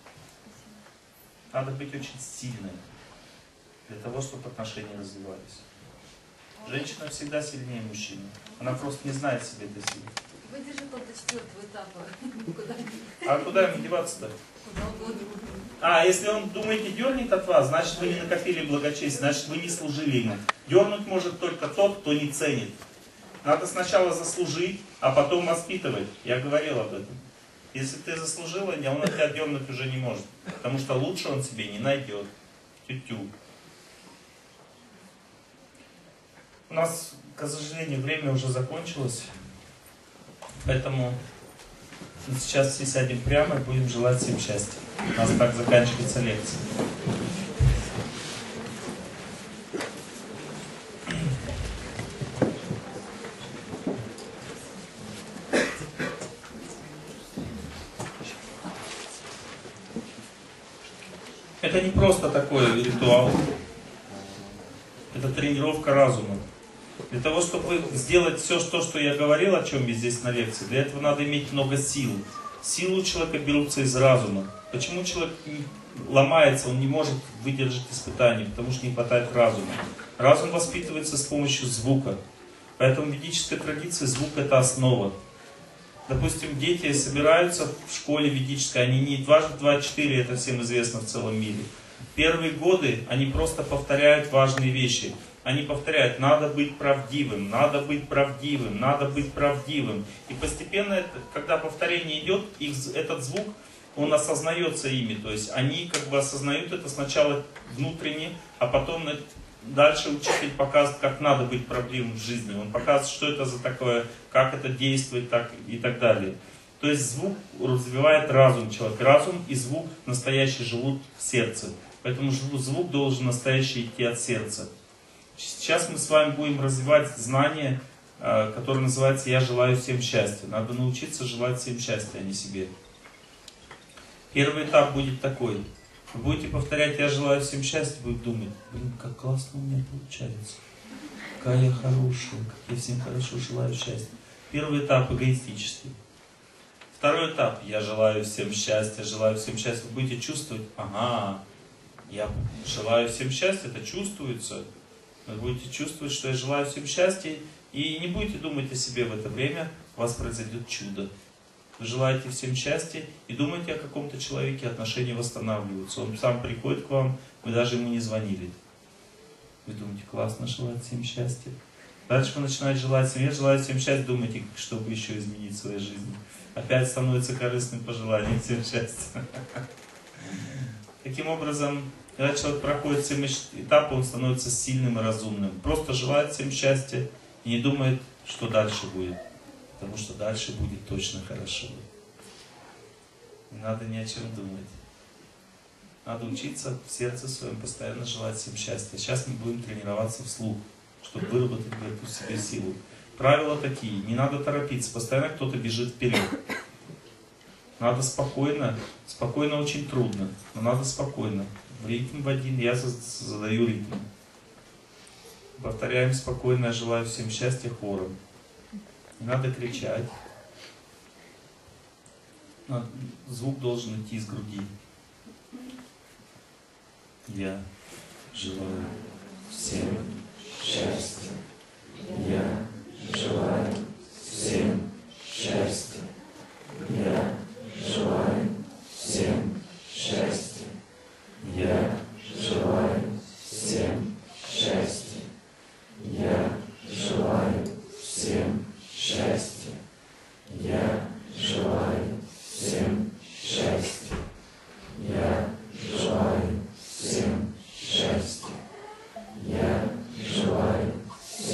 Надо быть очень сильной для того, чтобы отношения развивались. Женщина всегда сильнее мужчины. Она просто не знает себе этой силы. Выдержит он до четвертого этапа. Куда? А куда ему деваться-то? Куда угодно. А, если он, думаете, дернет от вас, значит вы не накопили благочестие, значит вы не служили ему. Дернуть может только тот, кто не ценит. Надо сначала заслужить, а потом воспитывать. Я говорил об этом. Если ты заслужила, он от тебя дернуть уже не может. Потому что лучше он себе не найдет. Тю-тю. У нас, к сожалению, время уже закончилось. Поэтому сейчас все сядем прямо и будем желать всем счастья. У нас так заканчивается лекция. Это не просто такой ритуал. Это тренировка разума. Для того, чтобы сделать все, то, что я говорил, о чем я здесь на лекции, для этого надо иметь много сил. Силы у человека берутся из разума. Почему человек ломается, он не может выдержать испытаний? Потому что не хватает разума. Разум воспитывается с помощью звука. Поэтому в ведической традиции звук — это основа. Допустим, дети собираются в школе ведической, они не дважды два четыре, это всем известно в целом мире. Первые годы они просто повторяют важные вещи. Они повторяют: надо быть правдивым, надо быть правдивым, надо быть правдивым. И постепенно, когда повторение идет, их, этот звук, он осознается ими. То есть они как бы осознают это сначала внутренне, а потом дальше учитель показывает, как надо быть правдивым в жизни. Он показывает, что это за такое, как это действует, так, и так далее. То есть звук развивает разум человека. Разум и звук настоящий живут в сердце. Поэтому звук должен настоящий идти от сердца. Сейчас мы с вами будем развивать знание, которое называется «Я желаю всем счастья». Надо научиться желать всем счастья, а не себе. Первый этап будет такой. Вы будете повторять «Я желаю всем счастья», будете думать: блин, как классно у меня получается. Какая я хорошая, как я всем хорошо желаю счастья. Первый этап эгоистический. Второй этап: «Я желаю всем счастья, желаю всем счастья». Вы будете чувствовать: ага, я желаю всем счастья, это чувствуется. Вы будете чувствовать, что я желаю всем счастья, и не будете думать о себе в это время, у вас произойдет чудо. Вы желаете всем счастья и думаете о каком-то человеке, отношения восстанавливаются. Он сам приходит к вам, вы даже ему не звонили. Вы думаете: классно, желать всем счастья. Дальше вы начинаете желать всем, я желаю всем счастья, думаете, чтобы еще изменить свою жизнь. Опять становится корыстным пожеланием всем счастья. Таким образом, когда человек проходит все этапы, он становится сильным и разумным. Просто желает всем счастья и не думает, что дальше будет. Потому что дальше будет точно хорошо. Не надо ни о чем думать. Надо учиться в сердце своем постоянно желать всем счастья. Сейчас мы будем тренироваться вслух, чтобы выработать эту себе силу. Правила такие: не надо торопиться, постоянно кто-то бежит вперед. Надо спокойно, спокойно очень трудно, но надо спокойно. В ритм в один, я задаю ритм. Повторяем спокойно: я желаю всем счастья хором. Не надо кричать. Звук должен идти из груди. Я желаю всем счастья. Я желаю всем счастья. Я желаю всем счастья. Я желаю всем счастья. Я желаю всем счастья. Я желаю всем счастья. Я желаю всем счастья. Я желаю всем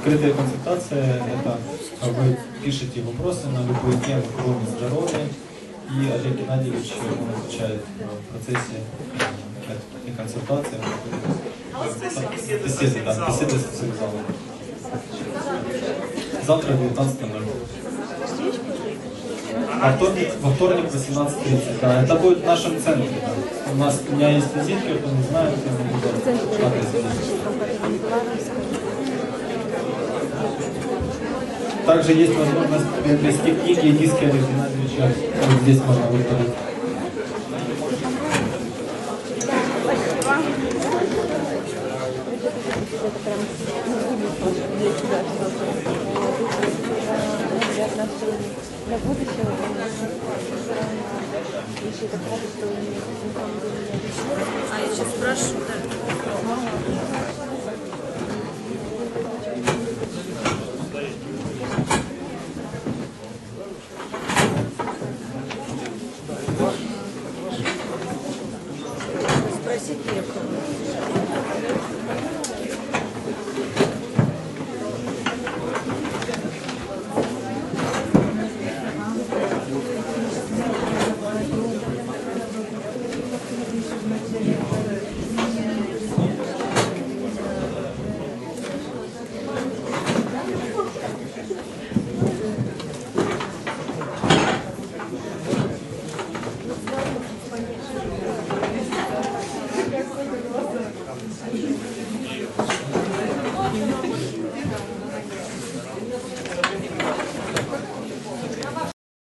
Открытая консультация – это вы пишете вопросы на любые темы, кроме здоровья, и Олег Геннадьевич он отвечает в процессе этой консультации, беседы, да, беседы с психозалом. Завтра девятнадцать ноль ноль. Во вторник, во вторник восемнадцать тридцать, да, это будет в нашем центре. Да. У нас, у меня есть визитки, кто не знает, я могу дать адрес визитки. Также есть возможность приобрести книги и диски Олега Геннадьевича. Вот здесь можно выбрать. Для будущего, если это правда, что А я сейчас спрошу, да.